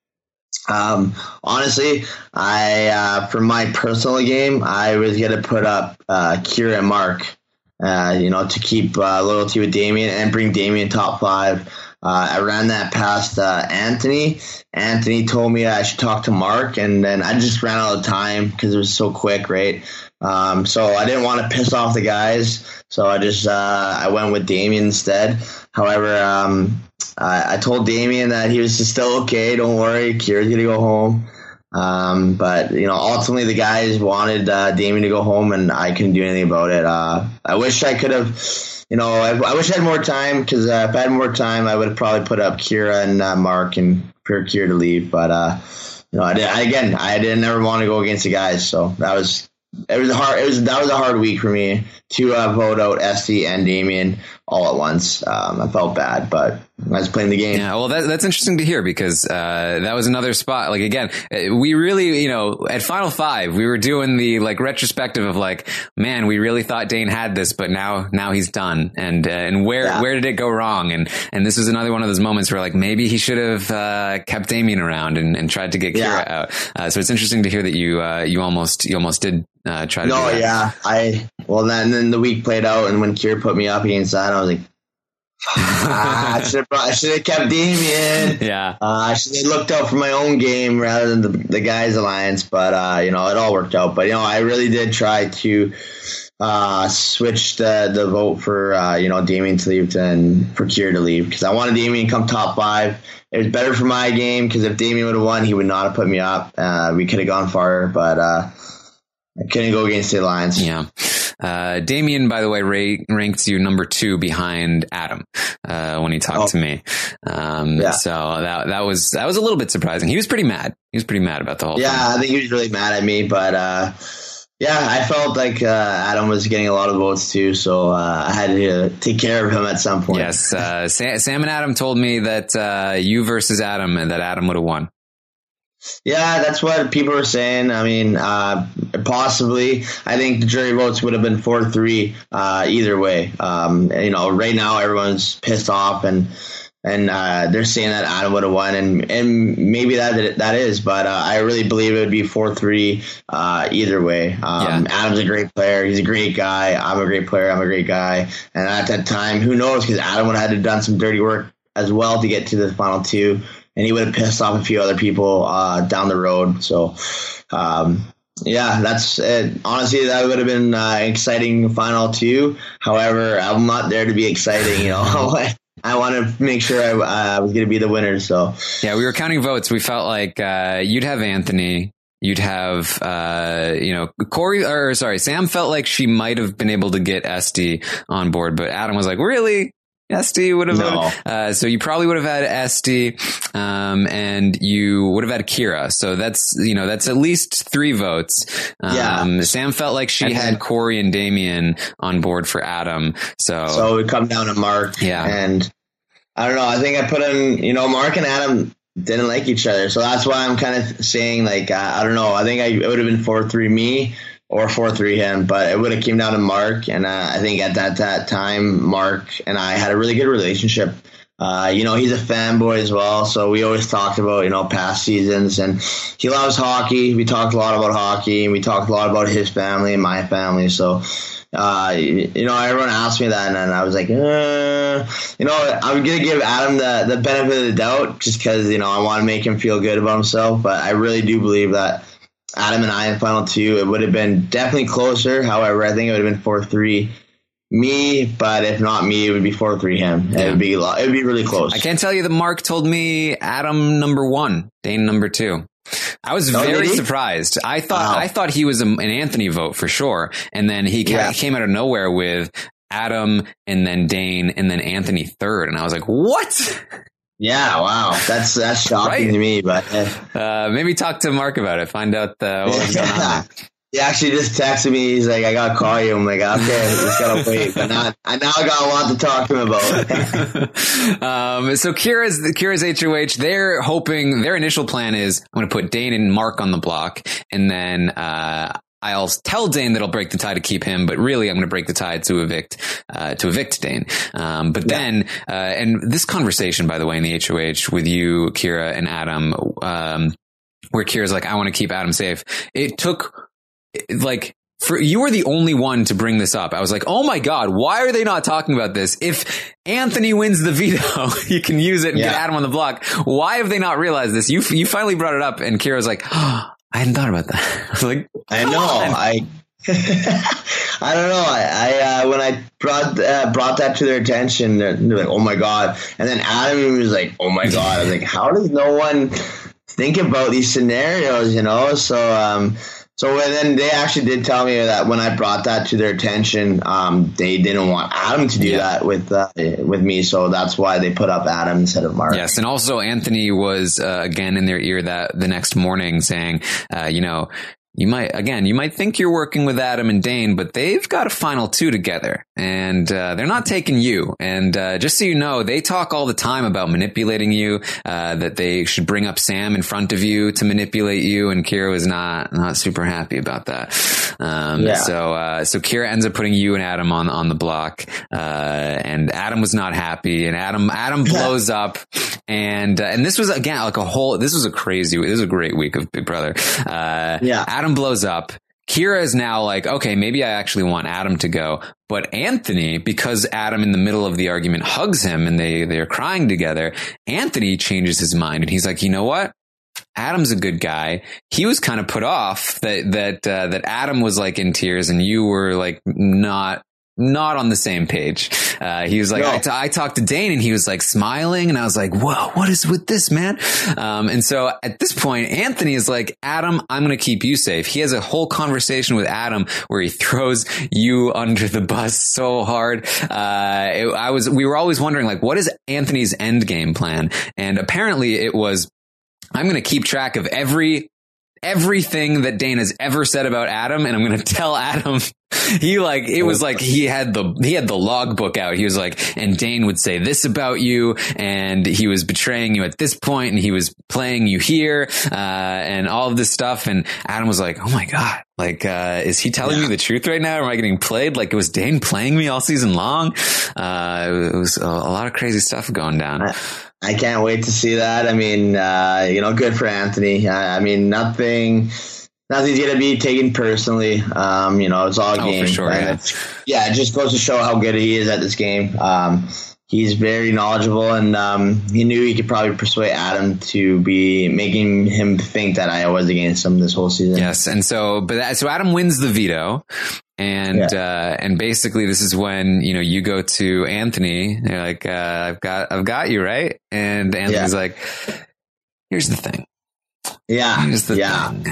[SPEAKER 3] Honestly, for my personal game, I was going to put up Kira and Mark, to keep loyalty with Damien and bring Damien top 5. I ran that past Anthony. Anthony told me I should talk to Mark, and then I just ran out of time because it was so quick, right? So I didn't want to piss off the guys, so I just I went with Damien instead. However, I told Damien that he was still okay. Don't worry, Kira's gonna go home. But ultimately the guys wanted Damien to go home, and I couldn't do anything about it. I wish I could have. I wish I had more time because if I had more time, I would have probably put up Kira and Mark and for Kira to leave. But I didn't ever want to go against the guys, so that was a hard week for me to vote out Esty and Damien all at once. I felt bad, but I was playing the game.
[SPEAKER 2] Yeah, well, that's interesting to hear because that was another spot. Like, again, we really, at Final 5, we were doing the retrospective of man, we really thought Dane had this, but now he's done. And where did it go wrong? And this was another one of those moments where maybe he should have kept Damien around and tried to get Kira out. So it's interesting to hear that you almost did try to do that.
[SPEAKER 3] And then the week played out, and when Kira put me up against that, I was like, I should have kept Damien.
[SPEAKER 2] Yeah.
[SPEAKER 3] I should have looked out for my own game rather than the guys' alliance, but it all worked out. But I really did try to switch the vote for Damien to leave and for Kira to leave, because I wanted Damien to come top 5. It was better for my game, because if Damien would have won, he would not have put me up. We could have gone farther, but I couldn't go against the alliance.
[SPEAKER 2] Yeah. Damien, by the way, ranked you number 2 behind Adam when he talked to me. So that was a little bit surprising. He was pretty mad. About the whole thing.
[SPEAKER 3] Yeah, I think he was really mad at me, but I felt like Adam was getting a lot of votes too, so I had to take care of him at some point.
[SPEAKER 2] Yes, Sam and Adam told me that you versus Adam, and that Adam would have won.
[SPEAKER 3] Yeah, that's what people were saying. I mean, possibly. I think the jury votes would have been 4-3 either way. Right now everyone's pissed off, and they're saying that Adam would have won, and maybe that is, but I really believe it would be 4-3 either way. Adam's a great player. He's a great guy. I'm a great player. I'm a great guy. And at that time, who knows, because Adam would have had to done some dirty work as well to get to the final 2. And he would have pissed off a few other people down the road. So, that's it. Honestly, that would have been an exciting final 2. However, I'm not there to be exciting. I want to make sure I was going to be the winner. So,
[SPEAKER 2] yeah, we were counting votes. We felt like you'd have Anthony. You'd have, Corey, Sam felt like she might have been able to get Esty on board, but Adam was like, really? Esty would have voted. So you probably would have had Esty, and you would have had Kira. So that's at least 3 votes. Sam felt like she had Corey and Damien on board for Adam. So
[SPEAKER 3] it come down to Mark.
[SPEAKER 2] Yeah.
[SPEAKER 3] And I don't know. I think I put in, Mark and Adam didn't like each other. So that's why I'm kind of saying, like, I don't know. I think it would have been 4-3 me or 4-3 him, but it would have came down to Mark. And I think at that time, Mark and I had a really good relationship. He's a fanboy as well, so we always talked about, past seasons, and he loves hockey. We talked a lot about hockey, and we talked a lot about his family and my family. So, everyone asked me that, and I was like, I'm going to give Adam the benefit of the doubt just because, I want to make him feel good about himself. But I really do believe that Adam and I in final 2, it would have been definitely closer. However, I think it would have been 4-3 me, but if not me, it would be 4-3 him. Yeah. It would be really close.
[SPEAKER 2] I can't tell you that Mark told me Adam number 1, Dane number 2. I was very surprised. I thought he was an Anthony vote for sure, and then he came out of nowhere with Adam and then Dane and then Anthony 3rd, and I was like, what?
[SPEAKER 3] Yeah, wow, that's shocking to me. But
[SPEAKER 2] maybe talk to Mark about it. Find out what was going on there.
[SPEAKER 3] He actually just texted me. He's like, I got to call you. I'm like, okay, just got to wait. But now I got a lot to talk to him about.
[SPEAKER 2] So Kira's HOH, they're hoping, their initial plan is, I'm going to put Dane and Mark on the block. And then, I'll tell Dane that I'll break the tie to keep him, but really I'm going to break the tie to evict Dane. Then, and this conversation, by the way, in the HOH with you, Kira and Adam, where Kira's like, I want to keep Adam safe. It took, you were the only one to bring this up. I was like, oh my God, why are they not talking about this? If Anthony wins the veto, you can use it and get Adam on the block. Why have they not realized this? You finally brought it up, and Kira's like, oh, I hadn't thought about that. I was like,
[SPEAKER 3] I know. I don't know. I when I brought that to their attention, they're like, oh my God. And then Adam was like, oh my God. I was like, how does no one think about these scenarios, So then they actually did tell me that when I brought that to their attention, they didn't want Adam to do that with me. So that's why they put up Adam instead of Mark.
[SPEAKER 2] Yes. And also Anthony was, again in their ear the next morning saying, you might think you're working with Adam and Dane, but they've got a final 2 together, and they're not taking you. And just so you know, they talk all the time about manipulating you, that they should bring up Sam in front of you to manipulate you. And Kira was not super happy about that. So Kira ends up putting you and Adam on the block, and Adam was not happy, and Adam blows up, and this was again this was a great week of Big Brother. Adam blows up. Kira is now like, okay, maybe I actually want Adam to go. But Anthony, because Adam in the middle of the argument hugs him and they're crying together, Anthony changes his mind and he's like, you know what? Adam's a good guy. He was kind of put off that Adam was like in tears and you were like not on the same page. He was like, no. I talked to Dane and he was like smiling and I was like, whoa, what is with this, man? And so at this point, Anthony is like, Adam, I'm going to keep you safe. He has a whole conversation with Adam where he throws you under the bus so hard. We were always wondering, like, what is Anthony's end game plan? And apparently it was, I'm going to keep track of everything that Dane has ever said about Adam, and I'm going to tell Adam. He had the logbook out. He was like, and Dane would say this about you, and he was betraying you at this point, and he was playing you here, and all of this stuff. And Adam was like, oh my God, like, is he telling me the truth right now? Or am I getting played? Like, it was Dane playing me all season long. It was a lot of crazy stuff going down.
[SPEAKER 3] I can't wait to see that. I mean, good for Anthony. I mean, nothing's going to be taken personally. It's all game.
[SPEAKER 2] For sure,
[SPEAKER 3] yeah. It just goes to show how good he is at this game. He's very knowledgeable, and he knew he could probably persuade Adam to be making him think that I was against him this whole season.
[SPEAKER 2] Yes, and so Adam wins the veto. And basically this is when, you go to Anthony, you're like, I've got you, right? And Anthony's like, here's the thing.
[SPEAKER 3] Yeah.
[SPEAKER 2] Here's the thing.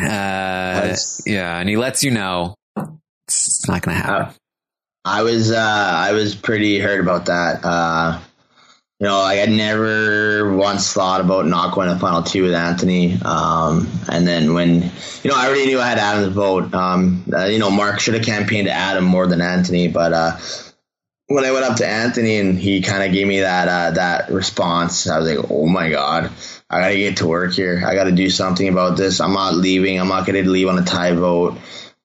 [SPEAKER 2] And he lets you know it's not going to happen.
[SPEAKER 3] I was pretty hurt about that. I had never once thought about not going to final two with Anthony. And then when, I already knew I had Adam's vote. Mark should have campaigned to Adam more than Anthony. But when I went up to Anthony and he kind of gave me that response, I was like, oh my God, I got to get to work here. I got to do something about this. I'm not leaving. I'm not going to leave on a tie vote.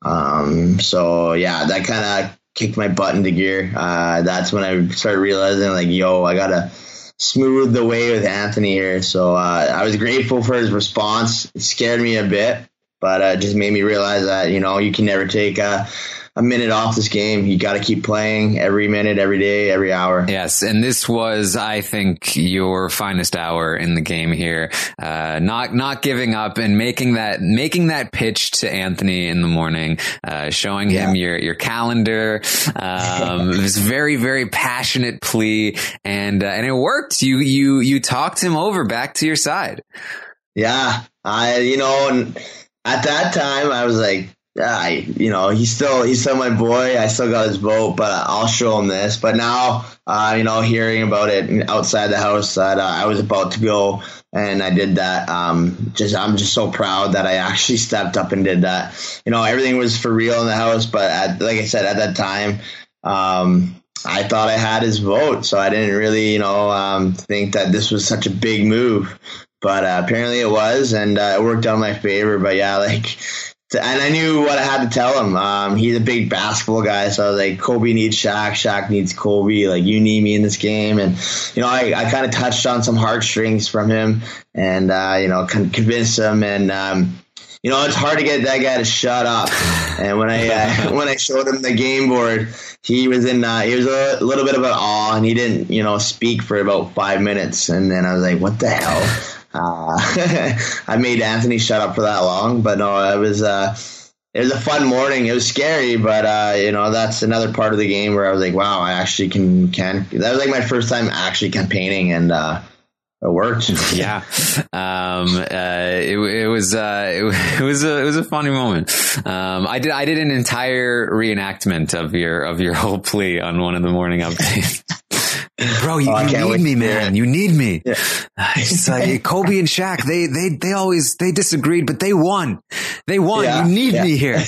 [SPEAKER 3] That kind of kicked my butt into gear. That's when I started realizing, like, I got to smooth the way with Anthony here. So I was grateful for his response. It scared me a bit, but it just made me realize that, you can never take a minute off this game. You got to keep playing every minute, every day, every hour.
[SPEAKER 2] Yes. And this was, I think, your finest hour in the game here. Not giving up and making that pitch to Anthony in the morning, showing him your calendar. This very, very passionate plea, and it worked. You talked him over back to your side.
[SPEAKER 3] Yeah. And at that time I was like, he's still my boy. I still got his vote, but I'll show him this. But now, hearing about it outside the house that I was about to go and I did that, I'm just so proud that I actually stepped up and did that. Everything was for real in the house, but like I said, at that time, I thought I had his vote, so I didn't really, think that this was such a big move. But apparently it was, and it worked out in my favor. But and I knew what I had to tell him. He's a big basketball guy, so I was like, Kobe needs Shaq, Shaq needs Kobe. Like, you need me in this game. And I kind of touched on some heartstrings from him, and convinced him. And it's hard to get that guy to shut up. And when I showed him the game board, he was a little bit of an awe, and he didn't speak for about 5 minutes. And then I was like, what the hell? I made Anthony shut up for that long, but no, it was a fun morning. It was scary, but that's another part of the game where I was like, wow, I actually can. That was like my first time actually campaigning, and it worked.
[SPEAKER 2] Yeah. It was a funny moment. I did an entire reenactment of your whole plea on one of the morning updates. Bro, you need me, man. You need me. Yeah. It's like Kobe and Shaq, they disagreed, but they won. Yeah, you need me here.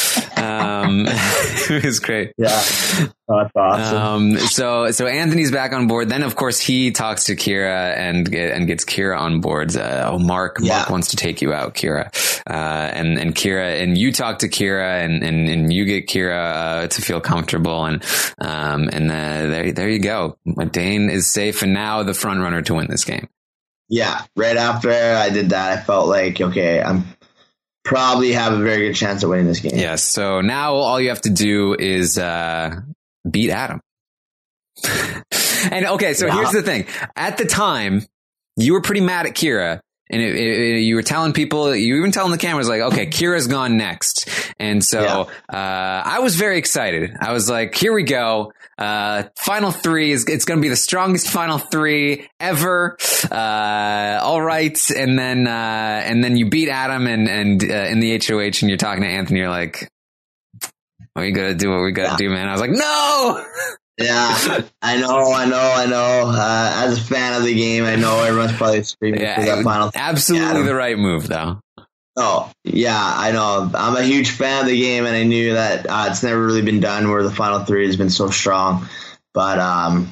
[SPEAKER 2] It was great.
[SPEAKER 3] Yeah. Oh, that's awesome.
[SPEAKER 2] So Anthony's back on board. Then of course he talks to Kira and gets Kira on board. Mark wants to take you out, Kira. And Kira, and you talk to Kira and you get Kira to feel comfortable, and there you go. Dane is safe and now the front runner to win this game.
[SPEAKER 3] Yeah. Right after I did that, I felt like, okay, probably have a very good chance of winning this game.
[SPEAKER 2] Yes. So now all you have to do is beat Adam. And okay, so here's the thing. At the time, you were pretty mad at Kira. And you were telling people, you even telling the cameras like, okay, Kira's gone next. And so, I was very excited. I was like, here we go. Final three it's going to be the strongest final three ever. All right. And then you beat Adam and in the HOH and you're talking to Anthony, you're like, we got to do what we got to do, man. I was like, no.
[SPEAKER 3] Yeah, I know. As a fan of the game, I know everyone's probably screaming for that final.
[SPEAKER 2] Absolutely the right move, though.
[SPEAKER 3] Oh, yeah, I know. I'm a huge fan of the game, and I knew that it's never really been done where the final three has been so strong. But I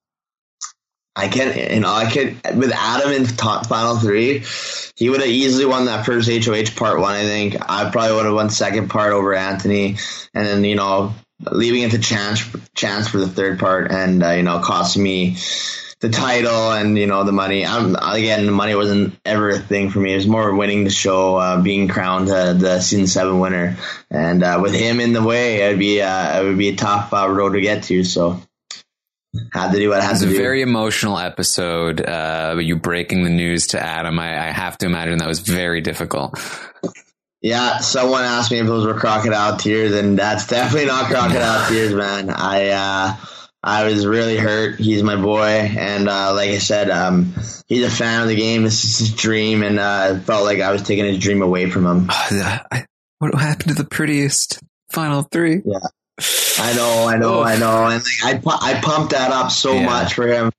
[SPEAKER 3] could with Adam in top final three, he would have easily won that first HOH part one. I think I probably would have won second part over Anthony, and then leaving it to chance for the third part, and costing me the title and the money. The money wasn't ever a thing for me. It was more winning the show, being crowned the season 7 winner, and with him in the way, it would be a tough road to get to. So had to do what I had to do.
[SPEAKER 2] It was a very emotional episode. You breaking the news to Adam, I have to imagine that was very difficult.
[SPEAKER 3] Yeah, someone asked me if those were crocodile tears, and that's definitely not crocodile tears, man. I was really hurt. He's my boy, and like I said, he's a fan of the game. This is his dream, and it felt like I was taking his dream away from him.
[SPEAKER 2] What happened to the prettiest final three?
[SPEAKER 3] Yeah, I know, and I pumped that up so much for him.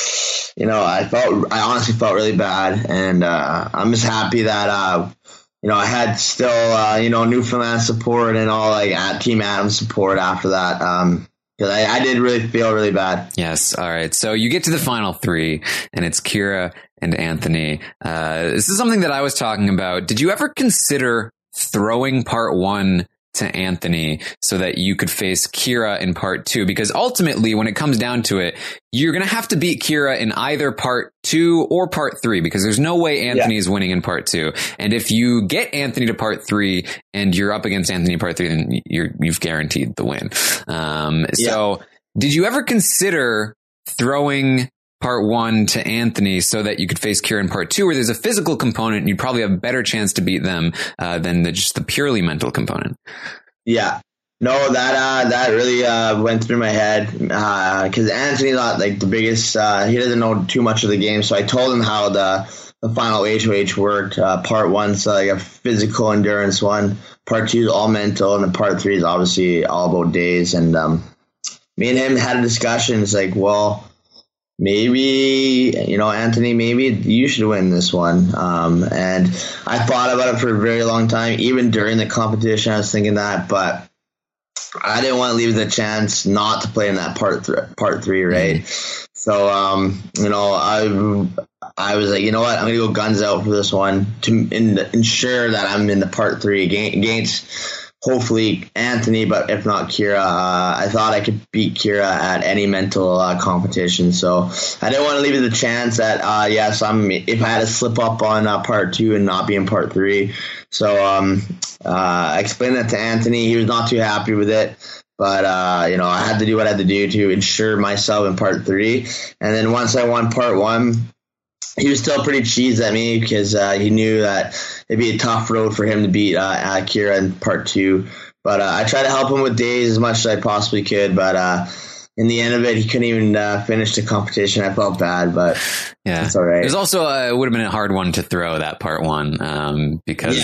[SPEAKER 3] I honestly felt really bad, and I'm just happy that. I had still, Newfoundland support and all Team Adam support after that. Because I did really feel really bad.
[SPEAKER 2] Yes. All right. So you get to the final three and it's Kira and Anthony. This is something that I was talking about. Did you ever consider throwing part one to Anthony so that you could face Kira in part two? Because ultimately, when it comes down to it, you're going to have to beat Kira in either part two or part three, because there's no way Anthony is winning in part two. And if you get Anthony to part three and you're up against Anthony in part three, then you've guaranteed the win. So did you ever consider throwing part one to Anthony so that you could face Kira in part two, where there's a physical component and you'd probably have a better chance to beat them than just the purely mental component?
[SPEAKER 3] Yeah. No, that really went through my head because Anthony's not the biggest. He doesn't know too much of the game, so I told him how the final HOH worked. Part one's a physical endurance one. Part two is all mental, and then part three is obviously all about days. And me and him had a discussion. It's well, maybe, Anthony, maybe you should win this one. And I thought about it for a very long time. Even during the competition, I was thinking that, but I didn't want to leave the chance not to play in that part three, right? Mm-hmm. So, I was like, you know what? I'm going to go guns out for this one to ensure that I'm in the part three against hopefully Anthony, but if not Kira. I thought I could beat Kira at any mental competition. So I didn't want to leave it the chance that, if I had to slip up on part two and not be in part three. So I explained that to Anthony. He was not too happy with it. But, I had to do what I had to do to ensure myself in part three. And then once I won part one, he was still pretty cheesed at me because he knew that it'd be a tough road for him to beat Kira in part two. But I tried to help him with days as much as I possibly could. But in the end of it, he couldn't even finish the competition. I felt bad, but it's all right.
[SPEAKER 2] It was also it would have been a hard one to throw, that part one, because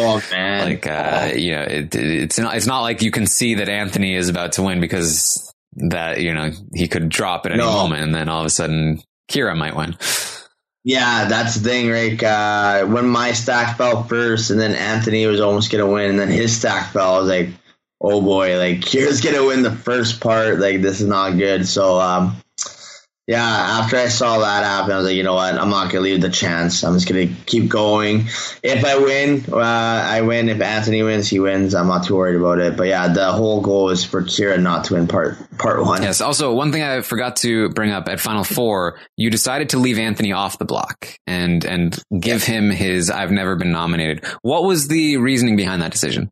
[SPEAKER 2] it's not like you can see that Anthony is about to win, because that he could drop at any moment, and then all of a sudden Kira might win.
[SPEAKER 3] Yeah, that's the thing, right? When my stack fell first, and then Anthony was almost going to win, and then his stack fell, I was like, oh boy, Kira's going to win the first part. This is not good. So, Yeah, after I saw that happen, I was like, you know what? I'm not going to leave the chance. I'm just going to keep going. If I win, I win. If Anthony wins, he wins. I'm not too worried about it. But yeah, the whole goal is for Kira not to win part one.
[SPEAKER 2] Yes. Also, one thing I forgot to bring up at Final Four, you decided to leave Anthony off the block and give him his I've never been nominated. What was the reasoning behind that decision?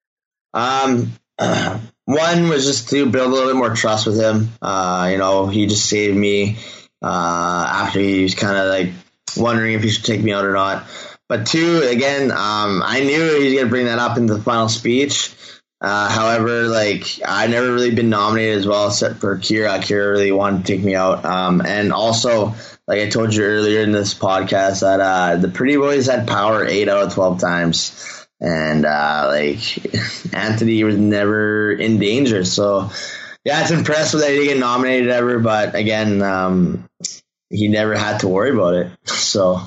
[SPEAKER 3] One was just to build a little bit more trust with him. He just saved me after he was kind of like wondering if he should take me out or not. But two, again, I knew he was going to bring that up in the final speech. However, like, I never really been nominated as well, except for Kira. Kira really wanted to take me out. And also, like I told you earlier in this podcast, that the Pretty Boys had power 8 out of 12 times. And Anthony was never in danger. So, yeah, it's impressive that he didn't get nominated ever. But again, he never had to worry about it. So.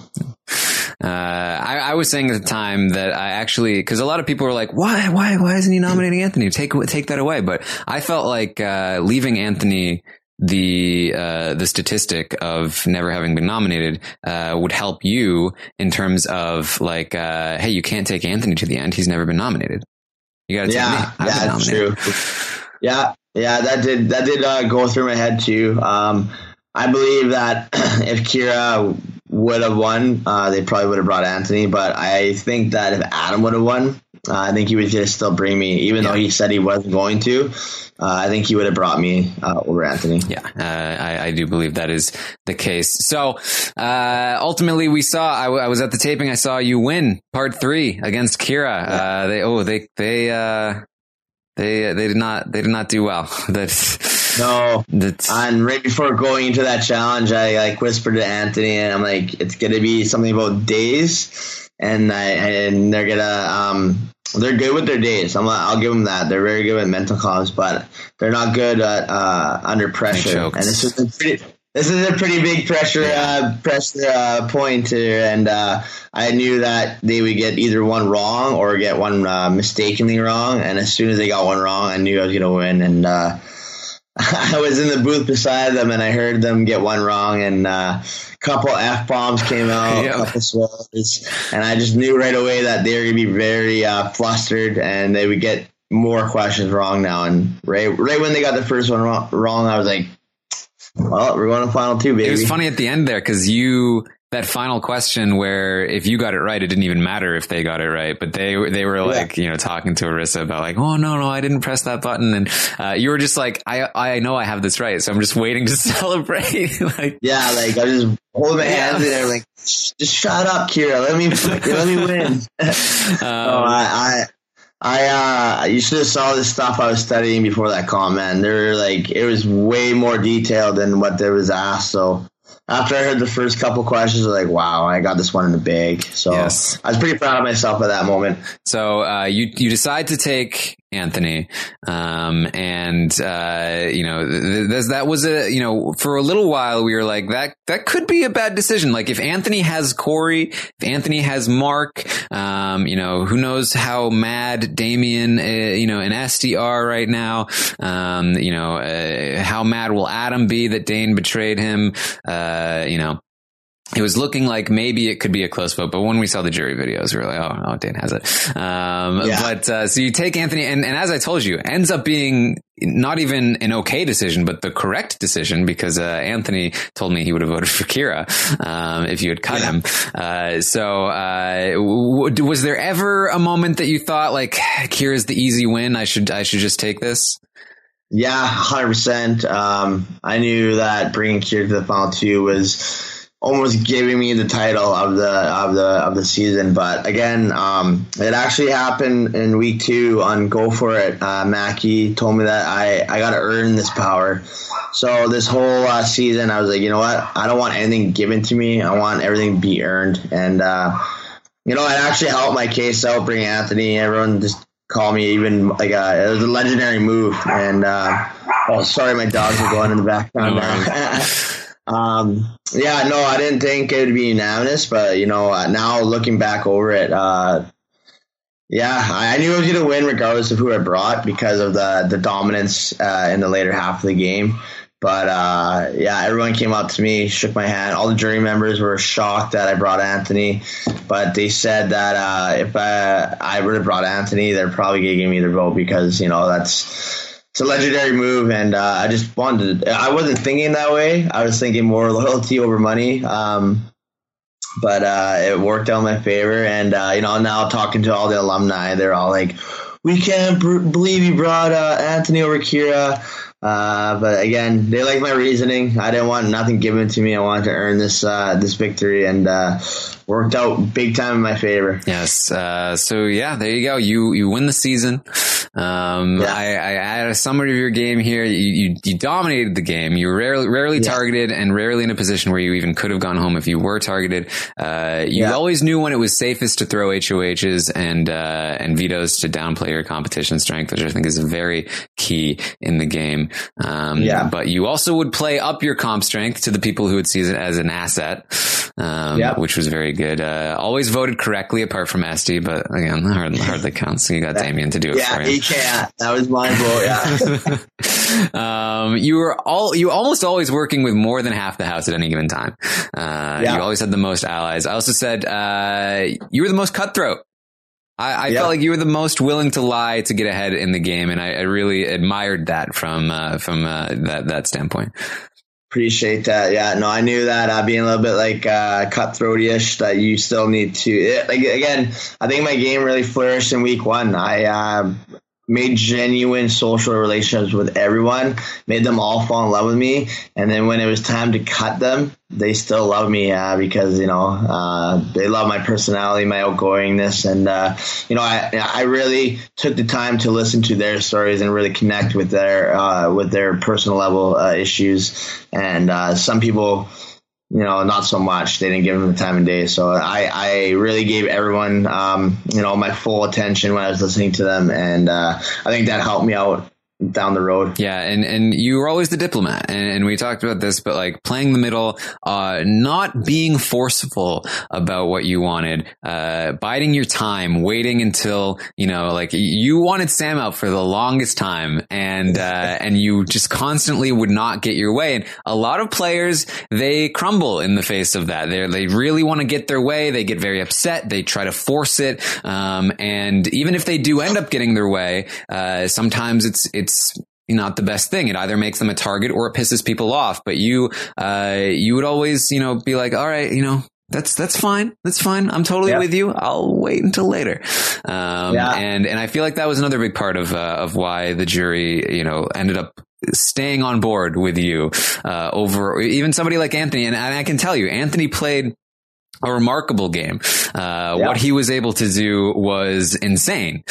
[SPEAKER 2] I was saying at the time that I actually, because a lot of people were like, why isn't he nominating Anthony? Take that away. But I felt like leaving Anthony the statistic of never having been nominated would help you in terms of like, hey, you can't take Anthony to the end. He's never been nominated. You got to take me. I've been nominated.
[SPEAKER 3] True. Yeah, that did go through my head too. I believe that if Kira would have won, they probably would have brought Anthony. But I think that if Adam would have won, I think he would just still bring me, even though he said he wasn't going to. I think he would have brought me over Anthony.
[SPEAKER 2] Yeah, I do believe that is the case. So ultimately, we saw. I was at the taping. I saw you win part 3 against Kira. Yeah. They did not do well.
[SPEAKER 3] And right before going into that challenge, I whispered to Anthony, and I'm like, it's gonna be something about days, and they're gonna they're good with their days. I'll give them that. They're very good at mental comms, but they're not good at under pressure. And this is a pretty big pressure point here, and I knew that they would get either one wrong or get one mistakenly wrong. And as soon as they got one wrong, I knew I was gonna win. And I was in the booth beside them, and I heard them get one wrong, and a couple F-bombs came out, a couple swallows, and I just knew right away that they were going to be very flustered, and they would get more questions wrong now. And right when they got the first one wrong, I was like, well, we're going to final 2, baby.
[SPEAKER 2] It was funny at the end there, because that final question where if you got it right, it didn't even matter if they got it right, but they were like, talking to Arissa about like, oh no, I didn't press that button. And you were just like, I know I have this right. So I'm just waiting to celebrate.
[SPEAKER 3] I just hold my hands in there like, just shut up, Kira. Let me win. You should have saw the stuff I was studying before that comment. It was way more detailed than what there was asked. So after I heard the first couple questions, I was like, wow, I got this one in the bag. So yes. I was pretty proud of myself at that moment.
[SPEAKER 2] So you decide to take Anthony, that was for a little while we were like, that could be a bad decision. Like if Anthony has Corey, if Anthony has Mark, who knows how mad Damien, and Esty are right now. How mad will Adam be that Dane betrayed him? It was looking like maybe it could be a close vote, but when we saw the jury videos, we were like, oh, Dane has it. But so you take Anthony, and as I told you, ends up being not even an okay decision, but the correct decision, because Anthony told me he would have voted for Kira if you had cut him. Was there ever a moment that you thought like, Kira's the easy win, I should just take this?
[SPEAKER 3] Yeah, 100%. I knew that bringing Kira to the final 2 was almost giving me the title of the season. But again, it actually happened in week 2 on Go For It. Mackie told me that I got to earn this power. So this whole season, I was like, you know what? I don't want anything given to me. I want everything to be earned. And, it actually helped my case out, bring Anthony. Everyone just called me, even like it was a legendary move. And sorry, my dogs are going in the background now. I didn't think it would be unanimous, but now looking back over it, I knew I was going to win regardless of who I brought because of the dominance in the later half of the game. But yeah, everyone came up to me, shook my hand. All the jury members were shocked that I brought Anthony, but they said that if I would have brought Anthony, they're probably going to give me their vote because, it's a legendary move. And I just wanted I wasn't thinking that way. I was thinking more loyalty over money. But it worked out in my favor. And, now talking to all the alumni, they're all like, we can't believe you brought Anthony over Kira. But again, they like my reasoning. I didn't want nothing given to me. I wanted to earn this victory, and worked out big time in my favor.
[SPEAKER 2] Yes. So yeah, there you go. You win the season. I had a summary of your game here. You dominated the game. You were rarely targeted and rarely in a position where you even could have gone home if you were targeted. You always knew when it was safest to throw HOHs and vetoes to downplay your competition strength, which I think is very key in the game. But you also would play up your comp strength to the people who would see it as an asset, which was very good. Always voted correctly apart from Esty, but again, hardly counts. So you got Damien to do it for you.
[SPEAKER 3] He can't. That was my vote. Yeah.
[SPEAKER 2] You almost always working with more than half the house at any given time. You always had the most allies. I also said you were the most cutthroat. I felt like you were the most willing to lie to get ahead in the game, and I really admired that from that standpoint.
[SPEAKER 3] Appreciate that. Yeah, no, I knew that being a little bit like cutthroat-ish, that you still need to. Again, I think my game really flourished in week one. I made genuine social relationships with everyone, made them all fall in love with me, and then when it was time to cut them, they still love me because they love my personality, my outgoingness, and I really took the time to listen to their stories and really connect with their personal level issues. And some people, not so much. They didn't give them the time of day. So I really gave everyone my full attention when I was listening to them, and I think that helped me out down the road.
[SPEAKER 2] Yeah, and you were always the diplomat, and we talked about this, but like playing the middle, not being forceful about what you wanted, biding your time, waiting until you wanted Sam out for the longest time, and you just constantly would not get your way. And a lot of players, they crumble in the face of that. They really want to get their way. They get very upset. They try to force it, and even if they do end up getting their way, sometimes it's not the best thing. It either makes them a target or it pisses people off. But you would always, be like, all right, that's fine. That's fine. I'm totally with you. I'll wait until later. And I feel like that was another big part of why the jury, ended up staying on board with you, over even somebody like Anthony. And I can tell you, Anthony played a remarkable game. What he was able to do was insane.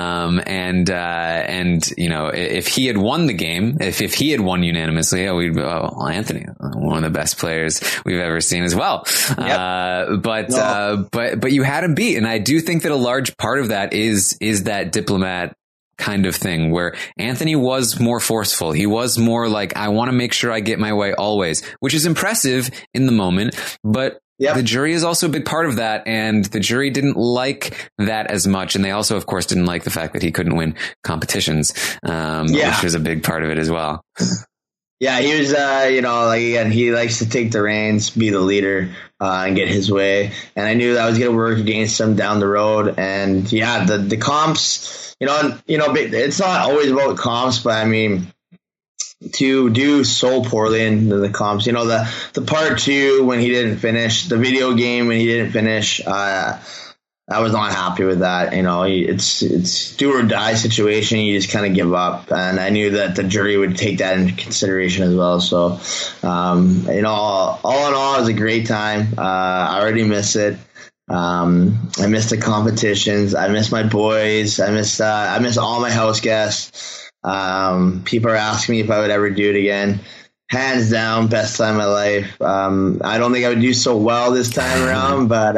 [SPEAKER 2] If he had won the game, if he had won unanimously, Anthony, one of the best players we've ever seen as well. But you had him beat. And I do think that a large part of that is that diplomat kind of thing where Anthony was more forceful. He was more like, I want to make sure I get my way always, which is impressive in the moment, but the jury is also a big part of that, and the jury didn't like that as much. And they also, of course, didn't like the fact that he couldn't win competitions, which was a big part of it as well.
[SPEAKER 3] Yeah, he was, again, he likes to take the reins, be the leader, and get his way. And I knew that I was going to work against him down the road. And the comps, it's not always about comps, but I mean, to do so poorly in the comps, the part 2 when he didn't finish, the video game when he didn't finish, I was not happy with that. It's do or die situation. You just kind of give up, and I knew that the jury would take that into consideration as well. So, all in all, it was a great time. I already miss it. I miss the competitions. I miss my boys. I miss all my house guests. People are asking me if I would ever do it again. Hands down, best time of my life. I don't think I would do so well this time around, but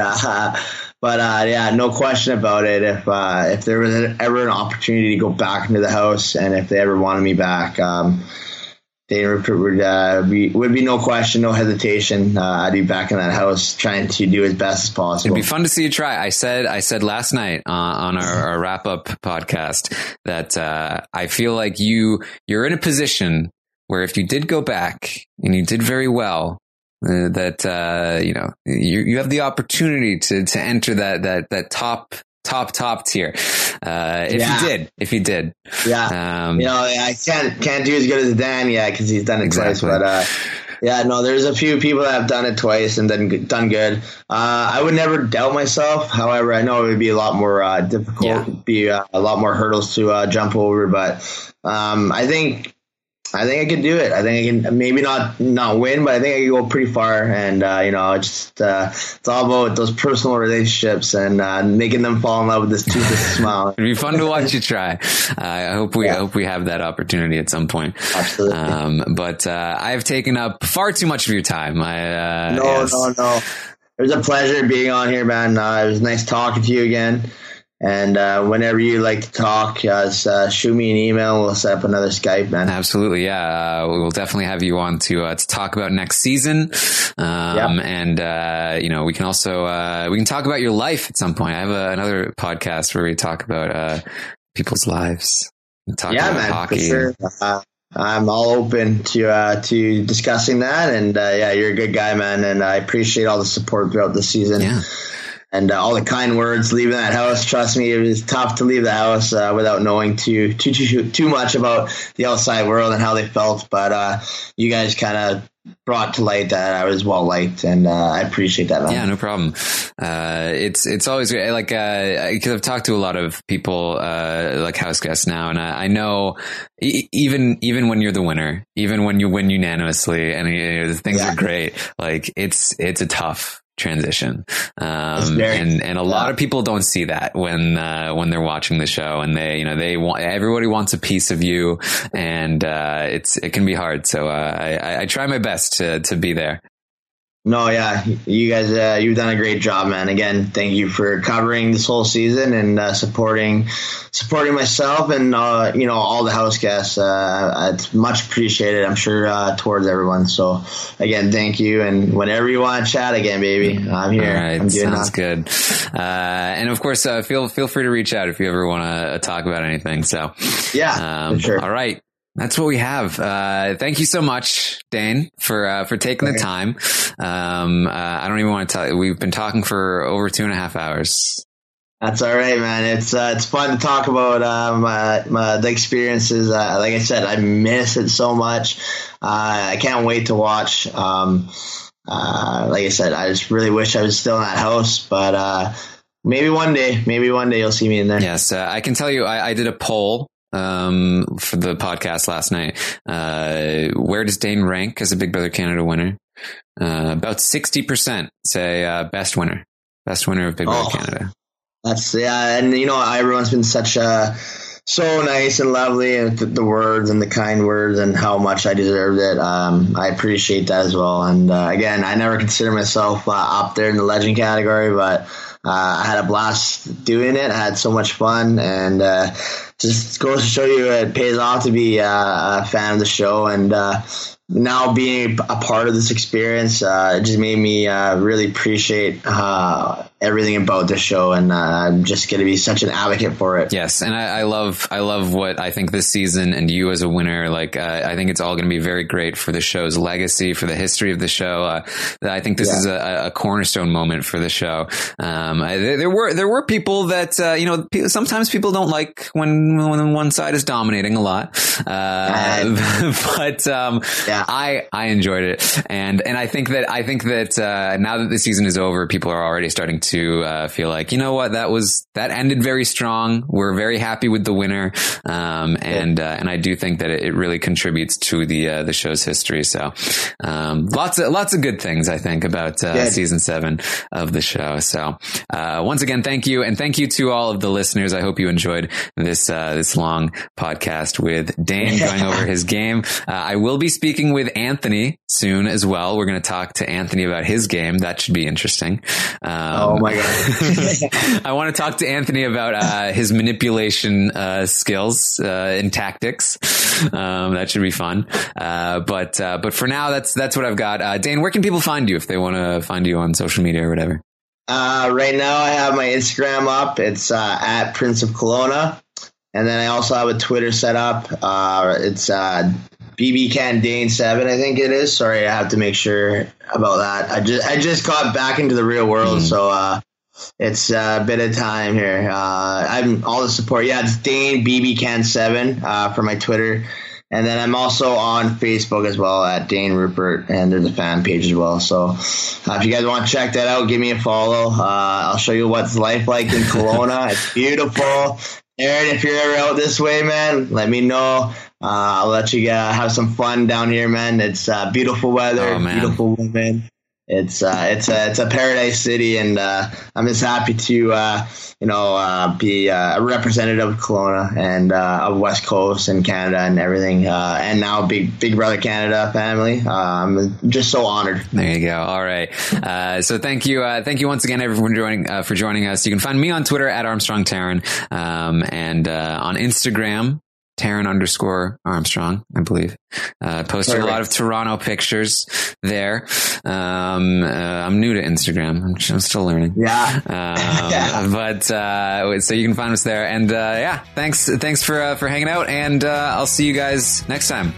[SPEAKER 3] no question about it. If there was ever an opportunity to go back into the house, and if they ever wanted me back, there would be no question, no hesitation. I'd be back in that house trying to do as best as possible.
[SPEAKER 2] It'd be fun to see you try. I said last night on our wrap up podcast that I feel like you're in a position where if you did go back and you did very well, you have the opportunity to enter that top tier. If you did.
[SPEAKER 3] Yeah. I can't do as good as Dan yet because he's done it twice, but, there's a few people that have done it twice and then done good. I would never doubt myself. However, I know it would be a lot more difficult, be a lot more hurdles to jump over. But I think I could do it. I think I can maybe not win, but I think I can go pretty far. And it's all about those personal relationships and making them fall in love with this toothless smile.
[SPEAKER 2] It'd be fun to watch you try. I hope we have that opportunity at some point.
[SPEAKER 3] Absolutely.
[SPEAKER 2] But I've taken up far too much of your time.
[SPEAKER 3] No. It was a pleasure being on here, man. It was nice talking to you again. And whenever you like to talk, shoot me an email. We'll set up another Skype, man.
[SPEAKER 2] Absolutely, yeah. We'll definitely have you on to talk about next season. And we can also we can talk about your life at some point. I have another podcast where we talk about people's lives. Talk about
[SPEAKER 3] man,
[SPEAKER 2] hockey.
[SPEAKER 3] For sure. I'm all open to discussing that. And you're a good guy, man. And I appreciate all the support throughout the season.
[SPEAKER 2] Yeah.
[SPEAKER 3] And all the kind words leaving that house. Trust me, it was tough to leave the house without knowing too much about the outside world and how they felt. But you guys kind of brought to light that I was well liked, and I appreciate that, man.
[SPEAKER 2] Yeah, no problem. It's always great. Like, because I've talked to a lot of people like house guests now, and I know even when you're the winner, even when you win unanimously, and things are great. Like, it's a tough transition. And a lot of people don't see that when they're watching the show, and everybody wants a piece of you, and it can be hard. So I try my best to be there.
[SPEAKER 3] No, yeah, you guys, you've done a great job, man. Again, thank you for covering this whole season and supporting myself and all the house guests. It's much appreciated, I'm sure, towards everyone. So again, thank you. And whenever you want to chat again, baby, I'm here.
[SPEAKER 2] All right,
[SPEAKER 3] I'm
[SPEAKER 2] sounds good. And of course, feel free to reach out if you ever want to talk about anything. So
[SPEAKER 3] yeah, for sure.
[SPEAKER 2] All right. That's what we have. Thank you so much, Dane, for taking the time. I don't even want to tell you, we've been talking for over 2.5 hours.
[SPEAKER 3] That's all right, man. It's fun to talk about the experiences. Like I said, I miss it so much. I can't wait to watch. Like I said, I just really wish I was still in that house, but maybe one day you'll see me in there.
[SPEAKER 2] Yes, I can tell you, I did a poll for the podcast last night. Where does Dane rank as a Big Brother Canada winner? About 60% say best winner of Big Brother Canada.
[SPEAKER 3] That's and everyone's been so nice and lovely, and the words and the kind words and how much I deserved it. I appreciate that as well. And again, I never consider myself up there in the legend category, but I had a blast doing it. I had so much fun, and just goes to show you it pays off to be a fan of the show. And now being a part of this experience, it just made me really appreciate everything about the show, and I'm just going to be such an advocate for it.
[SPEAKER 2] Yes, and I love what I think this season, and you as a winner, like I think it's all going to be very great for the show's legacy, for the history of the show. I think this is a cornerstone moment for the show. There were people that sometimes people don't like when one side is dominating a lot, but I enjoyed it, and I think that now that the season is over, people are already starting to feel like, you know what, that ended very strong. We're very happy with the winner, and I do think that it really contributes to the show's history. So lots of good things I think about season 7 of the show. So once again, thank you, and thank you to all of the listeners. I hope you enjoyed this long podcast with Dane going over his game. I will be speaking with Anthony soon as well. We're going to talk to Anthony about his game. That should be interesting.
[SPEAKER 3] Oh my God.
[SPEAKER 2] I want to talk to Anthony about his manipulation skills and tactics. That should be fun. But for now, that's what I've got. Dane, where can people find you if they want to find you on social media or whatever?
[SPEAKER 3] Right now I have my Instagram up. It's at Prince of Kelowna. And then I also have a Twitter set up. It's BB Can Dane 7, I think it is. Sorry, I have to make sure about that. I just got back into the real world, so it's a bit of time here. I'm all the support. Yeah, it's Dane BB Can 7 for my Twitter. And then I'm also on Facebook as well at Dane Rupert, and there's a fan page as well. So if you guys want to check that out, give me a follow. I'll show you what's life like in Kelowna. It's beautiful. Aaron, if you're ever out this way, man, let me know. I'll let you have some fun down here, man. It's beautiful weather, beautiful women. It's a paradise city, and I'm just happy to be a representative of Kelowna and of West Coast and Canada and everything, and now Big Brother Canada family. I'm just so honored.
[SPEAKER 2] There you go. All right. So thank you once again, everyone, for joining us. You can find me on Twitter at Armstrong Taran, and on Instagram, Taran_Armstrong, I believe. Posting a lot of Toronto pictures there. I'm new to Instagram. I'm still learning.
[SPEAKER 3] Yeah.
[SPEAKER 2] But so you can find us there. And thanks for hanging out. And I'll see you guys next time.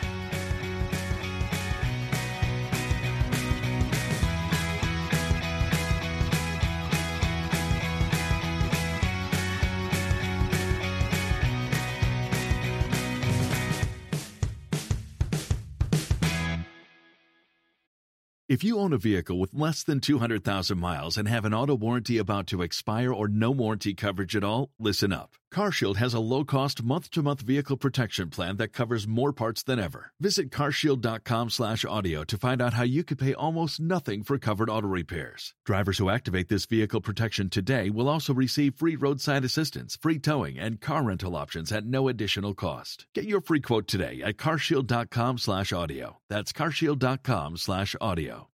[SPEAKER 5] If you own a vehicle with less than 200,000 miles and have an auto warranty about to expire or no warranty coverage at all, listen up. CarShield has a low-cost month-to-month vehicle protection plan that covers more parts than ever. Visit carshield.com/audio to find out how you could pay almost nothing for covered auto repairs. Drivers who activate this vehicle protection today will also receive free roadside assistance, free towing, and car rental options at no additional cost. Get your free quote today at carshield.com/audio. That's carshield.com/audio.